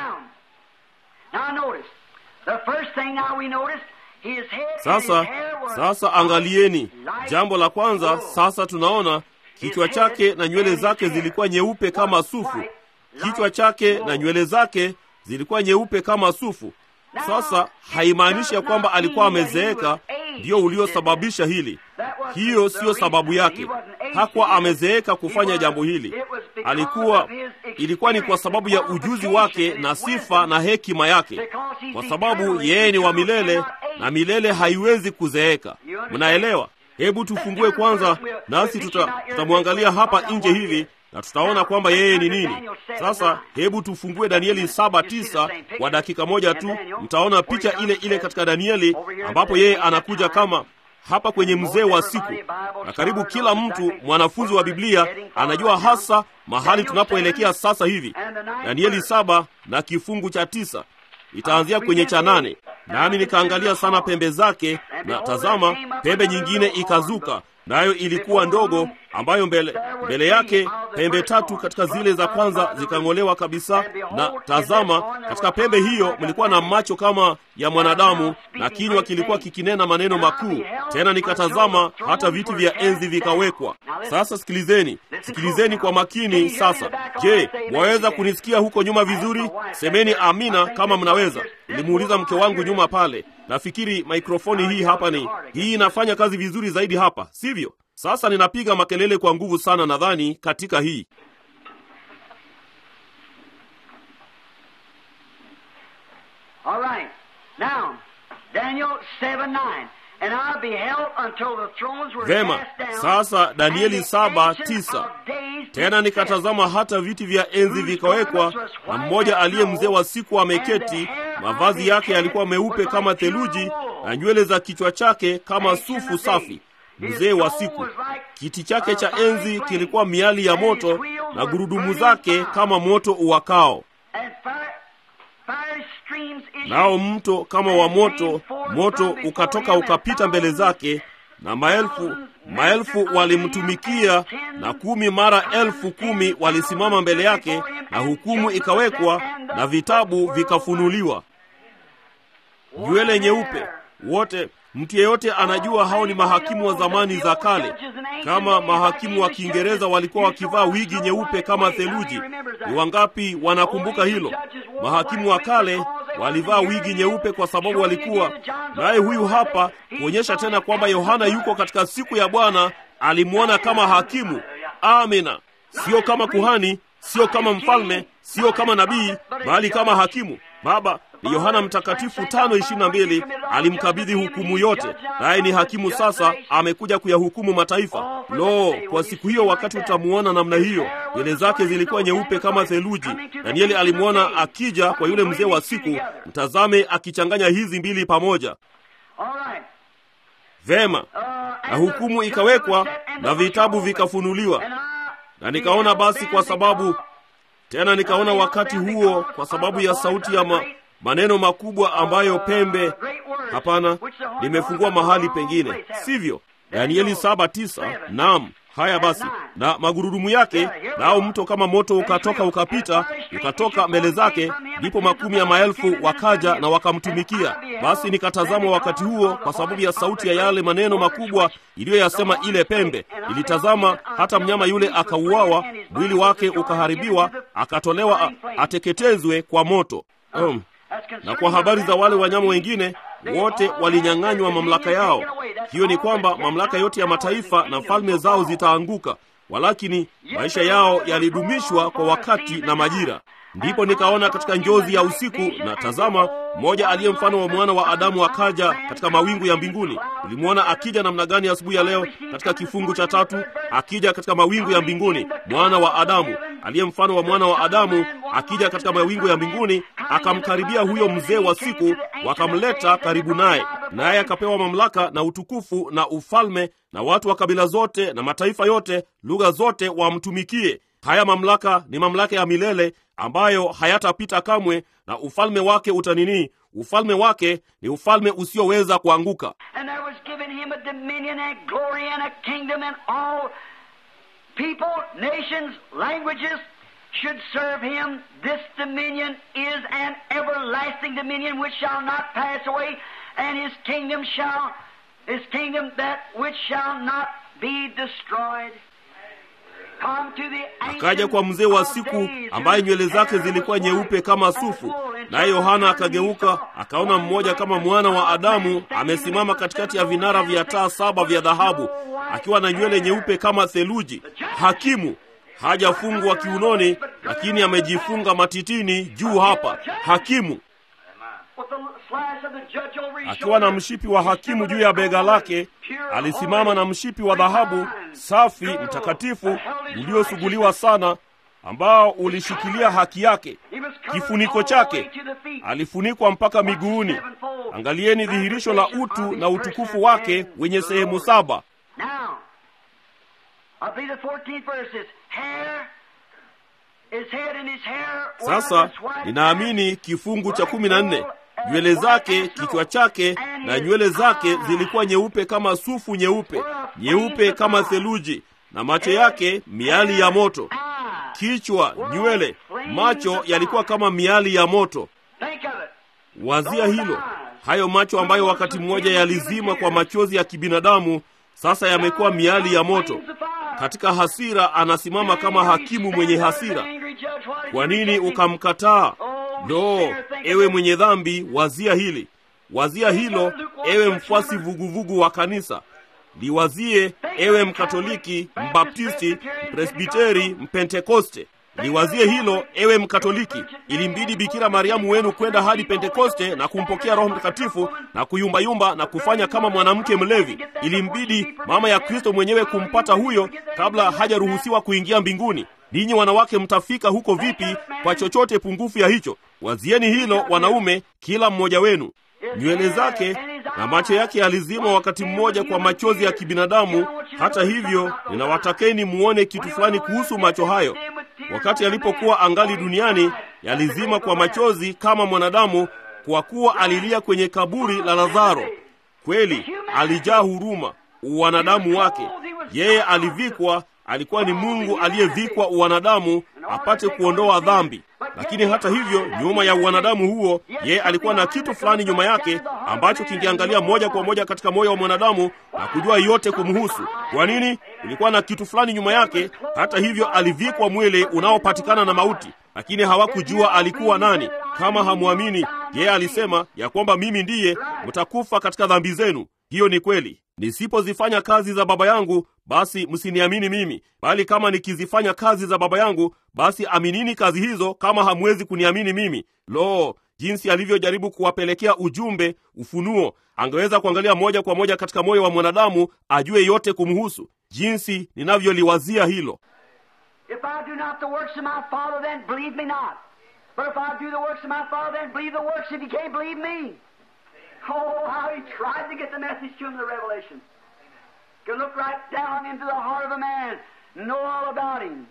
Speaker 1: Sasa angalieni, jambo la kwanza. Sasa tunaona kichwa chake na nywele zake zilikuwa nyeupe kama sufu. kichwa chake na nywele zake zilikuwa nyeupe kama sufu. Sasa haimaanishi ya kwamba alikuwa amezeeka ndio uliosababisha hili. Hiyo siyo sababu yake. Hakuwa amezeeka kufanya jambo hili. Ilikuwa ni kwa sababu ya ujuzi wake na sifa na hekima yake, kwa sababu yeye ni wa milele na milele haiwezi kuzeeka. Mnaelewa? Hebu tufungue kwanza, nasi tutamwangalia hapa nje hivi na tutaona kwamba yeye ni nini. Sasa hebu tufungue Danieli 7:9 kwa dakika moja tu. Mtaona picha ile ile katika Danieli ambapo yeye anakuja kama hapa kwenye mzee wa siku, na karibu kila mtu mwanafunzi wa Biblia anajua hasa mahali tunapoelekea sasa hivi. Danieli 7 na kifungu cha 9, itaanzia kwenye cha 8. Nami nikaangalia sana pembe zake, na tazama, pembe nyingine ikazuka, nayo ilikuwa ndogo, ambayo mbele yake pembe 3 katika zile za kwanza zikang'olewa kabisa. Na tazama, katika pembe hiyo mlikuwa na macho kama ya mwanadamu, na kinywa kilikuwa kikinena maneno makuu. Tena nikatazama, hata viti vya enzi vikawekwa. Sasa sikilizeni kwa makini sasa. Je, mwaweza kunisikia huko nyuma vizuri? Semeni amina kama mnaweza. Nilimuuliza mke wangu nyuma pale. Nafikiri mikrofoni hii hapa hii inafanya kazi vizuri zaidi hapa, sivyo? Sasa ninapiga makelele kwa nguvu sana nadhani katika hii.
Speaker 2: All right. Now, Daniel 7:9. And I beheld until the thrones were
Speaker 1: Vema,
Speaker 2: cast down.
Speaker 1: sasa Danieli 7:9. Tena nikatazama hata viti vya enzi vikawekwa, na mmoja aliye mzee wa siku ameketi. Mavazi yake yalikuwa meupe kama theluji, na nywele za kichwa chake kama sufu safi. Mzee wa siku, kiti chake cha enzi kilikuwa miali ya moto, na gurudumu zake kama moto uwakao. Nao mto kama wa moto ukatoka ukapita mbele zake, na maelfu walimtumikia, na 10 mara 10,000 walisimama mbele yake, na hukumu ikawekwa, na vitabu vikafunuliwa. Nywele nyeupe wote. Mtu yeyote anajua hao ni mahakimu wa zamani za kale. Kama mahakimu wa Kiingereza walikuwa wakivaa wigi nyeupe kama theluji. Ni wangapi wanakumbuka hilo? Mahakimu wa kale walivaa wigi nyeupe kwa sababu walikuwa naye. Huyu hapa kuonyesha tena kwamba Yohana yuko katika siku ya Bwana, alimwona kama hakimu. Amina. Sio kama kuhani, sio kama mfalme, sio kama nabii, bali kama hakimu. Baba ni Yohana Mtakatifu 5:22 alimkabidhi hukumu yote, naye ni hakimu sasa, amekuja kuyahukumu mataifa. Kwa siku hiyo, wakati utamuona namna hiyo, nywele zake zilikuwa nyeupe kama theluji. Danieli alimwona akija kwa yule mzee wa siku. Mtazame akichanganya hizi mbili pamoja. Vema, na hukumu ikawekwa, na vitabu vikafunuliwa. Na nikaona basi, kwa sababu tena nikaona wakati huo, kwa sababu ya sauti ya maneno makubwa ambayo pembe. Hapana, nimefungua mahali pengine, sivyo? Danieli 7:9. Naam. Haya basi, na magurudumu yake, nao mto kama moto ukatoka ukatoka mbele zake, ndipo 10,000 wakaja na wakamtumikia. Basi nikatazama wakati huo, kwa sababu ya sauti ya yale maneno makubwa iliyoyasema ile pembe. Ilitazama hata mnyama yule akauawa, mwili wake ukaharibiwa, akatolewa ateketezwe kwa moto. Na kwa habari za wale wanyama wengine, wote walinyang'anywa mamlaka yao. Hiyo ni kwamba mamlaka yote ya mataifa na falme zao zitaanguka, walakini maisha yao yalidumishwa kwa wakati na majira. Ndipo nikaona katika njozi ya usiku, na tazama, mmoja aliye mfano wa mwana wa Adamu akaja katika mawingu ya mbinguni. Ulimwona akija namna gani asubuhi ya leo katika kifungu cha 3? Akija katika mawingu ya mbinguni, mwana wa Adamu aliye mfano wa mwana wa Adamu akija katika mawingu ya mbinguni, akamkaribia huyo mzee wa siku, wakamleta karibu naye akapewa mamlaka na utukufu na ufalme, na watu wa kabila zote na mataifa yote, lugha zote wamtumikie. Haya mamlaka ni mamlaka ya milele ambayo hayatapita kamwe, na ufalme wake ufalme wake ni ufalme usioweza kuanguka.
Speaker 2: And there was given him a dominion and glory and a kingdom, and all people, nations, languages should serve him. This dominion is an everlasting dominion which shall not pass away, and his kingdom that which shall not be destroyed.
Speaker 1: Akaja kwa mzee wa siku ambaye nywele zake zilikuwa nyeupe kama sufu, naye Yohana akageuka akaona mmoja kama mwana wa Adamu amesimama katikati ya vinara vya taa 7 vya dhahabu, akiwa na nywele nyeupe kama theluji. Hakimu hajafungwa kiunoni, lakini amejifunga matitini juu hapa. Hakimu akiwa na mshipi wa hakimu juu ya bega lake, alisimama na mshipi wa dhahabu safi mtakatifu uliosuguliwa sana, ambao ulishikilia haki yake. Kifuniko chake alifunikwa mpaka miguuni. Angalieni dhihirisho la utu na utukufu wake wenye sehemu 7. Sasa ninaamini kifungu cha 14, nywele zake, kichwa chake na nywele zake zilikuwa nyeupe kama sufu nyeupe, nyeupe kama theluji, na macho yake miali ya moto. Kichwa, nywele, macho yalikuwa kama miali ya moto. Wazia hilo. Hayo macho ambayo wakati mmoja yalizima kwa machozi ya kibinadamu, sasa yamekuwa miali ya moto. Katika hasira anasimama kama hakimu mwenye hasira. Kwa nini ukamkataa? Lo, ewe mwenye dhambi, wazia hili. Wazia hilo, ewe mfuasi vuguvugu wa kanisa. Liwazie, ewe Mkatoliki, Mbaptisti, Presbiteri, Mpentekoste. Liwazie hilo, ewe Mkatoliki. Ilimbidi Bikira Mariamu wenu kwenda hadi Pentekoste na kumpokea Roho Mtakatifu na kuyumbayumba na kufanya kama mwanamke mlevi. Ilimbidi mama ya Kristo mwenyewe kumpata huyo kabla hajaruhusiwa kuingia mbinguni. Ninyi wanawake mtafika huko vipi kwa chochote pungufu ya hicho? Wazieni hilo wanaume, kila mmoja wenu. Nywele zake na macho yake yalizima wakati mmoja kwa machozi ya kibinadamu. Hata hivyo, ninawatakeni muone kitu fulani kuhusu macho hayo. Wakati alipokuwa angali duniani, yalizima kwa machozi kama mwanadamu, kwa kuwa alilia kwenye kaburi la Lazaro. Kweli, alijaa huruma, uwanadamu wake. Yeye alivikwa, alikuwa ni Mungu aliyevikwa uwanadamu apate kuondoa dhambi. Lakini hata hivyo, nyuma ya uwanadamu huo, yeye alikuwa na kitu fulani nyuma yake ambacho kingeangalia moja kwa moja katika moyo wa mwanadamu na kujua yote kumhusu. Kwa nini? Kulikuwa na kitu fulani nyuma yake. Hata hivyo, alivikwa mwili unaopatikana na mauti, lakini hawakujua alikuwa nani. Kama hamwamini, yeye alisema ya kwamba mimi ndiye, mtakufa katika dhambi zenu. Hiyo ni kweli. Nisipozifanya kazi za Baba yangu, basi msiniamini mimi, bali kama nikizifanya kazi za Baba yangu, basi aminini kazi hizo, kama hamwezi kuniamini mimi. Lo, jinsi alivyojaribu kuwapelekea ujumbe, ufunuo. Angeweza kuangalia moja kwa moja katika moyo wa mwanadamu, ajue yote kumhusu. Jinsi ninavyoliwazia hilo.
Speaker 2: If I do not the works of my Father, then believe me not. But if I do the works of my Father, then believe the works if you can't believe me. Oh, how he tried to get the message to him, the revelation. Could look right down into the heart of a man, know all about him.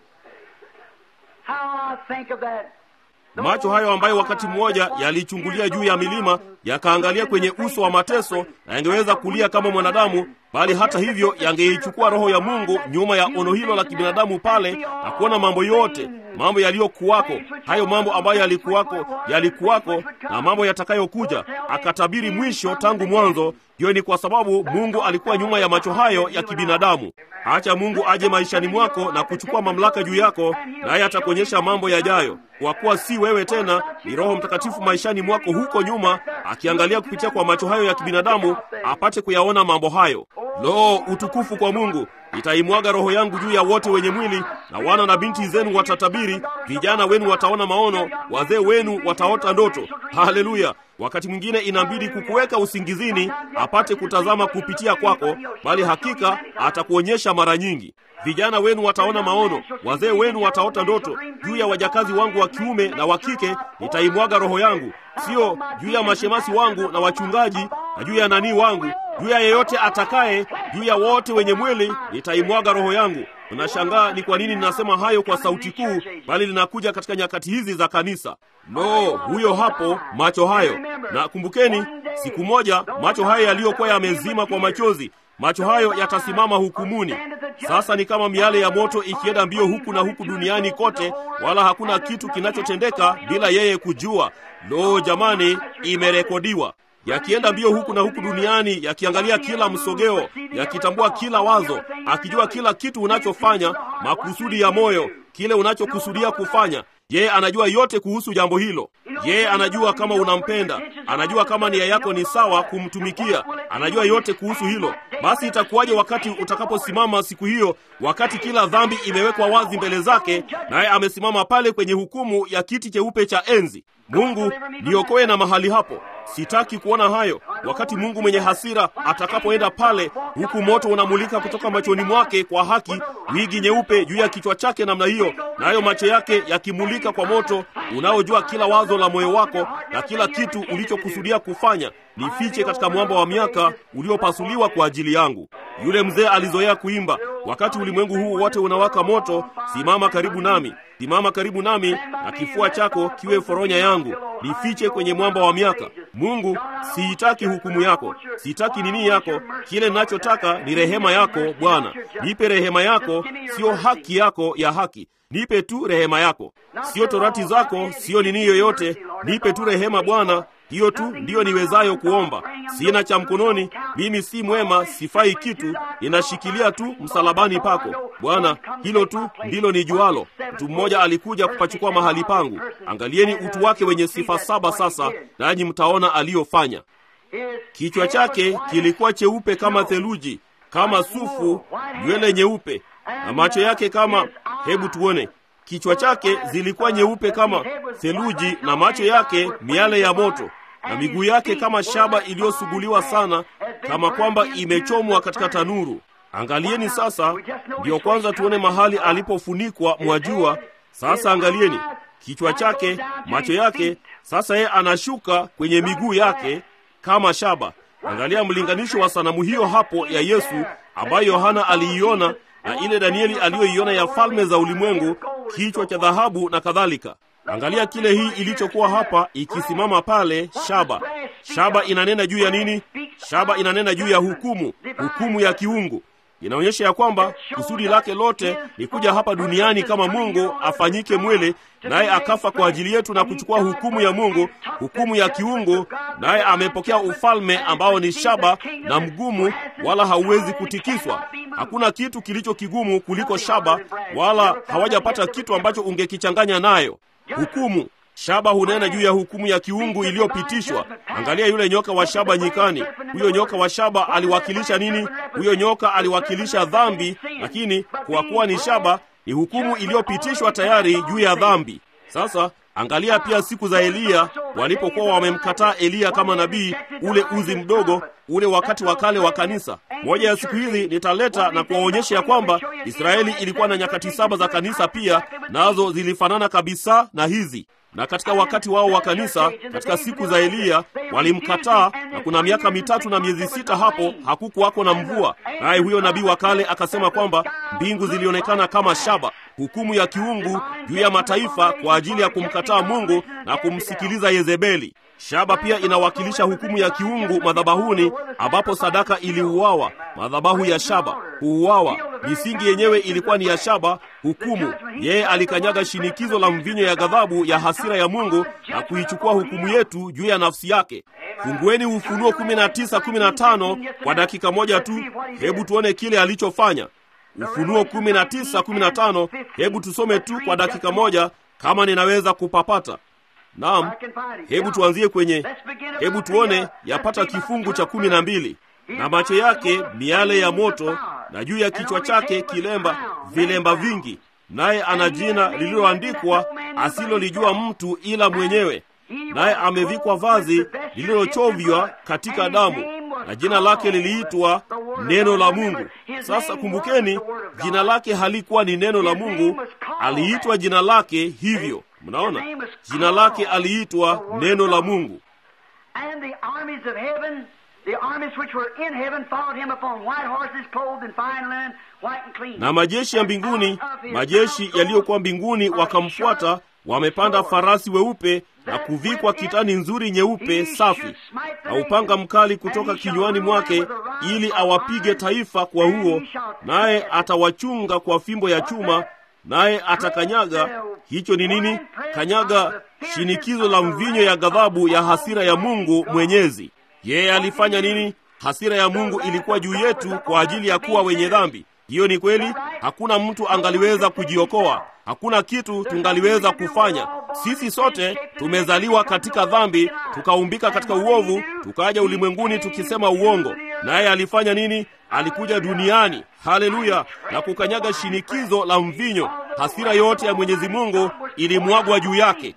Speaker 2: How I think of that.
Speaker 1: Macho hayo ambayo wakati mmoja yalichungulia juu ya milima, yakaangalia kwenye uso wa mateso, na yangeweza kulia kama mwanadamu, bali hata hivyo yangeichukua roho ya Mungu nyuma ya ono hilo la kibinadamu pale, na kuona mambo yote, mambo yaliyokuwako, hayo mambo ambayo yalikuwako na mambo yatakayokuja. Akatabiri mwisho tangu mwanzo. Hiyo ni kwa sababu Mungu alikuwa nyuma ya macho hayo ya kibinadamu. Acha Mungu aje maishani mwako na kuchukua mamlaka juu yako, naye atakuonyesha mambo yajayo. Kwa kuwa si wewe tena, ni Roho Mtakatifu maishani mwako huko nyuma, akiangalia kupitia kwa macho hayo ya kibinadamu, apate kuyaona mambo hayo. Lo, utukufu kwa Mungu! Nitaimwaga roho yangu juu ya wote wenye mwili, na wana na binti zenu watatabiri, vijana wenu wataona maono, wazee wenu wataota ndoto. Haleluya! Wakati mwingine inabidi kukuweka usingizini apate kutazama kupitia kwako, bali hakika atakuonyesha mara nyingi. Vijana wenu wataona maono, wazee wenu wataota ndoto. Juu ya wajakazi wangu wa kiume na wa kike nitaimwaga roho yangu, sio juu ya mashemasi wangu na wachungaji na juu ya nani wangu, juu ya yeyote atakaye, juu ya wote wenye mwili nitaimwaga roho yangu. Unashangaa ni kwa nini ninasema hayo kwa sauti kuu, bali linakuja katika nyakati hizi za kanisa. Lo, huyo hapo, macho hayo. Na kumbukeni, siku moja macho hayo yaliyokuwa yamezima kwa machozi, macho hayo yatasimama hukumuni. Sasa ni kama miale ya moto ikienda mbio huku na huku duniani kote, wala hakuna kitu kinachotendeka bila yeye kujua. Lo jamani, imerekodiwa. yakienda mbio huku na huku duniani, yakiangalia kila msogeo, yakitambua kila wazo, akijua kila kitu unachofanya, makusudi ya moyo, kile unachokusudia kufanya. Yeye anajua yote kuhusu jambo hilo. Yeye anajua kama unampenda, anajua kama nia yako ni sawa kumtumikia, anajua yote kuhusu hilo. Basi itakuwaje wakati utakaposimama siku hiyo, wakati kila dhambi imewekwa wazi mbele zake, naye amesimama pale kwenye hukumu ya kiti cheupe cha enzi? Mungu, niokoe na mahali hapo. Sitaki kuona hayo. Wakati Mungu mwenye hasira atakapoenda pale, huku moto unamulika kutoka machoni mwake kwa haki, wigi nyeupe juu ya kichwa chake namna hiyo, nayo macho yake yakimulika kwa moto unaojua kila wazo la moyo wako na kila kitu ulichokusudia kufanya, nifiche katika mwamba wa miaka uliopasuliwa kwa ajili yangu. Yule mzee alizoea kuimba, wakati ulimwengu huu wote unawaka moto, simama karibu nami, simama karibu nami, na kifua chako kiwe foronya yangu, nifiche kwenye mwamba wa miaka. Mungu, siitaki hukumu yako, sitaki nini yako, kile ninachotaka ni rehema yako. Bwana, nipe rehema yako, sio haki yako ya haki. Nipe tu rehema yako, sio torati zako, sio nini yoyote. Nipe tu rehema Bwana. Hiyo tu ndiyo niwezayo kuomba. Sina cha mkononi, mimi si mwema, sifai kitu, ninashikilia tu msalabani pako Bwana. Hilo tu ndilo nijualo. Mtu mmoja alikuja kupachukua mahali pangu. Angalieni utu wake wenye sifa 7 sasa, nanyi mtaona aliyofanya. Kichwa chake kilikuwa cheupe kama theluji, kama sufu, nywele nyeupe, na macho yake kama, hebu tuone. Kichwa chake zilikuwa nyeupe kama theluji, na macho yake miale ya moto, na miguu yake kama shaba iliyosuguliwa sana, kama kwamba imechomwa katika tanuru. Angalieni sasa, ndio kwanza tuone mahali alipofunikwa, mwajua. Sasa angalieni kichwa chake, macho yake. Sasa yeye anashuka kwenye miguu yake kama shaba. Angalia mlinganisho wa sanamu hiyo hapo ya Yesu ambayo Yohana aliiona, na ile Danieli aliyoiona ya falme za ulimwengu, kichwa cha dhahabu na kadhalika. Angalia kile hii ilichokuwa hapa ikisimama pale, shaba. Shaba inanena juu ya nini? Shaba inanena juu ya hukumu, hukumu ya kiungu. Inaonyesha ya kwamba kusudi lake lote ni kuja hapa duniani kama Mungu afanyike mwili, naye akafa kwa ajili yetu na kuchukua hukumu ya Mungu, hukumu ya kiungu, naye amepokea ufalme ambao ni shaba na mgumu, wala hauwezi kutikiswa. Hakuna kitu kilicho kigumu kuliko shaba, wala hawajapata kitu ambacho ungekichanganya nayo. Hukumu shaba hunena juu ya hukumu ya kiungu iliyopitishwa. Angalia yule nyoka wa shaba nyikani. Huyo nyoka wa shaba aliwakilisha nini? Huyo nyoka aliwakilisha dhambi, lakini kwa kuwa ni shaba, ni hukumu iliyopitishwa tayari juu ya dhambi. Sasa angalia pia siku za Eliya, walipokuwa wamemkataa Eliya kama nabii, ule uzi mdogo, ule wakati wa kale wa kanisa. Moja ya siku hizi nitaleta na kuwaonyesha ya kwamba Israeli ilikuwa na nyakati 7 za kanisa pia, nazo zilifanana kabisa na hizi. Na katika wakati wao wa kanisa, katika siku za Eliya, walimkataa, na kuna miaka 3 na miezi 6 hapo hakukuwako na mvua. Naye huyo nabii wa kale akasema kwamba mbingu zilionekana kama shaba, hukumu ya kiungu juu ya mataifa kwa ajili ya kumkataa Mungu na kumsikiliza Yezebeli. Shaba pia inawakilisha hukumu ya kiungu madhabahuni, ambapo sadaka iliuawa. Madhabahu ya shaba huuawa, misingi yenyewe ilikuwa ni ya shaba. Hukumu, yeye alikanyaga shinikizo la mvinyo ya ghadhabu ya hasira ya Mungu na kuichukua hukumu yetu juu ya nafsi yake. Fungueni Ufunuo 19:15 kwa dakika moja tu, hebu tuone kile alichofanya. Ufunuo 19:15, hebu tusome tu kwa dakika moja kama ninaweza kupapata. Naam, hebu tuanzie kwenye, hebu tuone yapata kifungu cha 12. Na macho yake miale ya moto, na juu ya kichwa chake kilemba, vilemba vingi, naye ana jina lililoandikwa asilolijua mtu ila mwenyewe, naye amevikwa vazi lililochovywa katika damu, na jina lake liliitwa Neno la Mungu. Sasa kumbukeni, jina lake halikuwa ni neno la Mungu, aliitwa jina lake hivyo. Mnaona, jina lake aliitwa Neno la Mungu.
Speaker 2: And the armies of heaven, the armies which were in heaven, followed him upon white horses, clothed in fine linen, white and clean.
Speaker 1: Na majeshi ya mbinguni, majeshi yaliyokuwa mbinguni wakamfuata, wamepanda farasi weupe na kuvikwa kitani nzuri nyeupe safi, na upanga mkali kutoka kinywani mwake, ili awapige taifa kwa huo, naye atawachunga kwa fimbo ya chuma, naye atakanyaga. Hicho ni nini? Kanyaga shinikizo la mvinyo ya ghadhabu ya hasira ya Mungu Mwenyezi. Yeye alifanya nini? Hasira ya Mungu ilikuwa juu yetu kwa ajili ya kuwa wenye dhambi. Hiyo ni kweli. Hakuna mtu angaliweza kujiokoa. Hakuna kitu tungaliweza kufanya. Sisi sote tumezaliwa katika dhambi, tukaumbika katika uovu, tukaja ulimwenguni tukisema uongo. Naye alifanya nini? Alikuja duniani, haleluya, na kukanyaga shinikizo la mvinyo. Hasira yote ya Mwenyezi Mungu ilimwagwa juu yake.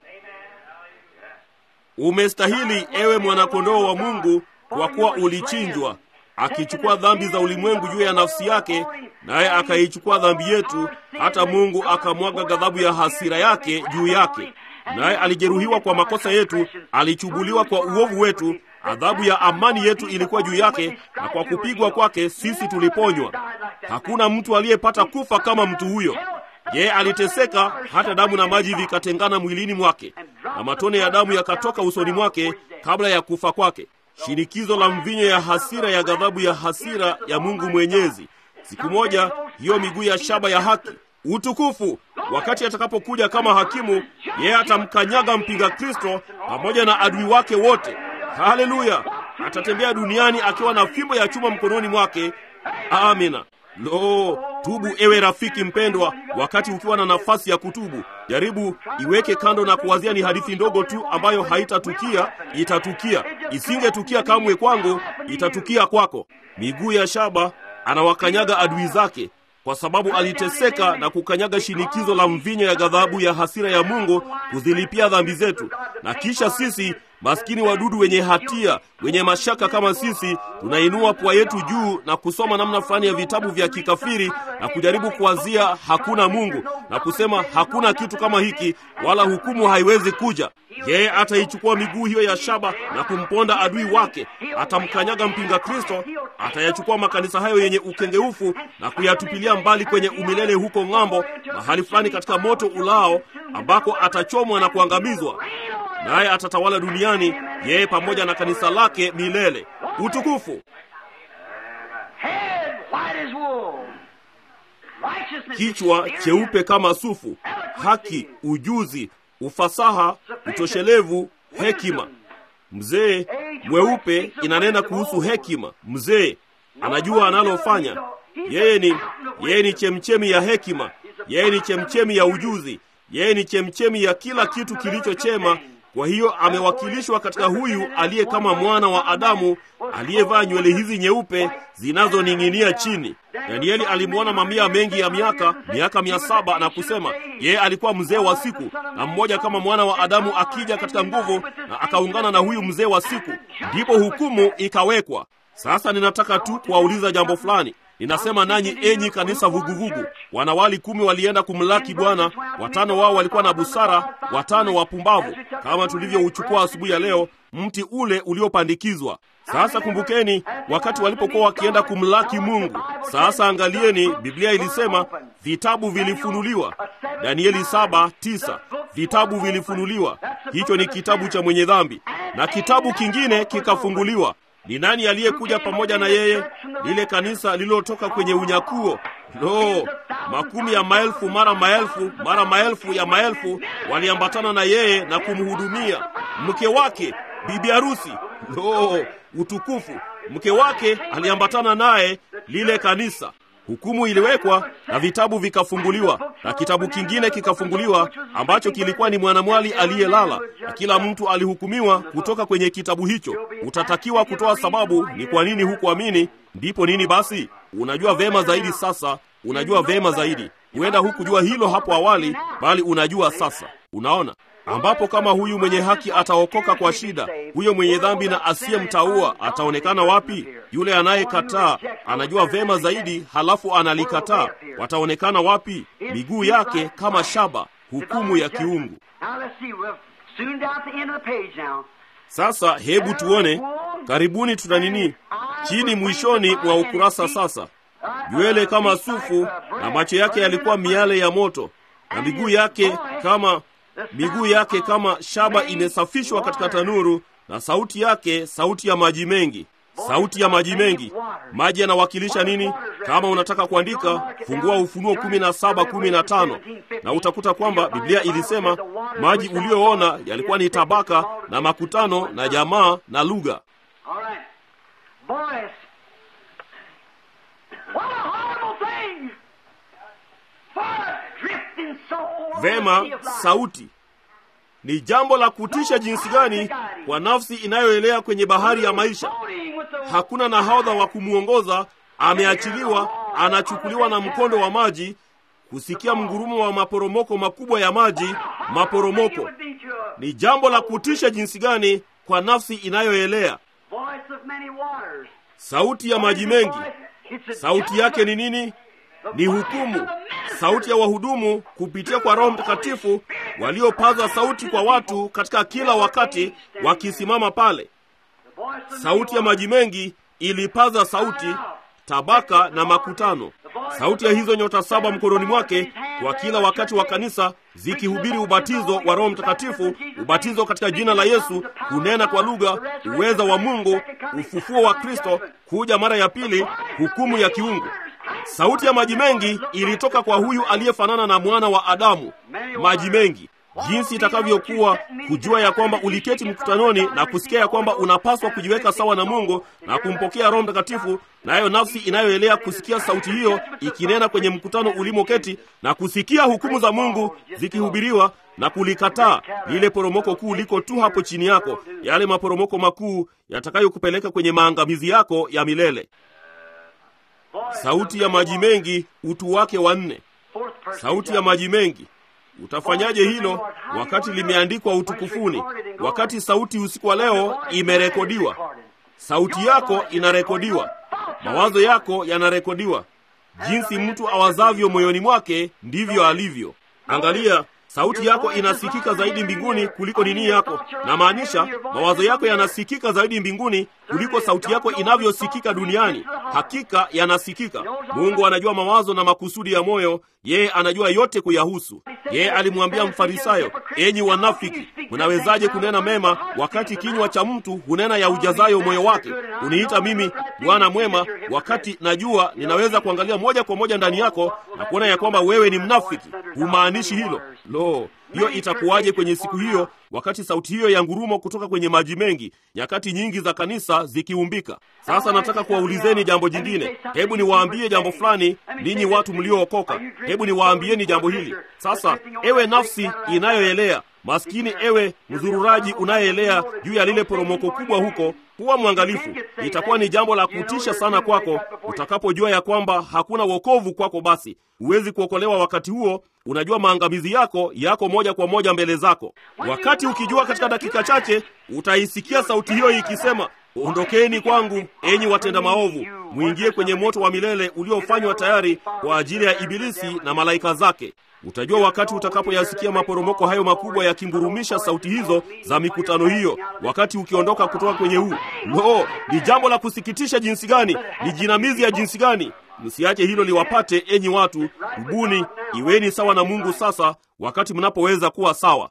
Speaker 1: Umestahili, ewe mwanakondoo wa Mungu, kwa kuwa ulichinjwa, akichukua dhambi za ulimwengu juu ya nafsi yake, naye akaichukua dhambi yetu, hata Mungu akamwaga ghadhabu ya hasira yake juu yake. Naye alijeruhiwa kwa makosa yetu, alichubuliwa kwa uovu wetu, adhabu ya amani yetu ilikuwa juu yake, na kwa kupigwa kwake sisi tuliponywa. Hakuna mtu aliyepata kufa kama mtu huyo. Yeye aliteseka hata damu na maji vikatengana mwilini mwake, na matone ya damu yakatoka usoni mwake kabla ya kufa kwake. Shinikizo la mvinyo ya hasira ya ghadhabu ya hasira ya Mungu Mwenyezi. Siku moja hiyo miguu ya shaba ya haki, utukufu, wakati atakapokuja kama hakimu, yeye atamkanyaga mpinga Kristo pamoja na adui wake wote. Haleluya! Atatembea duniani akiwa na fimbo ya chuma mkononi mwake. Amina. Lo, tubu ewe rafiki mpendwa, wakati ukiwa na nafasi ya kutubu. Jaribu iweke kando na kuwazia ni hadithi ndogo tu ambayo haitatukia. Itatukia. Isingetukia kamwe kwangu, itatukia kwako. Miguu ya shaba anawakanyaga adui zake, kwa sababu aliteseka na kukanyaga shinikizo la mvinyo ya ghadhabu ya hasira ya Mungu kuzilipia dhambi zetu. Na kisha sisi maskini wadudu wenye hatia, wenye mashaka kama sisi, tunainua pua yetu juu na kusoma namna fulani ya vitabu vya kikafiri na kujaribu kuwazia hakuna Mungu na kusema hakuna kitu kama hiki, wala hukumu haiwezi kuja. Yeye ataichukua miguu hiyo ya shaba na kumponda adui wake, atamkanyaga mpinga Kristo, atayachukua makanisa hayo yenye ukengeufu na kuyatupilia mbali kwenye umilele huko ng'ambo, mahali fulani katika moto ulao, ambako atachomwa na kuangamizwa. Naye atatawala duniani, yeye pamoja na kanisa lake milele. Utukufu. Kichwa cheupe kama sufu, haki, ujuzi, ufasaha, utoshelevu, hekima. Mzee mweupe inanena kuhusu hekima. Mzee anajua analofanya. Yeye ni chemchemi ya hekima. Yeye ni chemchemi ya ujuzi. Yeye ni chemchemi ya kila kitu kilicho chema. Kwa hiyo amewakilishwa katika huyu aliye kama mwana wa Adamu, aliyevaa nywele hizi nyeupe zinazoning'inia chini. Danieli alimwona mamia mengi ya miaka 700 na kusema yeye alikuwa mzee wa siku, na mmoja kama mwana wa Adamu akija katika nguvu na akaungana na huyu mzee wa siku, ndipo hukumu ikawekwa. Sasa ninataka tu kuwauliza jambo fulani. Ninasema nanyi enyi kanisa vuguvugu. Wanawali 10 walienda kumlaki Bwana, 5 wao walikuwa na busara, 5 wapumbavu, kama tulivyouchukua asubuhi ya leo, mti ule uliopandikizwa. Sasa kumbukeni, wakati walipokuwa wakienda kumlaki Mungu. Sasa angalieni, Biblia ilisema vitabu vilifunuliwa. Danieli 7:9, vitabu vilifunuliwa. Hicho ni kitabu cha mwenye dhambi, na kitabu kingine kikafunguliwa. Ni nani aliyekuja pamoja na yeye? Lile kanisa lililotoka kwenye unyakuo. Lo, makumi ya maelfu mara maelfu mara maelfu ya maelfu waliambatana na yeye na kumhudumia. Mke wake, bibi harusi. Lo, utukufu. Mke wake aliambatana naye, lile kanisa. Hukumu iliwekwa na vitabu vikafunguliwa, na kitabu kingine kikafunguliwa ambacho kilikuwa ni mwanamwali aliyelala, na kila mtu alihukumiwa kutoka kwenye kitabu hicho. Utatakiwa kutoa sababu ni kwa nini hukuamini. Ndipo nini basi? Unajua vema zaidi sasa. Unajua vema zaidi. Huenda hukujua hilo hapo awali, bali unajua sasa. Unaona? Ambapo kama huyu mwenye haki ataokoka kwa shida, huyo mwenye dhambi na asiyemtaua ataonekana wapi? Yule anayekataa anajua vema zaidi, halafu analikataa, wataonekana wapi? Miguu yake kama shaba, hukumu ya kiungu. Sasa hebu tuone, karibuni tuna nini? Chini mwishoni mwa ukurasa sasa. Nywele kama sufu, na macho yake yalikuwa miale ya moto, na miguu yake kama shaba imesafishwa katika tanuru, na sauti yake sauti ya maji mengi. Sauti ya maji mengi. Maji yanawakilisha nini? Kama unataka kuandika, fungua Ufunuo 17:15 na utakuta kwamba Biblia ilisema maji ulioona yalikuwa ni tabaka na makutano na jamaa na lugha.
Speaker 2: All right. Voice. What a horrible thing for a drifting soul.
Speaker 1: Vema, sauti. Ni jambo la kutisha jinsi gani kwa nafsi inayoelea kwenye bahari ya maisha. Hakuna nahodha wa kumuongoza, ameachiliwa, anachukuliwa na mkondo wa maji, kusikia mgurumo wa maporomoko makubwa ya maji, maporomoko. Ni jambo la kutisha jinsi gani kwa nafsi inayoelea. Sauti ya maji mengi. Sauti yake ni nini? Ni hukumu. Sauti ya wahudumu kupitia kwa Roho Mtakatifu waliopaza sauti kwa watu katika kila wakati wakisimama pale. Sauti ya maji mengi ilipaza sauti, tabaka na makutano. Sauti ya hizo nyota 7 mkononi mwake kwa kila wakati wa kanisa zikihubiri ubatizo wa Roho Mtakatifu, ubatizo katika jina la Yesu, kunena kwa lugha, uweza wa Mungu, ufufuo wa Kristo, kuja mara ya pili, hukumu ya kiungu. Sauti ya maji mengi ilitoka kwa huyu aliyefanana na mwana wa Adamu. Maji mengi. Jinsi itakavyokuwa kujua ya kwamba uliketi mkutanoni na kusikia ya kwamba unapaswa kujiweka sawa na Mungu na kumpokea Roho Mtakatifu, nayo nafsi inayoelea kusikia sauti hiyo ikinena kwenye mkutano ulimoketi na kusikia hukumu za Mungu zikihubiriwa na kulikataa lile poromoko kuu liko tu hapo chini yako, yale maporomoko makuu yatakayokupeleka kwenye maangamizi yako ya milele. Sauti ya maji mengi, utu wake wa 4. Sauti ya maji mengi. Utafanyaje hilo wakati limeandikwa utukufuni? Wakati sauti usiku wa leo imerekodiwa. Sauti yako inarekodiwa. Mawazo yako yanarekodiwa. Jinsi mtu awazavyo moyoni mwake ndivyo alivyo. Angalia, sauti yako inasikika zaidi mbinguni kuliko nini yako. Na maanisha mawazo yako yanasikika zaidi mbinguni kuliko sauti yako inavyosikika duniani. Hakika yanasikika. Mungu anajua mawazo na makusudi ya moyo. Yeye anajua yote kuyahusu. Yeye alimwambia Mfarisayo, enyi wanafiki, mnawezaje kunena mema wakati kinywa cha mtu hunena ya ujazayo moyo wake? Uniita mimi Bwana mwema wakati najua ninaweza kuangalia moja kwa moja ndani yako na kuona ya kwamba wewe ni mnafiki. Humaanishi hilo. Lo, hiyo itakuwaje kwenye siku hiyo wakati sauti hiyo ya ngurumo kutoka kwenye maji mengi, nyakati nyingi za kanisa zikiumbika? Sasa nataka kuwaulizeni jambo jingine. Hebu niwaambie jambo fulani, ninyi watu mliookoka. Hebu niwaambieni jambo hili. Sasa, ewe nafsi inayoelea, maskini ewe mzururaji unayeelea juu ya lile poromoko kubwa huko, kuwa mwangalifu. Itakuwa ni jambo la kutisha sana kwako utakapojua ya kwamba hakuna wokovu kwako. Basi huwezi kuokolewa wakati huo. Unajua maangamizi yako moja kwa moja mbele zako. Wakati ukijua katika dakika chache utaisikia sauti hiyo ikisema, ondokeni kwangu enyi watenda maovu, muingie kwenye moto wa milele uliofanywa tayari kwa ajili ya Ibilisi na malaika zake. Utajua wakati utakapoyasikia maporomoko hayo makubwa yakingurumisha sauti hizo za mikutano hiyo, wakati ukiondoka kutoka kwenye huu. Lo, ni jambo la kusikitisha jinsi gani, ni jinamizi ya jinsi gani. Msiache hilo liwapate enyi watu. Tubuni, iweni sawa na Mungu sasa wakati mnapoweza kuwa sawa.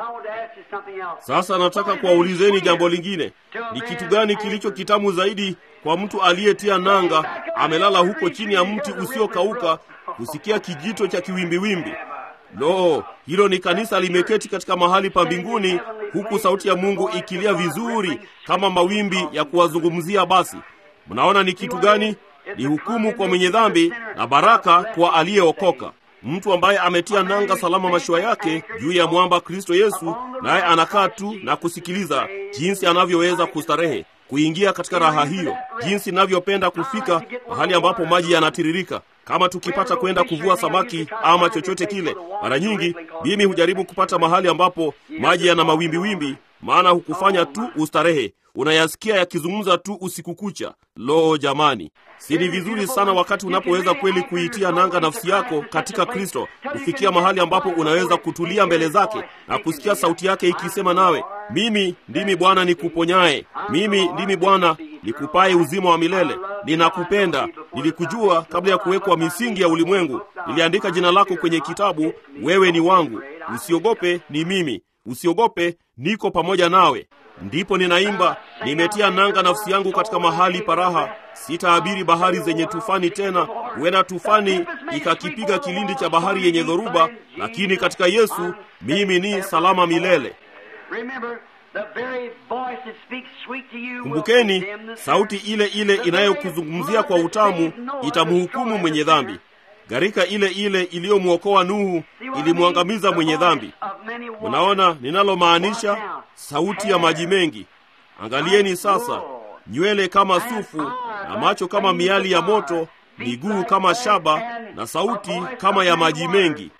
Speaker 1: Sasa nataka kuwaulizeni jambo lingine. Ni kitu gani kilicho kitamu zaidi kwa mtu aliyetia nanga, amelala huko chini ya mti usiokauka, kusikia kijito cha kiwimbiwimbi? Lo, hilo ni kanisa limeketi katika mahali pa mbinguni, huku sauti ya Mungu ikilia vizuri kama mawimbi ya kuwazungumzia. Basi mnaona ni kitu gani? Ni hukumu kwa mwenye dhambi na baraka kwa aliyeokoka. Mtu ambaye ametia nanga salama mashua yake juu ya mwamba Kristo Yesu, naye anakaa tu na kusikiliza jinsi anavyoweza kustarehe, kuingia katika raha hiyo. Jinsi ninavyopenda kufika mahali ambapo maji yanatiririka. Kama tukipata kwenda kuvua samaki ama chochote kile, mara nyingi mimi hujaribu kupata mahali ambapo maji yana mawimbi, maana hukufanya tu ustarehe, unayasikia yakizungumza tu usiku kucha. Lo jamani, si ni vizuri sana wakati unapoweza kweli kuitia nanga nafsi yako katika Kristo, kufikia mahali ambapo unaweza kutulia mbele zake na kusikia sauti yake ikisema nawe, mimi ndimi Bwana nikuponyaye, mimi ndimi Bwana nikupaye uzima wa milele, ninakupenda, nilikujua kabla ya kuwekwa misingi ya ulimwengu, niliandika jina lako kwenye kitabu, wewe ni wangu, usiogope, ni mimi, usiogope, niko pamoja nawe. Ndipo ninaimba, nimetia nanga nafsi yangu katika mahali paraha, sitaabiri bahari zenye tufani tena, huenda tufani ikakipiga kilindi cha bahari yenye dhoruba, lakini katika Yesu mimi ni salama milele. Kumbukeni, sauti ile ile inayokuzungumzia kwa utamu itamhukumu mwenye dhambi. Gharika ile ile iliyomwokoa Nuhu ilimwangamiza mwenye dhambi. Unaona ninalomaanisha? Sauti ya maji mengi. Angalieni sasa, nywele kama sufu na macho kama miali ya moto, miguu kama shaba na sauti kama ya maji mengi.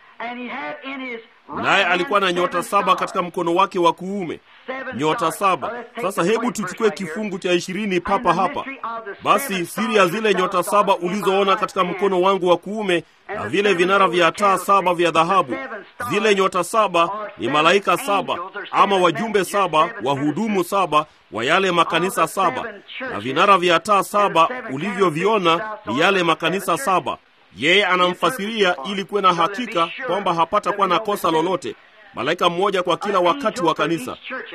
Speaker 1: Naye alikuwa na nyota 7 katika mkono wake wa kuume. Nyota 7. Sasa hebu tuchukue kifungu cha 20 papa hapa. Basi siri ya zile nyota 7 ulizoona katika mkono wangu wa kuume na vile vinara vya taa 7 vya dhahabu. Zile nyota 7 ni malaika 7 ama wajumbe 7, wahudumu 7 wa yale makanisa 7. Na vinara vya taa 7 ulivyoviona ni yale makanisa 7. Yeye anamfasiria ili kuwe na hakika kwamba hapata kuwa na kosa lolote. Malaika mmoja kwa kila wakati wa kanisa.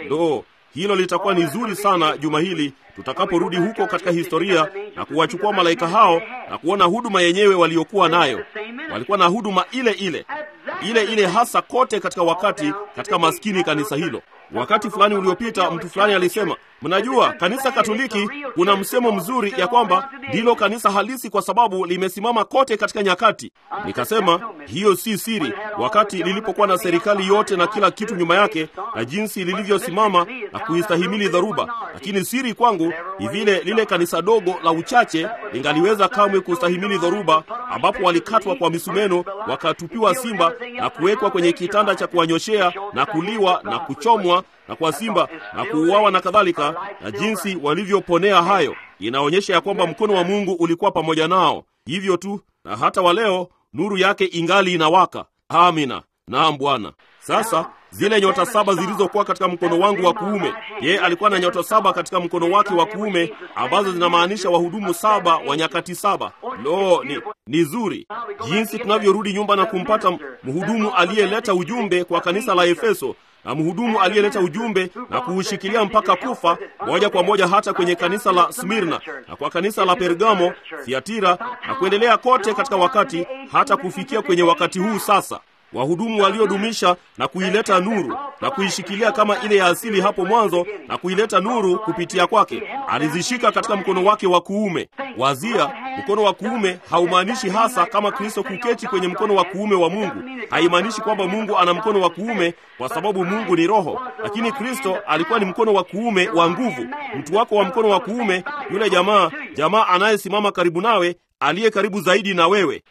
Speaker 1: Hilo litakuwa ni zuri sana juma hili tutakaporudi huko katika historia na kuwachukua malaika hao na kuona huduma yenyewe waliokuwa nayo. Walikuwa na huduma ile ile hasa kote katika wakati katika maskini kanisa hilo. Wakati fulani uliopita mtu fulani alisema, mnajua kanisa Katoliki kuna msemo mzuri ya kwamba ndilo kanisa halisi kwa sababu limesimama kote katika nyakati. Nikasema hiyo si siri, wakati lilipokuwa na serikali yote na kila kitu nyuma yake na jinsi lilivyosimama na kuistahimili dharuba. Lakini siri kwangu ni vile lile kanisa dogo la uchache lingaliweza kamwe kustahimili dharuba, ambapo walikatwa kwa misumeno, wakatupiwa simba na kuwekwa kwenye kitanda cha kuwanyoshea na kuliwa na kuchomwa na kwa simba na kuuawa na kadhalika, na jinsi walivyoponea hayo. Inaonyesha ya kwamba mkono wa Mungu ulikuwa pamoja nao. Hivyo tu, na hata wa leo nuru yake ingali inawaka. Amina. Naam Bwana. Sasa zile nyota 7 zilizokuwa katika mkono wangu wa kuume, yeye alikuwa na nyota 7 katika mkono wake wa kuume, ambazo zinamaanisha wahudumu 7 wa nyakati 7. Ni zuri jinsi tunavyorudi nyumba na kumpata mhudumu aliyeleta ujumbe kwa kanisa la Efeso, na mhudumu aliyeleta ujumbe na kuushikilia mpaka kufa, moja kwa moja hata kwenye kanisa la Smirna na kwa kanisa la Pergamo, Thiatira na kuendelea kote katika wakati hata kufikia kwenye wakati huu sasa. Wahudumu waliodumisha na kuileta nuru na kuishikilia kama ile ya asili hapo mwanzo na kuileta nuru kupitia kwake. Alizishika katika mkono wake wa kuume. Wazia, mkono wa kuume haumaanishi hasa kama Kristo kuketi kwenye mkono wa kuume wa Mungu. Haimaanishi kwamba Mungu ana mkono wa kuume kwa sababu Mungu ni roho. Lakini Kristo alikuwa ni mkono wa kuume wa nguvu. Mtu wako wa mkono wa kuume, yule jamaa anayesimama karibu nawe, aliye karibu zaidi na wewe.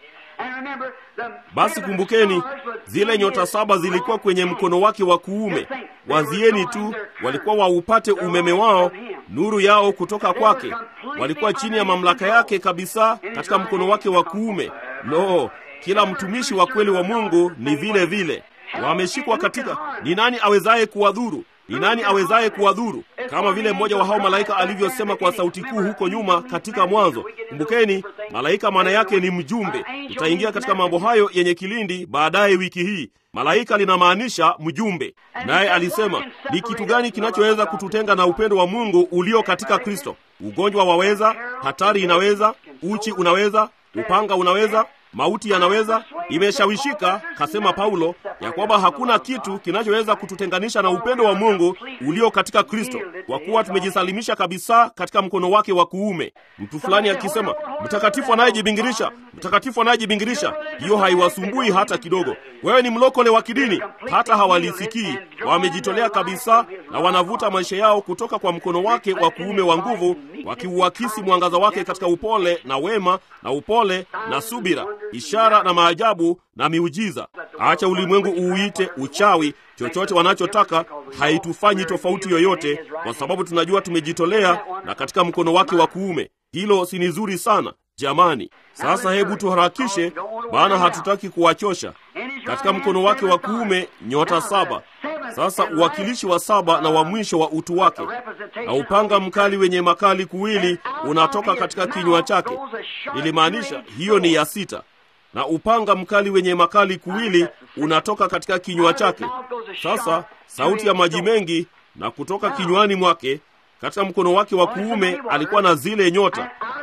Speaker 1: Basi kumbukeni, zile nyota 7 zilikuwa kwenye mkono wake wa kuume. Wazieni tu, walikuwa waupate umeme wao, nuru yao kutoka kwake. Walikuwa chini ya mamlaka yake kabisa katika mkono wake wa kuume. Kila mtumishi wa kweli wa Mungu ni vile vile. Wameshikwa katika, ni nani awezaye kuwadhuru? Ni nani awezaye kuwadhuru? Kama vile mmoja wa hao malaika alivyosema kwa sauti kuu huko nyuma katika Mwanzo. Kumbukeni, malaika maana yake ni mjumbe. Tutaingia katika mambo hayo yenye kilindi baadaye wiki hii. Malaika linamaanisha mjumbe. Naye alisema, ni kitu gani kinachoweza kututenga na upendo wa Mungu ulio katika Kristo? Ugonjwa waweza, hatari inaweza, uchi unaweza, upanga unaweza, mauti yanaweza. Imeshawishika, kasema Paulo, ya kwamba hakuna kitu kinachoweza kututenganisha na upendo wa Mungu ulio katika Kristo, kwa kuwa tumejisalimisha kabisa katika mkono wake wa kuume. Mtu fulani akisema, mtakatifu anayejibingirisha, mtakatifu anayejibingirisha, hiyo haiwasumbui hata kidogo. Wewe ni mlokole wa kidini, hata hawalisikii. Wamejitolea kabisa na wanavuta maisha yao kutoka kwa mkono wake wa kuume wa nguvu, wakiuakisi mwangaza wake katika upole na wema na upole na subira, ishara na maajabu na miujiza. Acha ulimwengu uuite uchawi, chochote wanachotaka, haitufanyi tofauti yoyote, kwa sababu tunajua tumejitolea na katika mkono wake wa kuume. Hilo si nzuri sana jamani. Sasa hebu tuharakishe, maana hatutaki kuwachosha. Katika mkono wake wa kuume nyota 7. Sasa uwakilishi wa 7 na wa mwisho wa utu wake. Na upanga mkali wenye makali kuwili unatoka katika kinywa chake. Ilimaanisha hiyo ni ya 6. Na upanga mkali wenye makali kuwili unatoka katika kinywa chake. Sasa sauti ya maji mengi na kutoka kinywani mwake. Katika mkono wake wa kuume alikuwa na zile nyota.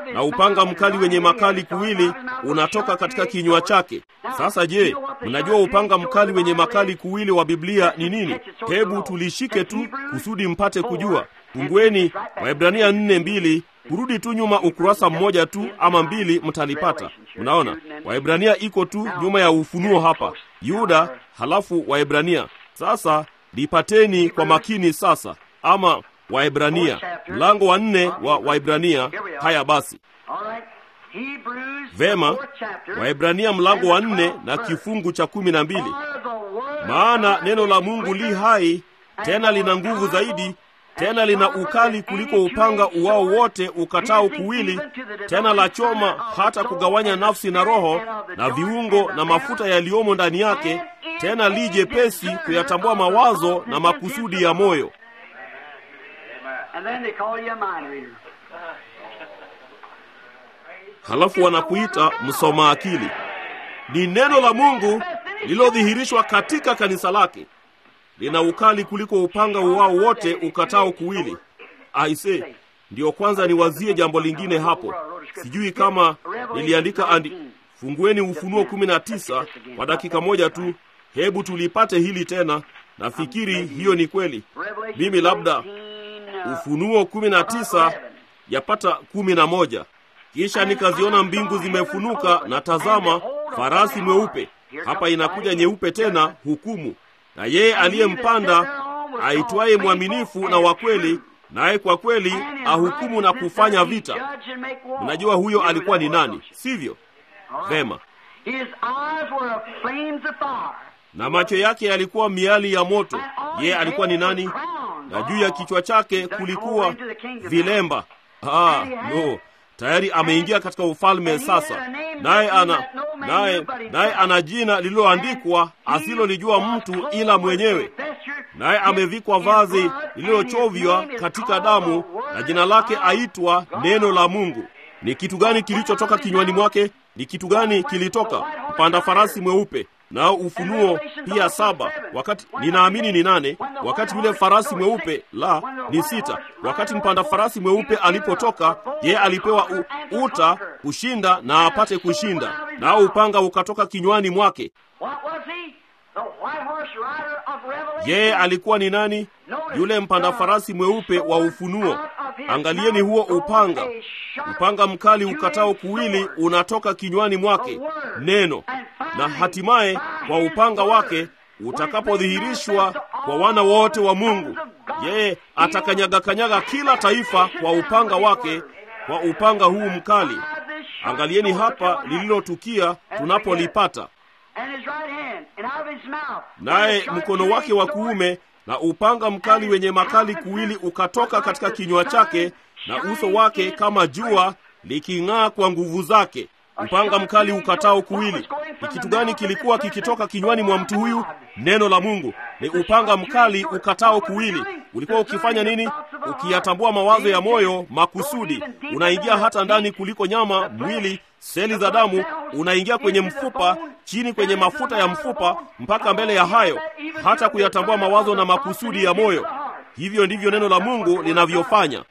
Speaker 1: na upanga mkali wenye makali kuwili unatoka katika kinywa chake. Sasa je, mnajua upanga mkali wenye makali kuwili wa Biblia ni nini? Hebu tulishike tu kusudi mpate kujua. Fungueni Waebrania 4:2, kurudi tu nyuma ukurasa mmoja tu ama mbili mtalipata. Unaona, Waebrania iko tu nyuma ya Ufunuo hapa. Yuda halafu Waebrania. Sasa lipateni kwa makini sasa, ama Waebrania mlango wa 4 wa Waebrania. Haya basi, vema, Waebrania mlango wa 4 na kifungu cha 12. Maana neno la Mungu li hai, tena lina nguvu zaidi, tena lina ukali kuliko upanga uwao wote ukatao kuwili, tena la choma hata kugawanya nafsi na roho na viungo na mafuta yaliyomo ndani yake, tena li jepesi kuyatambua mawazo na makusudi ya moyo. Halafu wanakuita msoma akili. Ni neno la Mungu lilodhihirishwa katika kanisa lake. Lina ukali kuliko upanga uwao wote ukatao kuwili. Aise, ndio kwanza niwazie jambo lingine hapo. Sijui kama niliandika fungueni Ufunuo 19 kwa dakika moja tu. Hebu tulipate hili tena. Nafikiri hiyo ni kweli. Mimi labda Ufunuo 19 yapata 11. Kisha nikaziona mbingu zimefunuka, na tazama farasi mweupe. Hapa inakuja nyeupe tena, hukumu. Na yeye aliyempanda aitwaye mwaminifu na wa kweli, naye kwa kweli ahukumu na kufanya vita. Mnajua huyo alikuwa ni nani, sivyo? Vema. Na macho yake yalikuwa miali ya moto. Yeye alikuwa ni nani? Na juu ya kichwa chake kulikuwa vilemba. No. Tayari ameingia katika ufalme sasa. Naye ana jina lililoandikwa asilolijua mtu ila mwenyewe. Naye amevikwa vazi lililochovywa katika damu, na jina lake aitwa Neno la Mungu. Ni kitu gani kilichotoka kinywani mwake? Ni kitu gani kilitoka? Mpanda farasi mweupe. Nao Ufunuo pia 7, wakati ninaamini ni 8, wakati yule farasi mweupe ni 6. Wakati mpanda farasi mweupe alipotoka, yeye alipewa uta kushinda na apate kushinda. Nao upanga ukatoka kinywani mwake. Yeye alikuwa ni nani? Yule mpanda farasi mweupe wa Ufunuo. Angalieni huo upanga. Upanga mkali ukatao kuwili unatoka kinywani mwake, neno. Na hatimaye kwa upanga wake utakapodhihirishwa kwa wana wote wa Mungu, yeye atakanyaga kila taifa kwa upanga wake, kwa upanga huu mkali. Angalieni hapa lililotukia tunapolipata. Naye mkono wake wa kuume na upanga mkali wenye makali kuwili ukatoka katika kinywa chake, na uso wake kama jua liking'aa kwa nguvu zake. Upanga mkali ukatao kuwili. Ni kitu gani kilikuwa kikitoka kinywani mwa mtu huyu? Neno la Mungu. Ni upanga mkali ukatao kuwili. Ulikuwa ukifanya nini? Ukiyatambua mawazo ya moyo, makusudi. Unaingia hata ndani kuliko nyama, mwili, seli za damu. Unaingia kwenye mfupa, chini kwenye mafuta ya mfupa, mpaka mbele ya hayo, hata kuyatambua mawazo na makusudi ya moyo. Hivyo ndivyo neno la Mungu linavyofanya.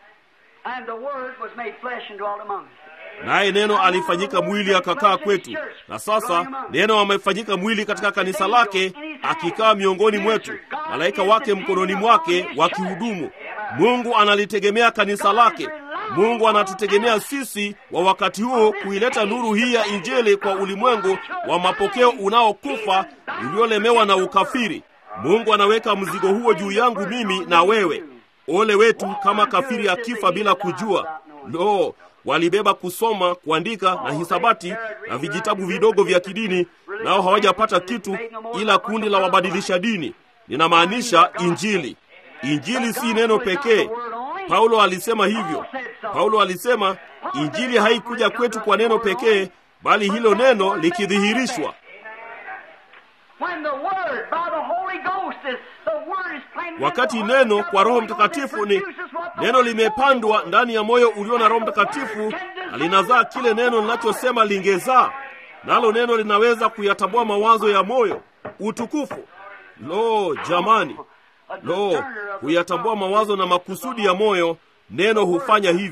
Speaker 1: Naye neno alifanyika mwili akakaa kwetu. Na sasa neno amefanyika mwili katika kanisa lake, akikaa miongoni mwetu, malaika wake mkononi mwake wakihudumu. Mungu analitegemea kanisa lake. Mungu anatutegemea sisi wa wakati huo kuileta nuru hii ya Injili kwa ulimwengu wa mapokeo unaokufa, uliolemewa na ukafiri. Mungu anaweka mzigo huo juu yangu mimi na wewe. Ole wetu kama kafiri akifa bila kujua. Walibeba kusoma, kuandika na hisabati na vijitabu vidogo vya kidini, nao hawajapata kitu ila kundi la wabadilisha dini. Ninamaanisha Injili. Injili si neno pekee. Paulo alisema hivyo. Paulo alisema Injili haikuja kwetu kwa neno pekee, bali hilo neno likidhihirishwa. Wakati neno kwa Roho Mtakatifu ni neno limepandwa ndani ya moyo ulio na Roho Mtakatifu, na linazaa kile neno linachosema lingezaa. Nalo neno linaweza kuyatambua mawazo ya moyo. Utukufu! Jamani! Kuyatambua mawazo na makusudi ya moyo, neno hufanya hivyo.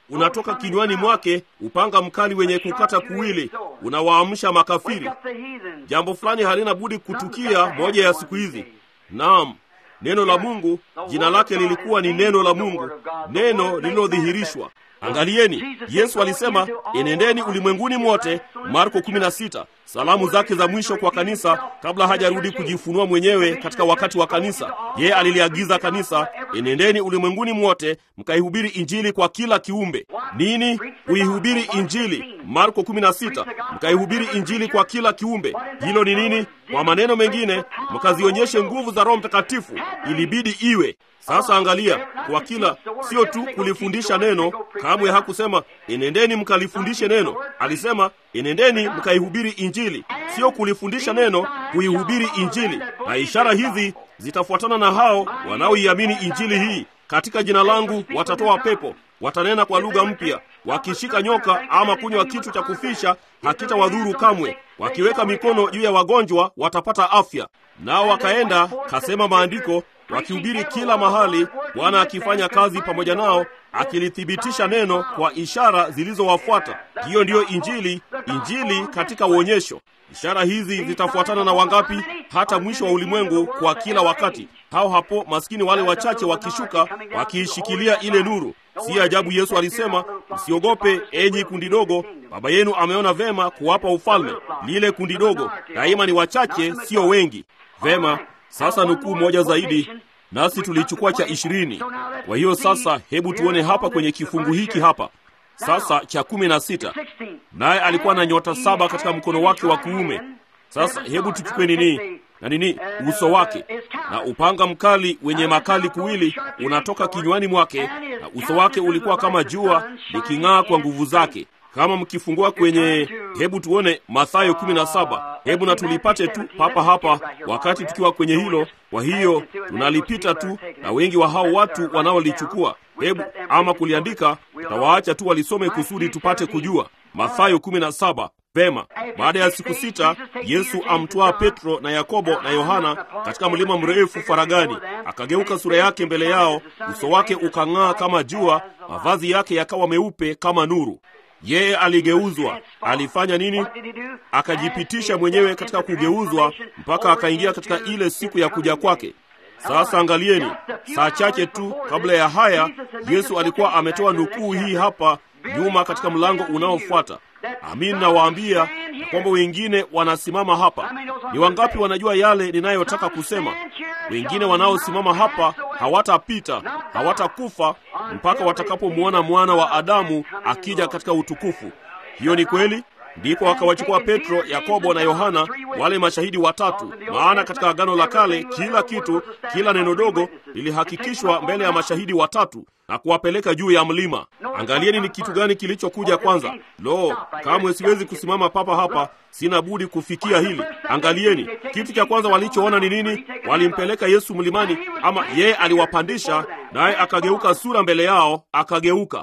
Speaker 1: unatoka kinywani mwake, upanga mkali wenye kukata kuwili, unawaamsha makafiri. Jambo fulani halina budi kutukia moja ya siku hizi. Naam, neno la Mungu, jina lake lilikuwa ni neno la Mungu, neno lililodhihirishwa. Angalieni, Yesu alisema, enendeni ulimwenguni mwote, Marko 16, salamu zake za mwisho kwa kanisa kabla hajarudi kujifunua mwenyewe katika wakati wa kanisa. Yeye aliliagiza kanisa, enendeni ulimwenguni mwote, mkaihubiri injili kwa kila kiumbe. Nini? Kuihubiri injili. Marko 16, mkaihubiri injili kwa kila kiumbe. Hilo ni nini? Kwa maneno mengine, mkazionyeshe nguvu za Roho Mtakatifu. Ilibidi iwe. Sasa angalia, kwa kila, sio tu kulifundisha neno. Kamwe hakusema enendeni mkalifundishe neno. Alisema enendeni mkaihubiri injili, sio kulifundisha neno, kuihubiri injili. Na ishara hizi zitafuatana na hao wanaoiamini injili hii. Katika jina langu watatoa pepo, watanena kwa lugha mpya, wakishika nyoka ama kunywa kitu cha kufisha hakitawadhuru kamwe, wakiweka mikono juu ya wagonjwa watapata afya. Nao wakaenda, kasema maandiko, wakihubiri kila mahali, Bwana akifanya kazi pamoja nao, akilithibitisha neno kwa ishara zilizowafuata. Hiyo ndiyo injili, injili katika uonyesho. Ishara hizi zitafuatana na wangapi? Hata mwisho wa ulimwengu, kwa kila wakati. Hao hapo maskini wale wachache wakishuka, wakiishikilia ile nuru. Si ajabu Yesu alisema, msiogope enyi kundi dogo, Baba yenu ameona vema kuwapa ufalme. Lile kundi dogo daima ni wachache, sio wengi. Vema, sasa nukuu moja zaidi, nasi tulichukua cha 20. Kwa hiyo sasa hebu tuone hapa kwenye kifungu hiki hapa. Sasa cha 16. Naye alikuwa na nyota 7 katika mkono wake wa kuume. Sasa hebu tuchukue nini? Na nini? Uso wake. Na upanga mkali wenye makali kuwili unatoka kinywani mwake, na uso wake ulikuwa kama jua liking'aa kwa nguvu zake. Kama mkifungua kwenye, hebu tuone Mathayo 17. Hebu na tulipate tu papa hapa wakati tukiwa kwenye hilo. Kwa hiyo tunalipita tu, na wengi wa hao watu wanaolichukua, hebu ama kuliandika, tutawaacha tu walisome kusudi tupate kujua. Mathayo 17. Vema, baada ya siku 6 Yesu amtwaa Petro na Yakobo na Yohana katika mlima mrefu faragani. Akageuka sura yake mbele yao, uso wake ukang'aa kama jua, mavazi yake yakawa meupe kama nuru. Yeye aligeuzwa. Alifanya nini? Akajipitisha mwenyewe katika kugeuzwa mpaka akaingia katika ile siku ya kuja kwake. Sasa angalieni, saa chache tu kabla ya haya, Yesu alikuwa ametoa nukuu hii hapa nyuma katika mlango unaofuata. Amin, nawaambia kwamba wengine wanasimama hapa. Ni wangapi wanajua yale ninayotaka kusema? Wengine wanaosimama hapa hawatapita, hawatakufa mpaka watakapomwona Mwana wa Adamu akija katika utukufu. Hiyo ni kweli. Ndipo akawachukua Petro, Yakobo na Yohana, wale mashahidi watatu. Maana katika Agano la Kale kila kitu, kila neno dogo lilihakikishwa mbele ya mashahidi watatu na kuwapeleka juu ya mlima. Angalieni ni kitu gani kilichokuja kwanza. Lo, kamwe siwezi kusimama papa hapa, sina budi kufikia hili. Angalieni, kitu cha kwanza walichoona ni nini? Walimpeleka Yesu mlimani, ama yeye aliwapandisha, naye akageuka sura mbele yao, akageuka.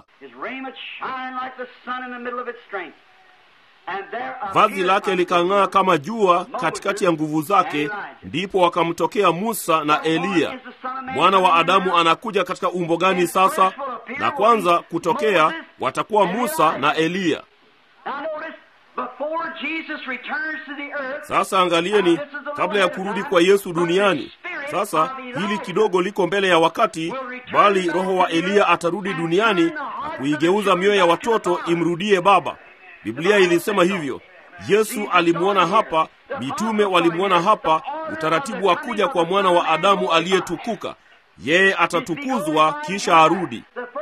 Speaker 1: Vazi lake likang'aa kama jua katikati ya nguvu zake. Ndipo wakamtokea Musa na Eliya. Mwana wa Adamu anakuja katika umbo gani sasa? Na kwanza kutokea watakuwa Musa na Eliya. Sasa angalieni, kabla ya kurudi kwa Yesu duniani. Sasa hili kidogo liko mbele ya wakati, bali roho wa Eliya atarudi duniani na kuigeuza mioyo ya watoto imrudie Baba. Biblia ilisema hivyo. Yesu alimuona hapa, mitume walimuona hapa, utaratibu wa kuja kwa Mwana wa Adamu aliyetukuka. Yeye atatukuzwa kisha arudi.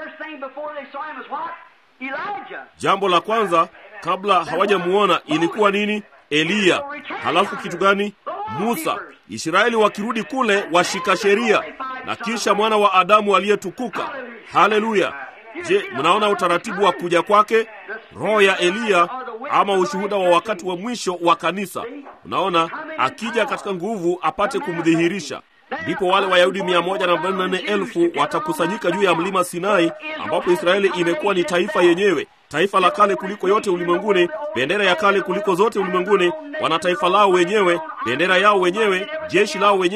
Speaker 1: Jambo la kwanza kabla hawajamuona ilikuwa nini? Eliya. Halafu kitu gani? Musa. Israeli wakirudi kule washika sheria, na kisha Mwana wa Adamu aliyetukuka. Haleluya! Je, mnaona utaratibu wa kuja kwake? Roho ya Eliya ama ushuhuda wa wakati wa mwisho wa kanisa. Unaona, akija katika nguvu apate kumdhihirisha. Ndipo wale Wayahudi 144,000 watakusanyika juu ya mlima Sinai, ambapo Israeli imekuwa ni taifa yenyewe, taifa la kale kuliko yote ulimwenguni, bendera ya kale kuliko zote ulimwenguni. Wana taifa lao wenyewe, bendera yao wenyewe, jeshi lao wenyewe,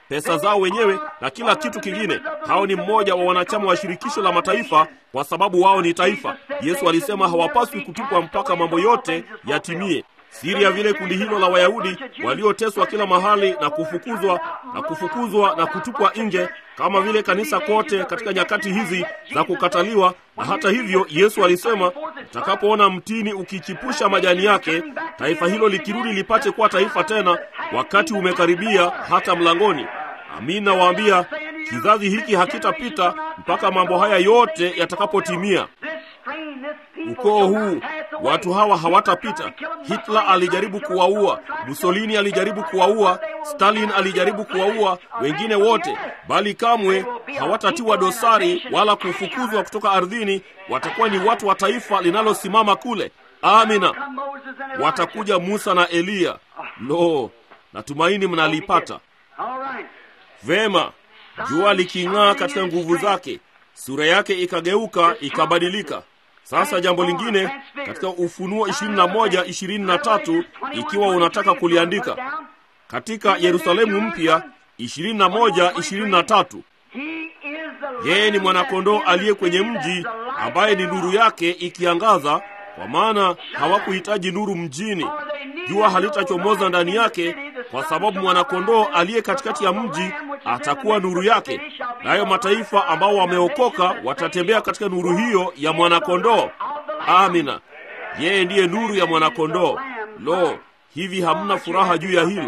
Speaker 1: pesa zao wenyewe na kila kitu kingine. Hao ni mmoja wa wanachama wa shirikisho la mataifa kwa sababu wao ni taifa. Yesu alisema hawapaswi kutupwa mpaka mambo yote yatimie. Siri ya vile kundi hilo la Wayahudi walioteswa kila mahali na kufukuzwa na kutupwa nje, kama vile kanisa kote katika nyakati hizi za kukataliwa. Na hata hivyo Yesu alisema, mtakapoona mtini ukichipusha majani yake, taifa hilo likirudi lipate kuwa taifa tena, wakati umekaribia hata mlangoni. Amina waambia, kizazi hiki hakitapita mpaka mambo haya yote yatakapotimia. Ukoo huu, watu hawa hawatapita. Hitler alijaribu kuwaua, Mussolini alijaribu kuwaua, Stalin alijaribu kuwaua, wengine wote, bali kamwe hawatatiwa dosari wala kufukuzwa kutoka ardhini. Watakuwa ni watu wa taifa linalosimama kule. Amina. Watakuja Musa na Eliya. Lo, natumaini mnalipata. Vema, jua liking'aa katika nguvu zake, sura yake ikageuka ikabadilika. Sasa jambo lingine katika Ufunuo 21:23, ikiwa unataka kuliandika, katika Yerusalemu mpya 21:23, yeye ni mwanakondoo aliye kwenye mji, ambaye ni nuru yake ikiangaza, kwa maana hawakuhitaji nuru mjini. Jua halitachomoza ndani yake, kwa sababu mwanakondoo aliye katikati ya mji atakuwa nuru yake. Nayo mataifa ambao wameokoka watatembea katika nuru hiyo ya mwanakondoo. Amina. Yeye ndiye nuru ya mwanakondoo. Lo, hivi hamna furaha juu ya hilo?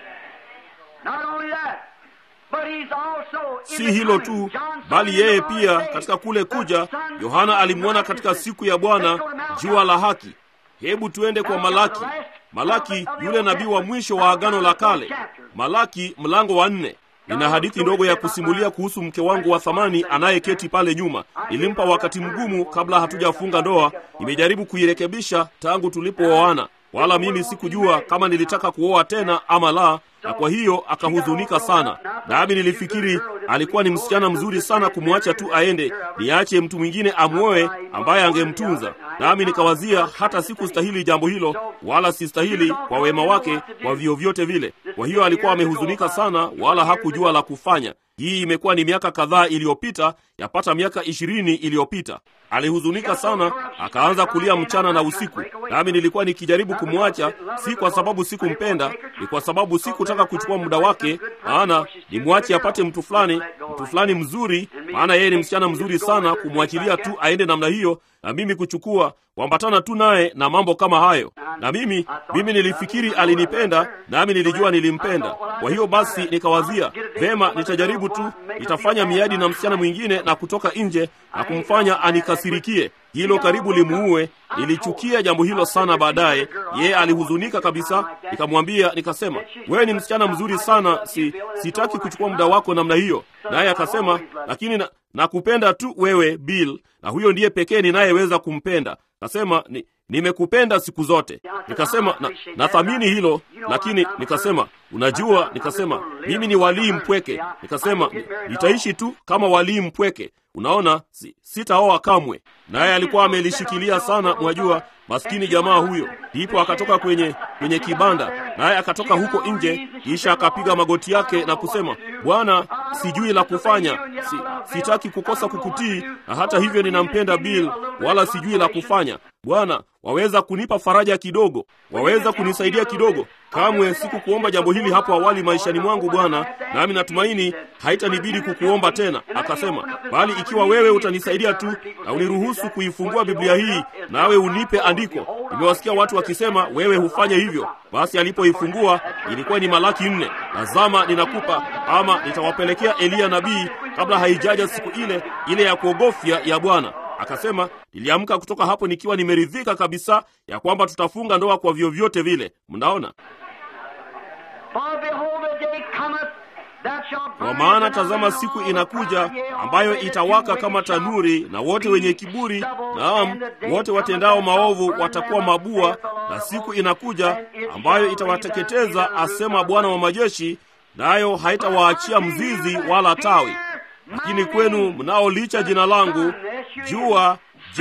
Speaker 1: Si hilo tu, bali yeye pia katika kule kuja, Yohana alimwona katika siku ya Bwana jua la haki. Hebu tuende kwa Malaki, yule nabii wa mwisho wa Agano la Kale. Malaki mlango wa 4. Nina hadithi ndogo ya kusimulia kuhusu mke wangu wa thamani anayeketi pale nyuma. Nilimpa wakati mgumu kabla hatujafunga ndoa. Nimejaribu kuirekebisha tangu tulipooana, wala mimi sikujua kama nilitaka kuoa tena ama la, na kwa hiyo akahuzunika sana. Nami nilifikiri alikuwa ni msichana mzuri sana kumwacha tu aende, niache mtu mwingine amuoe ambaye angemtunza. Nami nikawazia hata sikustahili jambo hilo, wala sistahili kwa wema wake kwa vyovyote vile. Kwa hiyo alikuwa amehuzunika sana, wala hakujua la kufanya. Hii imekuwa ni miaka kadhaa iliyopita, yapata miaka 20 iliyopita. Alihuzunika sana, akaanza kulia mchana na usiku. Nami nilikuwa nikijaribu kumwacha, si kwa sababu sikumpenda, ni kwa sababu sikutaka kuchukua muda wake, maana nimwache apate mtu fulani mzuri, maana yeye ni msichana mzuri sana kumwachilia tu aende namna hiyo, na mimi kuchukua kuambatana tu naye na mambo kama hayo. Na mimi nilifikiri alinipenda, nami nilijua nilimpenda. Kwa hiyo basi nikawazia, vema, nitajaribu tu, nitafanya miadi na msichana mwingine na kutoka nje na kumfanya anikasirikie. Hilo karibu limuue. Nilichukia jambo hilo sana baadaye. Yeye alihuzunika kabisa. Nikamwambia, nikasema, wewe ni msichana mzuri sana, sitaki kuchukua muda wako namna hiyo. Naye akasema, lakini nakupenda tu wewe Bill, na huyo ndiye pekee ninayeweza kumpenda. Nasema, nimekupenda siku zote. Nikasema, nathamini hilo, lakini nikasema, unajua, nikasema, mimi ni walii mpweke. Nikasema, nitaishi tu kama walii mpweke. Unaona, sitaoa kamwe. Naye alikuwa amelishikilia sana, mwajua, maskini jamaa huyo. Ndipo akatoka kwenye kibanda, naye akatoka huko nje, kisha akapiga magoti yake na kusema, Bwana, sijui la kufanya, sitaki kukosa kukutii, na hata hivyo ninampenda Bill, wala sijui la kufanya. Bwana, waweza kunipa faraja kidogo? Waweza kunisaidia kidogo? Kamwe sikukuomba jambo hili hapo awali maishani mwangu Bwana, nami natumaini haitanibidi kukuomba tena. Akasema, bali ikiwa wewe utanisaidia tu na uniruhusu kuifungua Biblia hii, nawe unipe andiko. Nimewasikia watu wakisema wewe hufanye hivyo. Basi alipoifungua ilikuwa ni Malaki 4. Tazama, ninakupa ama nitawapelekea Eliya nabii kabla haijaja siku ile ya kuogofya ya Bwana. Akasema, niliamka kutoka hapo nikiwa nimeridhika kabisa ya kwamba tutafunga ndoa kwa vyovyote vile. Mnaona? Kwa maana tazama, siku inakuja ambayo itawaka kama tanuri, na wote wenye kiburi, naam, wote watendao maovu watakuwa mabua, na siku inakuja ambayo itawateketeza, asema Bwana wa majeshi, nayo haitawaachia mzizi wala tawi. Lakini kwenu mnaolicha jina langu, jua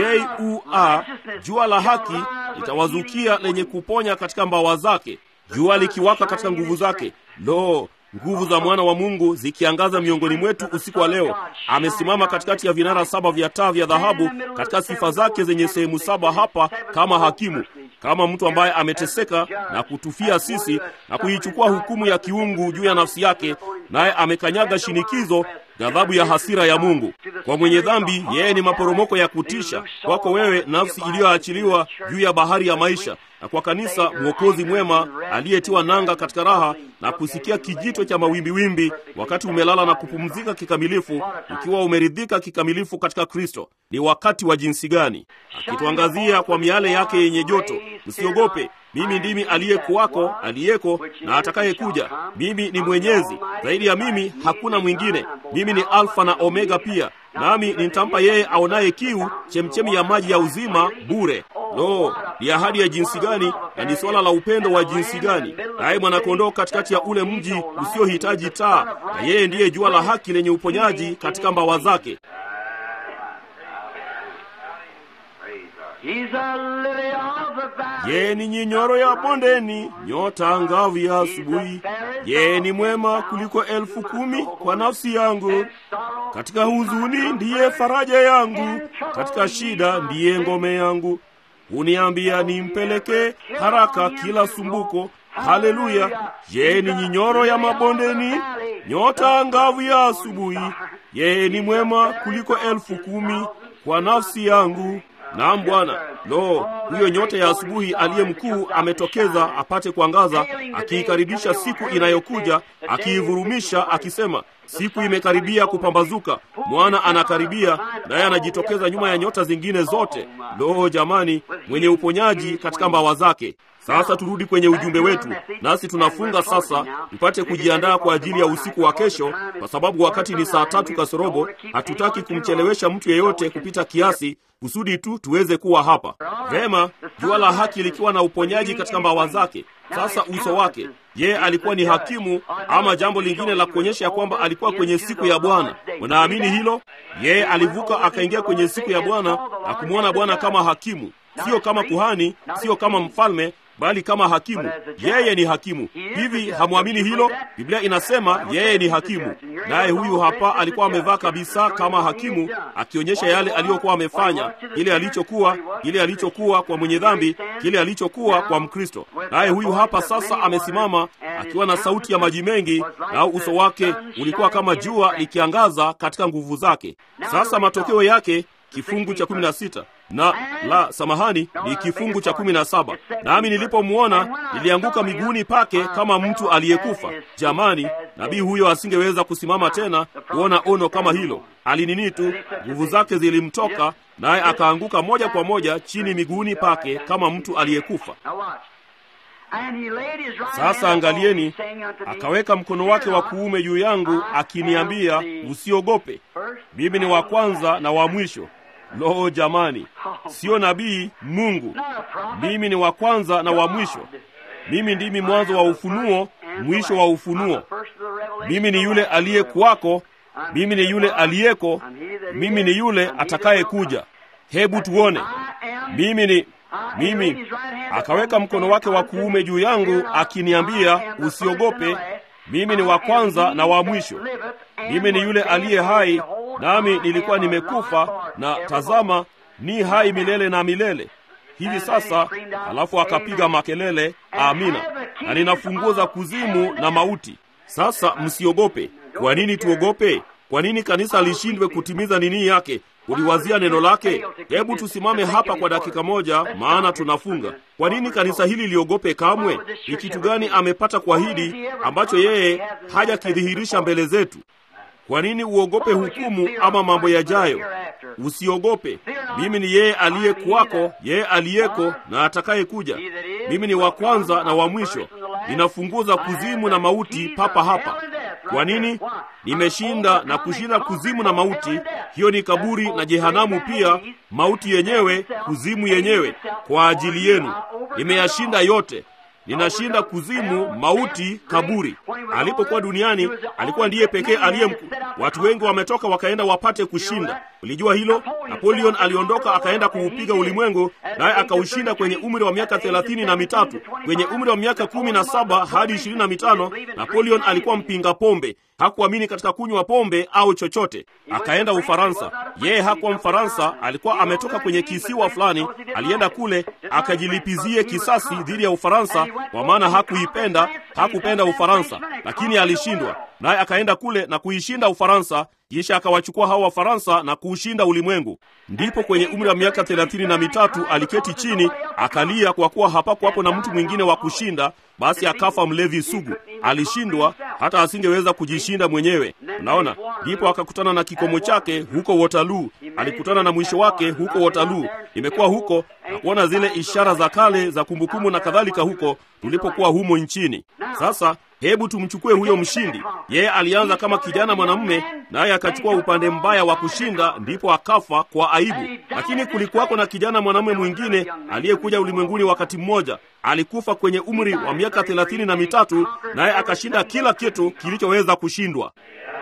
Speaker 1: jua la haki litawazukia lenye kuponya katika mbawa zake. Jua likiwaka katika nguvu zake, lo, nguvu za mwana wa Mungu zikiangaza miongoni mwetu usiku wa leo. Amesimama katikati ya vinara 7 vya taa vya dhahabu katika sifa zake zenye sehemu 7 hapa kama hakimu, kama mtu ambaye ameteseka na kutufia sisi na kuichukua hukumu ya kiungu juu ya nafsi yake, naye amekanyaga shinikizo, ghadhabu ya hasira ya Mungu. Kwa mwenye dhambi, yeye ni maporomoko ya kutisha. Kwako wewe, nafsi iliyoachiliwa juu ya bahari ya maisha, na kwa kanisa, mwokozi mwema aliyetiwa nanga katika raha na kusikia kijito cha mawimbi wakati umelala na kupumzika kikamilifu, ukiwa umeridhika kikamilifu katika Kristo. Ni wakati wa jinsi gani! Akituangazia kwa miale yake yenye joto. Msiogope, mimi ndimi aliyekuwako, aliyeko na atakayekuja. Mimi ni mwenyezi, zaidi ya mimi hakuna mwingine. Mimi ni Alfa na Omega pia, nami nitampa yeye aonaye kiu chemchemi ya maji ya uzima bure. Lo, ni ahadi ya jinsi gani, na ni swala la upendo wa jinsi gani! Naye mwanakondoo katikati ya ule mji usiohitaji taa, na yeye ndiye jua la haki lenye uponyaji katika mbawa zake. Yeye ni nyinyoro ya bondeni, nyota angavu ya asubuhi. Yeye ni mwema kuliko 10,000 kwa nafsi yangu. Katika huzuni ndiye faraja yangu, katika shida ndiye ngome yangu. Uniambia nimpeleke haraka kila sumbuko. Haleluya! Yeye ni nyinyoro ya mabondeni, nyota angavu ya asubuhi. Yeye ni mwema kuliko 10,000 kwa nafsi yangu. Naam Bwana. Lo, huyo nyota ya asubuhi aliye mkuu ametokeza apate kuangaza, akiikaribisha siku inayokuja, akiivurumisha akisema, siku imekaribia kupambazuka, mwana anakaribia, naye anajitokeza nyuma ya nyota zingine zote. Lo jamani, mwenye uponyaji katika mbawa zake. Sasa turudi kwenye ujumbe wetu, nasi tunafunga sasa tupate kujiandaa kwa ajili ya usiku wa kesho, kwa sababu wakati ni saa 3 kasorobo. Hatutaki kumchelewesha mtu yeyote kupita kiasi, kusudi tu tuweze kuwa hapa. Vema, jua la haki likiwa na uponyaji katika mbawa zake. Sasa uso wake, yeye alikuwa ni hakimu, ama jambo lingine la kuonyesha ya kwamba alikuwa kwenye siku ya Bwana. Unaamini hilo? Yeye alivuka akaingia kwenye siku ya Bwana na kumwona Bwana kama hakimu, sio kama kuhani, sio kama mfalme, bali kama hakimu. Yeye ni hakimu. Hivi hamwamini hilo? Biblia inasema yeye ni hakimu. Naye huyu hapa alikuwa amevaa kabisa kama hakimu, akionyesha yale aliyokuwa amefanya, kile alichokuwa kwa mwenye dhambi, kile alichokuwa kwa Mkristo. Naye huyu hapa sasa amesimama akiwa na sauti ya maji mengi, na uso wake ulikuwa kama jua likiangaza katika nguvu zake. Sasa matokeo yake, kifungu cha 16 ni kifungu cha 17. Nami nilipomwona nilianguka miguuni pake kama mtu aliyekufa. Jamani, nabii huyo asingeweza kusimama tena kuona ono kama hilo. Alinini tu, nguvu zake zilimtoka, naye akaanguka moja kwa moja chini miguuni pake kama mtu aliyekufa. Sasa angalieni, akaweka mkono wake wa kuume juu yangu akiniambia, usiogope, mimi ni wa kwanza na wa mwisho. Lo jamani, sio nabii, Mungu. Mimi ni wa kwanza na wa mwisho. Mimi ndimi mwanzo wa ufunuo, mwisho wa ufunuo. Mimi ni yule aliyekuwako, mimi ni yule aliyeko, mimi ni yule atakayekuja. Hebu tuone. Mimi. Akaweka mkono wake wa kuume juu yangu akiniambia, usiogope, mimi ni wa kwanza na wa mwisho. Mimi ni yule aliye hai, nami nilikuwa nimekufa, na tazama, ni hai milele na milele. Hivi sasa, alafu akapiga makelele, amina, na nina funguo za kuzimu na mauti. Sasa msiogope. Kwa nini tuogope? Kwa nini kanisa lishindwe kutimiza nini yake? Uliwazia neno lake? Hebu tusimame hapa kwa dakika moja, maana tunafunga. Kwa nini kanisa hili liogope kamwe? Ni kitu gani amepata kuahidi ambacho yeye hajakidhihirisha mbele zetu? Kwa nini uogope hukumu ama mambo yajayo? Usiogope. Mimi ni yeye aliyekuwako, yeye aliyeko na atakayekuja. Mimi ni wa kwanza na wa mwisho. Ninafunguza kuzimu na mauti papa hapa. Kwa nini? Nimeshinda na kushinda kuzimu na mauti. Hiyo ni kaburi na jehanamu pia, mauti yenyewe, kuzimu yenyewe, kwa ajili yenu. Nimeyashinda yote. linashinda kuzimu, mauti, kaburi. Alipokuwa duniani alikuwa ndiye pekee aliye mkuu. Watu wengi wametoka wakaenda wapate kushinda. Ulijua hilo? Napoleon aliondoka akaenda kuupiga ulimwengu, naye akaushinda kwenye umri wa miaka 33. Kwenye umri wa miaka 17 hadi 25, Napoleon alikuwa mpinga pombe. Hakuamini katika kunywa pombe au chochote. Akaenda Ufaransa. Yeye hakuwa Mfaransa, alikuwa ametoka kwenye kisiwa fulani. Alienda kule akajilipizie kisasi dhidi ya Ufaransa, kwa maana hakupenda Ufaransa, lakini alishindwa. Naye akaenda kule na kuishinda Ufaransa, kisha akawachukua hao Wafaransa na kuushinda ulimwengu. Ndipo kwenye umri wa miaka 33 aliketi chini akalia, kwa kuwa hapakuwapo na mtu mwingine wa kushinda. Basi akafa mlevi sugu. Alishindwa hata asingeweza kujishinda mwenyewe. Unaona, ndipo akakutana na kikomo chake huko Waterloo. Alikutana na mwisho wake huko Waterloo. Nimekuwa huko na kuona zile ishara za kale za kumbukumbu na kadhalika huko tulipokuwa humo nchini. Sasa hebu tumchukue huyo mshindi. Yeye alianza kama kijana mwanamume, naye akachukua upande mbaya wa kushinda, ndipo akafa kwa aibu. Lakini kulikuwako na kijana mwanamume mwingine aliyekuja ulimwenguni wakati mmoja. Alikufa kwenye umri wa miaka 33, naye akashinda kila kitu kilichoweza kushindwa.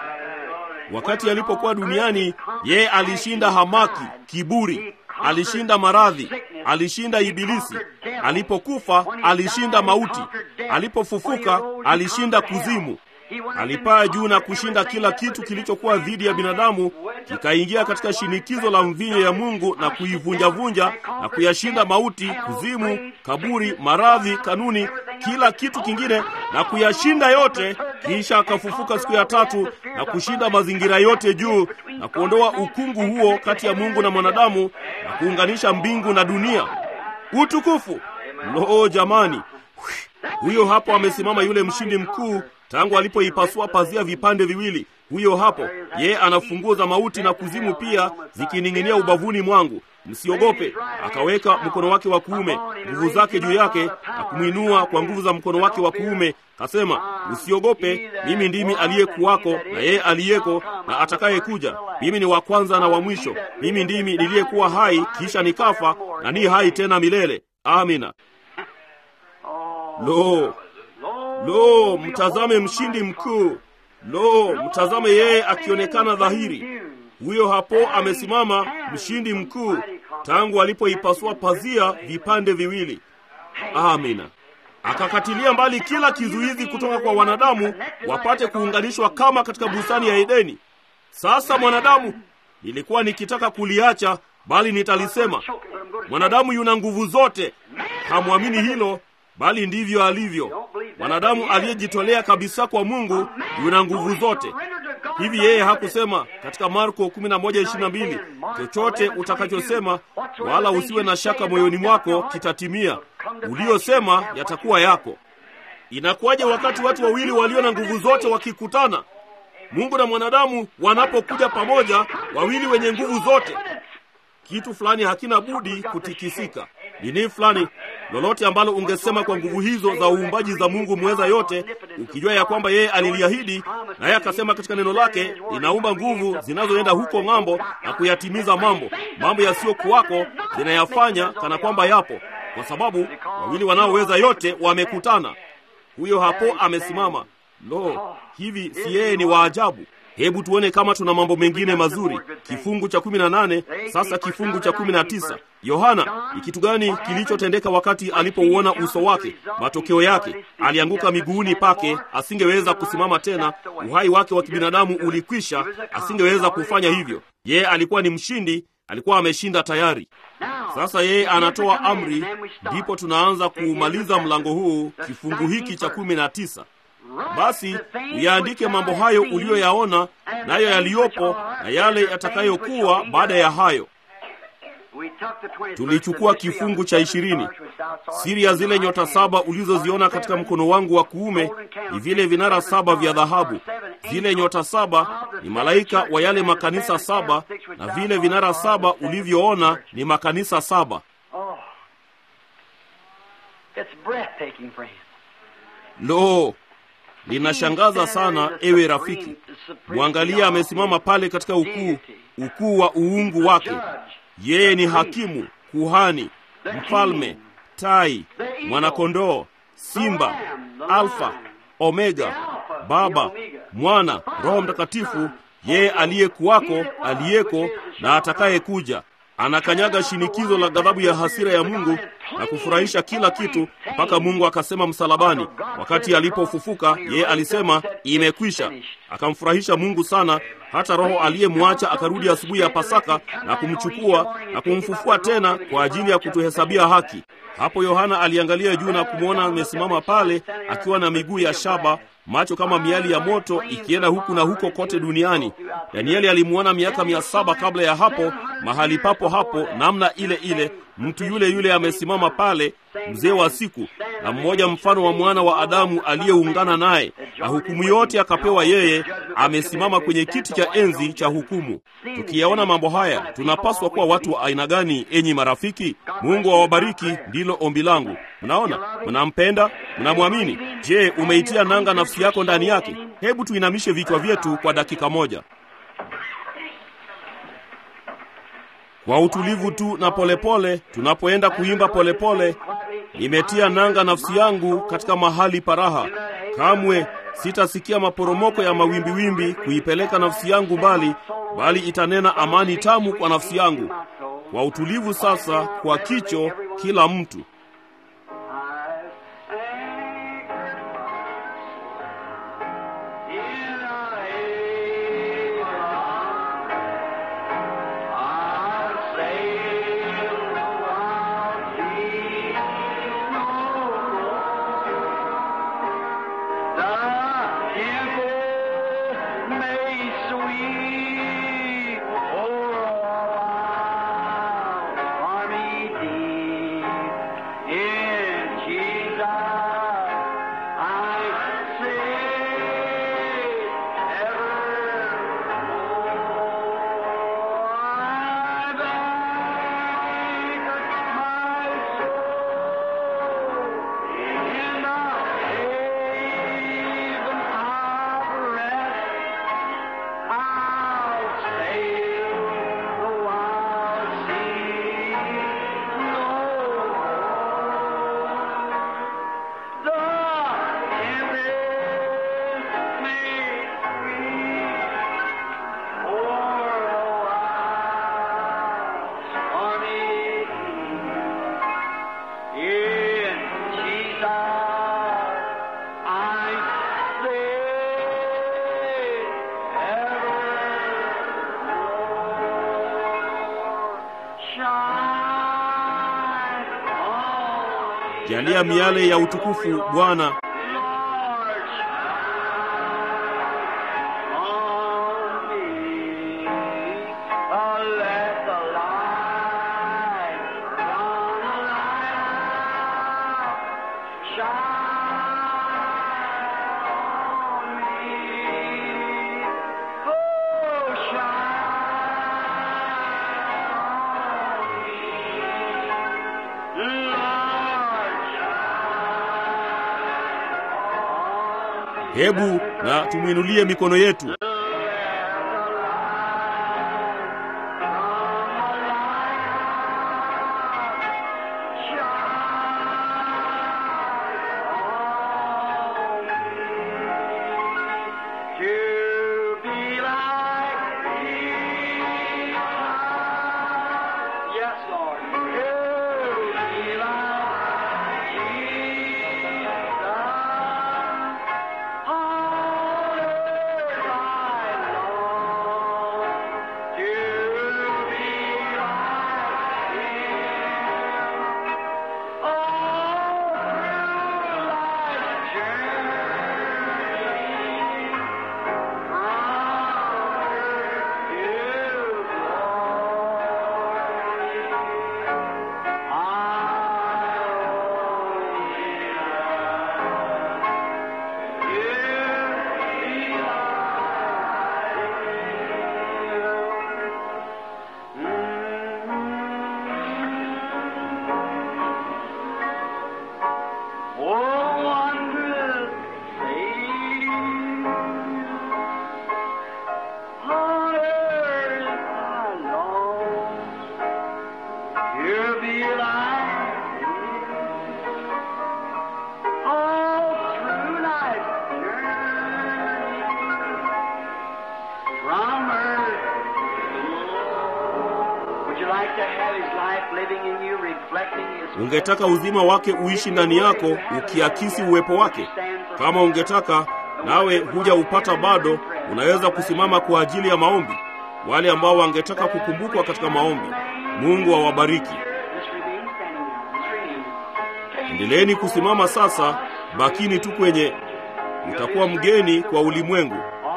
Speaker 1: Wakati alipokuwa duniani, yeye alishinda hamaki, kiburi, alishinda maradhi, alishinda ibilisi. Alipokufa alishinda mauti. Alipofufuka alishinda kuzimu. Alipaa juu na kushinda kila kitu kilichokuwa dhidi ya binadamu, kikaingia katika shinikizo la mvinyo ya Mungu na kuivunja-vunja na kuyashinda mauti, kuzimu, kaburi, maradhi, kanuni, kila kitu kingine na kuyashinda yote. Kisha akafufuka siku ya tatu na kushinda mazingira yote juu na kuondoa ukungu huo kati ya Mungu na mwanadamu na kuunganisha mbingu na dunia. Utukufu! Lo, jamani! Huyo hapo amesimama yule mshindi mkuu tangu alipoipasua pazia vipande viwili. Huyo hapo, yeye ana funguo za mauti na kuzimu pia zikining'inia ubavuni mwangu. Msiogope. Akaweka mkono wake wa kuume, nguvu zake juu yake, na kumwinua kwa nguvu za mkono wake wa kuume. Kasema, usiogope, mimi ndimi aliyekuwako na yeye aliyeko na atakayekuja. Mimi ni wa kwanza na wa mwisho. Mimi ndimi niliyekuwa hai kisha nikafa na ni hai tena milele. Amina. Lo, mtazame mshindi mkuu. Lo, mtazame yeye akionekana dhahiri. Huyo hapo amesimama mshindi mkuu tangu alipoipasua pazia vipande viwili. Amina. Akakatilia mbali kila kizuizi kutoka kwa wanadamu wapate kuunganishwa kama katika bustani ya Edeni. Sasa mwanadamu, nilikuwa nikitaka kuliacha, bali nitalisema. Mwanadamu yuna nguvu zote. Hamwamini hilo, bali ndivyo alivyo. Mwanadamu aliyejitolea kabisa kwa Mungu yuna nguvu zote. Hivi yeye hakusema katika Marko 11:22, chochote utakachosema wala usiwe na shaka moyoni mwako kitatimia. Uliyosema yatakuwa yako. Inakuwaje wakati watu wawili walio na nguvu zote wakikutana? Mungu na mwanadamu wanapokuja pamoja, wawili wenye nguvu zote, kitu fulani hakina budi kutikisika. Nini fulani, lolote ambalo ungesema kwa nguvu hizo za uumbaji za Mungu mweza yote, ukijua ya kwamba yeye aliliahidi, na yeye akasema katika neno lake, inaumba nguvu zinazoenda huko ng'ambo na kuyatimiza mambo yasiyokuwako, zinayafanya kana kwamba yapo, kwa sababu wawili wanaoweza yote wamekutana. Huyo hapo amesimama. Lo, hivi si yeye ni waajabu? Hebu tuone kama tuna mambo mengine mazuri. Kifungu cha 18, sasa kifungu cha 19. Yohana, ni kitu gani kilichotendeka wakati alipouona uso wake? Matokeo yake, alianguka miguuni pake, asingeweza kusimama tena. Uhai wake wa kibinadamu ulikwisha, asingeweza kufanya hivyo. Yeye alikuwa ni mshindi, alikuwa ameshinda tayari. Sasa yeye anatoa amri, ndipo tunaanza kuumaliza mlango huu, kifungu hiki cha 19. Basi uyaandike mambo hayo uliyoyaona, nayo yaliyopo na yale yatakayokuwa baada ya hayo. Tulichukua kifungu cha 20. Siri ya zile nyota 7 ulizoziona katika mkono wangu wa kuume ni vile vinara 7 vya dhahabu. Zile nyota 7 ni malaika wa yale makanisa 7, na vile vinara 7 ulivyoona ni makanisa 7. Lo, linashangaza sana, ewe rafiki. Mwangalia, amesimama pale katika ukuu wa uungu wake. Yeye ni hakimu, kuhani, mfalme, tai, mwanakondoo, Simba, Alfa, Omega, Baba, Mwana, Roho Mtakatifu, yeye aliyekuwako, aliyeko na atakayekuja. Anakanyaga shinikizo la ghadhabu ya hasira ya Mungu na kufurahisha kila kitu, mpaka Mungu akasema msalabani, wakati alipofufuka, yeye alisema imekwisha. Akamfurahisha Mungu sana, hata Roho aliyemwacha akarudi asubuhi ya Pasaka na kumchukua na kumfufua tena kwa ajili ya kutuhesabia haki. Hapo Yohana aliangalia juu na kumwona amesimama pale akiwa na miguu ya shaba, macho kama miali ya moto ikienda huku na huko kote duniani. Danieli alimuona miaka 700 kabla ya hapo, mahali papo hapo, namna ile ile, mtu yule yule amesimama pale, mzee wa siku, na mmoja mfano wa mwana wa Adamu aliyeungana naye, na hukumu yote akapewa yeye, amesimama kwenye kiti cha enzi cha hukumu. Tukiyaona mambo haya, tunapaswa kuwa watu wa aina gani, enyi marafiki? Mungu awabariki, ndilo ombi langu. Mnaona, mnampenda, mnamwamini. Je, umeitia nanga nafsi yako ndani yake? Hebu tuinamishe vichwa vyetu kwa dakika moja. Kwa utulivu tu na polepole, tunapoenda kuimba polepole, nimetia nanga nafsi yangu katika mahali paraha. Kamwe sitasikia maporomoko ya mawimbi kuipeleka nafsi yangu mbali, bali itanena amani tamu kwa nafsi yangu. Kwa utulivu sasa, kwa kicho kila mtu. Jalia miale ya utukufu, Bwana. Hebu na tumwinulie mikono yetu.
Speaker 2: like to have His life living in you, reflecting His...
Speaker 1: Ungetaka uzima wake uishi ndani yako, ukiakisi uwepo wake. Kama ungetaka, nawe huja upata bado, unaweza kusimama kwa ajili ya maombi. Wale ambao wangetaka kukumbukwa katika maombi, Mungu awabariki. Endeleeni kusimama sasa, bakini tu kwenye, utakuwa mgeni kwa ulimwengu.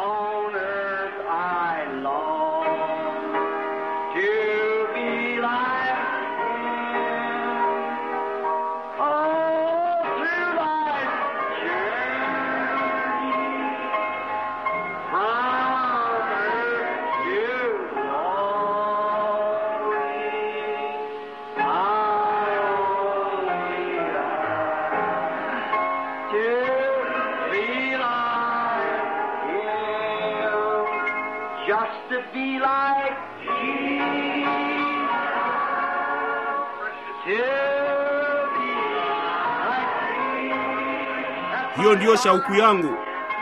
Speaker 1: Hiyo ndiyo shauku yangu.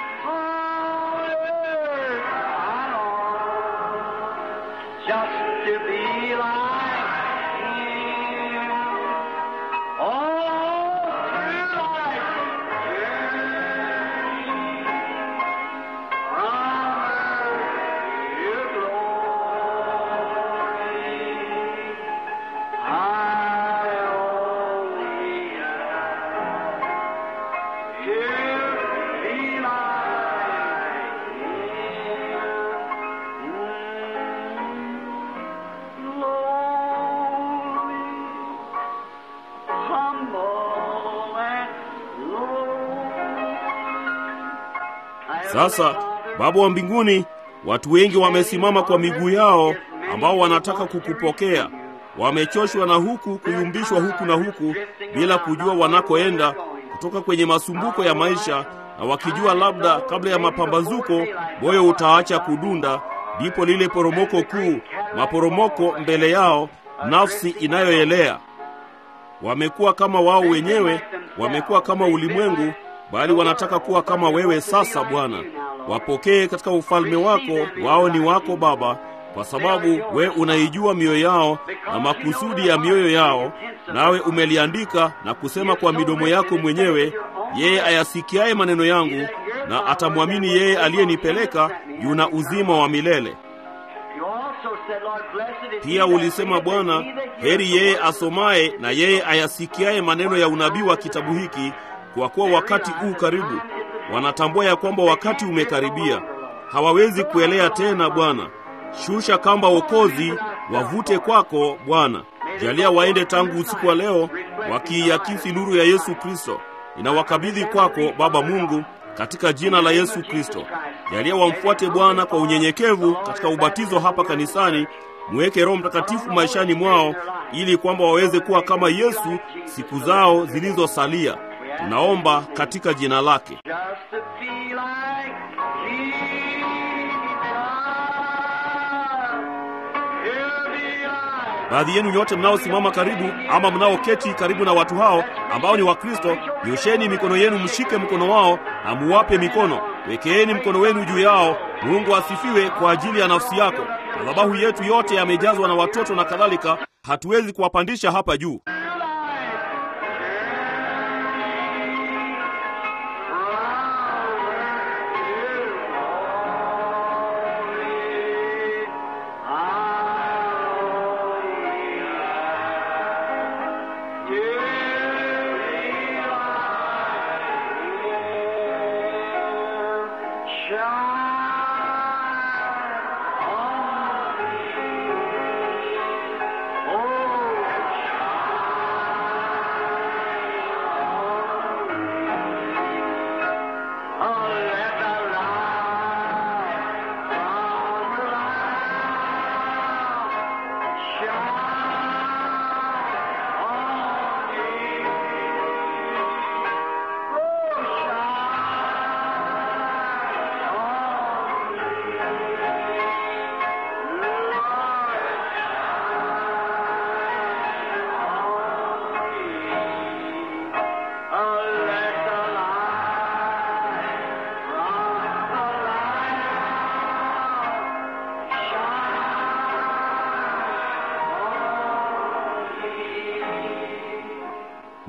Speaker 1: Sasa, Baba wa mbinguni, watu wengi wamesimama kwa miguu yao ambao wanataka kukupokea. Wamechoshwa na huku kuyumbishwa huku na huku bila kujua wanakoenda kutoka kwenye masumbuko ya maisha, na wakijua labda kabla ya mapambazuko moyo utaacha kudunda, ndipo lile poromoko kuu, maporomoko mbele yao, nafsi inayoelea. Wamekuwa kama wao wenyewe, wamekuwa kama ulimwengu, bali wanataka kuwa kama wewe sasa Bwana. Wapokee katika ufalme wako, wao ni wako Baba, kwa sababu we unaijua mioyo yao na makusudi ya mioyo yao, nawe umeliandika na kusema kwa midomo yako mwenyewe, yeye ayasikiaye maneno yangu na atamwamini yeye aliyenipeleka yuna uzima wa milele. Pia ulisema Bwana, heri yeye asomaye na yeye ayasikiaye maneno ya unabii wa kitabu hiki, kwa kuwa wakati karibu. Wanatambua ya kwamba wakati umekaribia. Hawawezi kuelea tena Bwana. Shusha kamba wokozi, wavute kwako Bwana. Jalia waende tangu usiku wa leo wakiiakisi nuru ya Yesu Kristo. Ninawakabidhi kwako Baba Mungu katika jina la Yesu Kristo. Jalia wamfuate Bwana kwa unyenyekevu katika ubatizo hapa kanisani. Mweke Roho Mtakatifu maishani mwao ili kwamba waweze kuwa kama Yesu siku zao zilizosalia. Tunaomba katika jina lake. Baadhi yenu nyote mnaosimama karibu ama mnaoketi karibu na watu hao ambao ni Wakristo, nyosheni mikono yenu, mshike mkono wao na muwape mikono. Wekeeni mkono wenu juu yao. Mungu asifiwe kwa ajili ya nafsi yako. Madhabahu yetu yote yamejazwa na watoto na kadhalika, hatuwezi kuwapandisha hapa juu.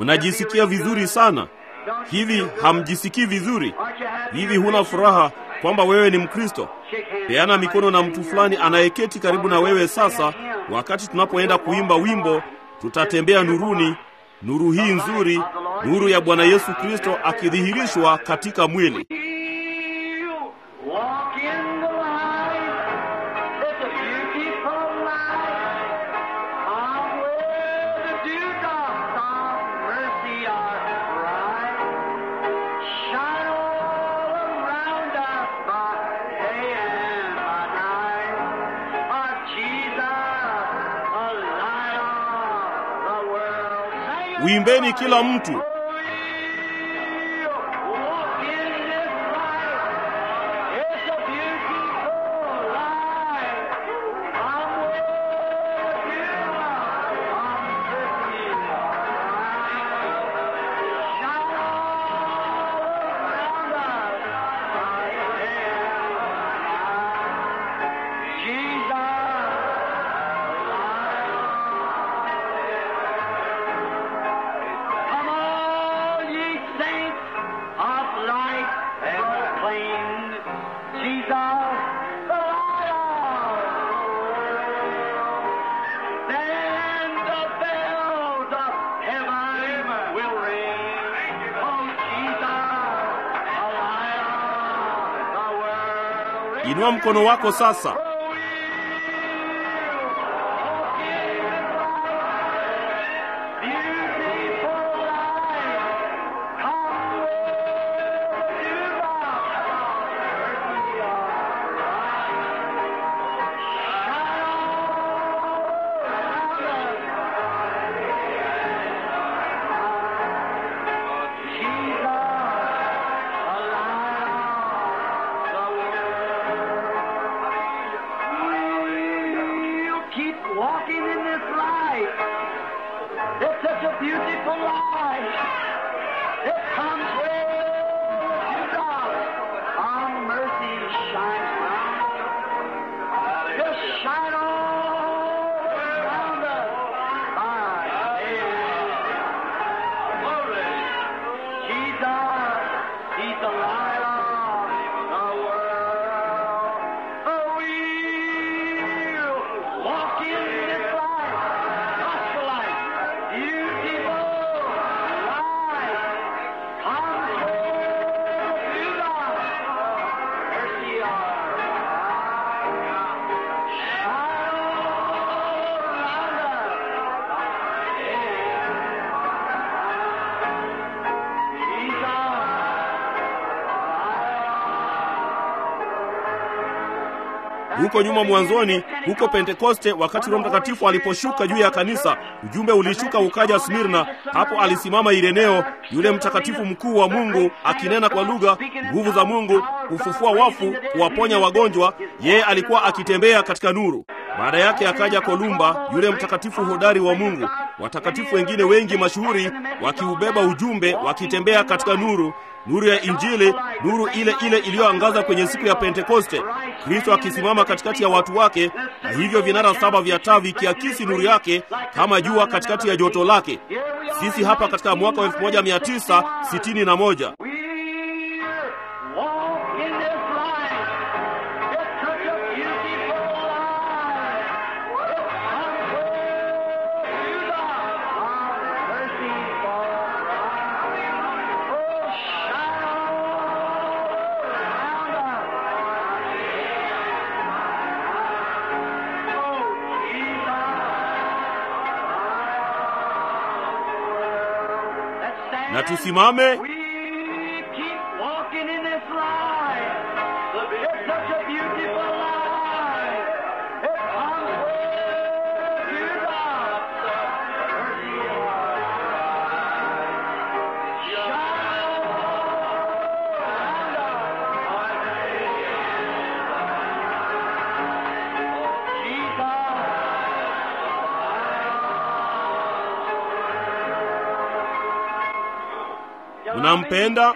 Speaker 1: Mnajisikia vizuri sana. Hivi hamjisikii vizuri? Hivi huna furaha kwamba wewe ni Mkristo? Peana mikono na mtu fulani anayeketi karibu na wewe sasa, wakati tunapoenda kuimba wimbo tutatembea nuruni, nuru hii nzuri, nuru ya Bwana Yesu Kristo akidhihirishwa katika mwili. Uimbeni kila mtu. Inua mkono wako sasa. Huko nyuma mwanzoni, huko Pentekoste, wakati Roho Mtakatifu aliposhuka juu ya kanisa, ujumbe ulishuka ukaja Smirna. Hapo alisimama Ireneo, yule mtakatifu mkuu wa Mungu, akinena kwa lugha, nguvu za Mungu, kufufua wafu, kuwaponya wagonjwa. Yeye alikuwa akitembea katika nuru. Baada yake akaja Kolumba, yule mtakatifu hodari wa Mungu. Watakatifu wengine wengi mashuhuri wakiubeba ujumbe, wakitembea katika nuru, nuru ya Injili, nuru ile ile iliyoangaza kwenye siku ya Pentekoste. Kristo akisimama katikati ya watu wake, na hivyo vinara saba vya taa vikiakisi nuru yake kama jua katikati ya joto lake. Sisi hapa katika mwaka 1961. Na tusimame. Unampenda?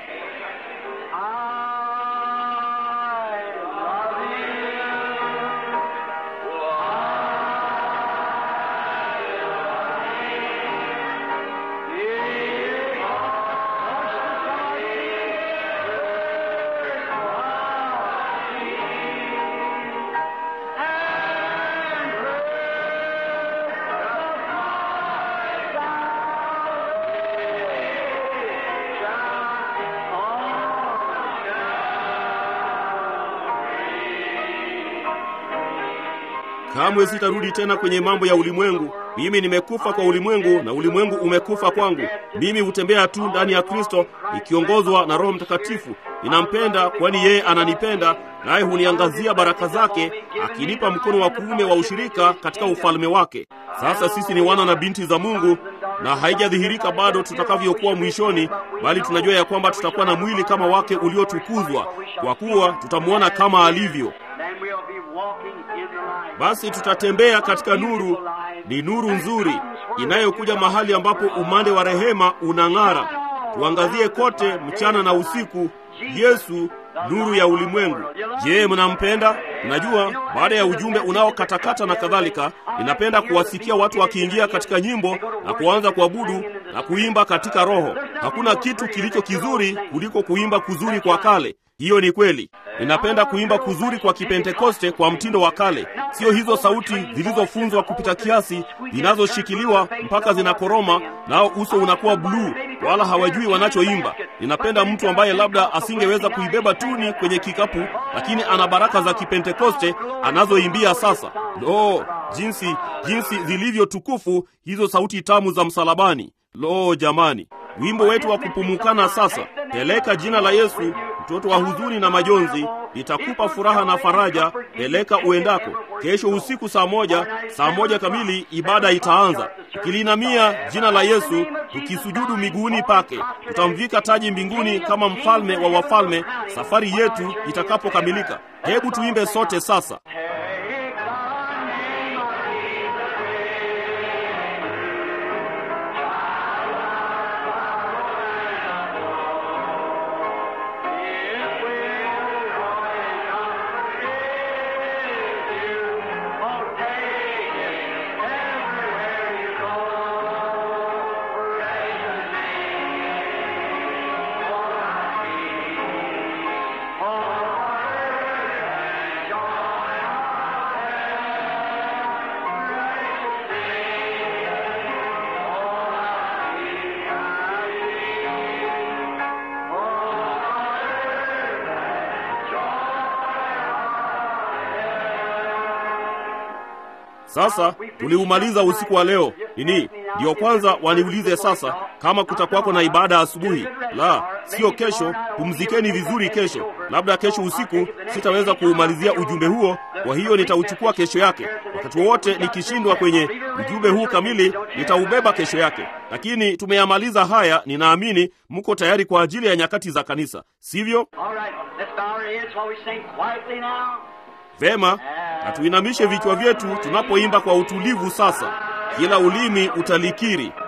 Speaker 1: kamwe sitarudi tena kwenye mambo ya ulimwengu. Mimi nimekufa kwa ulimwengu na ulimwengu umekufa kwangu. Mimi hutembea tu ndani ya Kristo nikiongozwa na Roho Mtakatifu. Ninampenda kwani yeye ananipenda, naye huniangazia baraka zake, akinipa mkono wa kuume wa ushirika katika ufalme wake. Sasa sisi ni wana na binti za Mungu, na haijadhihirika bado tutakavyokuwa mwishoni, bali tunajua ya kwamba tutakuwa na mwili kama wake uliotukuzwa, kwa kuwa tutamwona kama alivyo. Basi tutatembea katika nuru. Ni nuru nzuri inayokuja mahali ambapo umande wa rehema unang'ara. Tuangazie kote mchana na usiku. Yesu, nuru ya ulimwengu. Je, mnampenda? Najua baada ya ujumbe unaokatakata na kadhalika, ninapenda kuwasikia watu wakiingia katika nyimbo na kuanza kuabudu na kuimba katika roho. Hakuna kitu kilicho kizuri kuliko kuimba kuzuri kwa kale. Hiyo ni kweli. Ninapenda kuimba kuzuri kwa Kipentekoste kwa mtindo wa kale, sio hizo sauti zilizofunzwa kupita kiasi, zinazoshikiliwa mpaka zinakoroma nao uso unakuwa bluu, wala hawajui wanachoimba. Ninapenda mtu ambaye labda asingeweza kuibeba tuni kwenye kikapu, lakini ana baraka za Kipentekoste anazoimbia sasa. Jinsi zilivyo tukufu hizo sauti tamu za msalabani. Jamani, wimbo wetu wa kupumukana sasa. Peleka jina la Yesu, mtoto wa huzuni na majonzi, nitakupa furaha na faraja, peleka uendako. Kesho usiku saa moja kamili ibada itaanza. Tukilinamia jina la Yesu, tukisujudu miguuni pake, tutamvika taji mbinguni kama mfalme wa wafalme safari yetu itakapokamilika. Hebu tuimbe sote sasa. Sasa tuliumaliza usiku wa leo. Ndio kwanza waniulize sasa kama kutakuwako na ibada asubuhi. La, sio kesho. Pumzikeni vizuri kesho. Labda kesho usiku sitaweza kuumalizia ujumbe huo, kwa hiyo nitauchukua kesho yake. Wakati wote nikishindwa kwenye ujumbe huu kamili, nitaubeba kesho yake. Lakini tumeyamaliza haya. Ninaamini mko tayari kwa ajili ya nyakati za kanisa, sivyo? Vema, na tuinamishe vichwa vyetu tunapoimba kwa utulivu sasa. Kila ulimi utalikiri.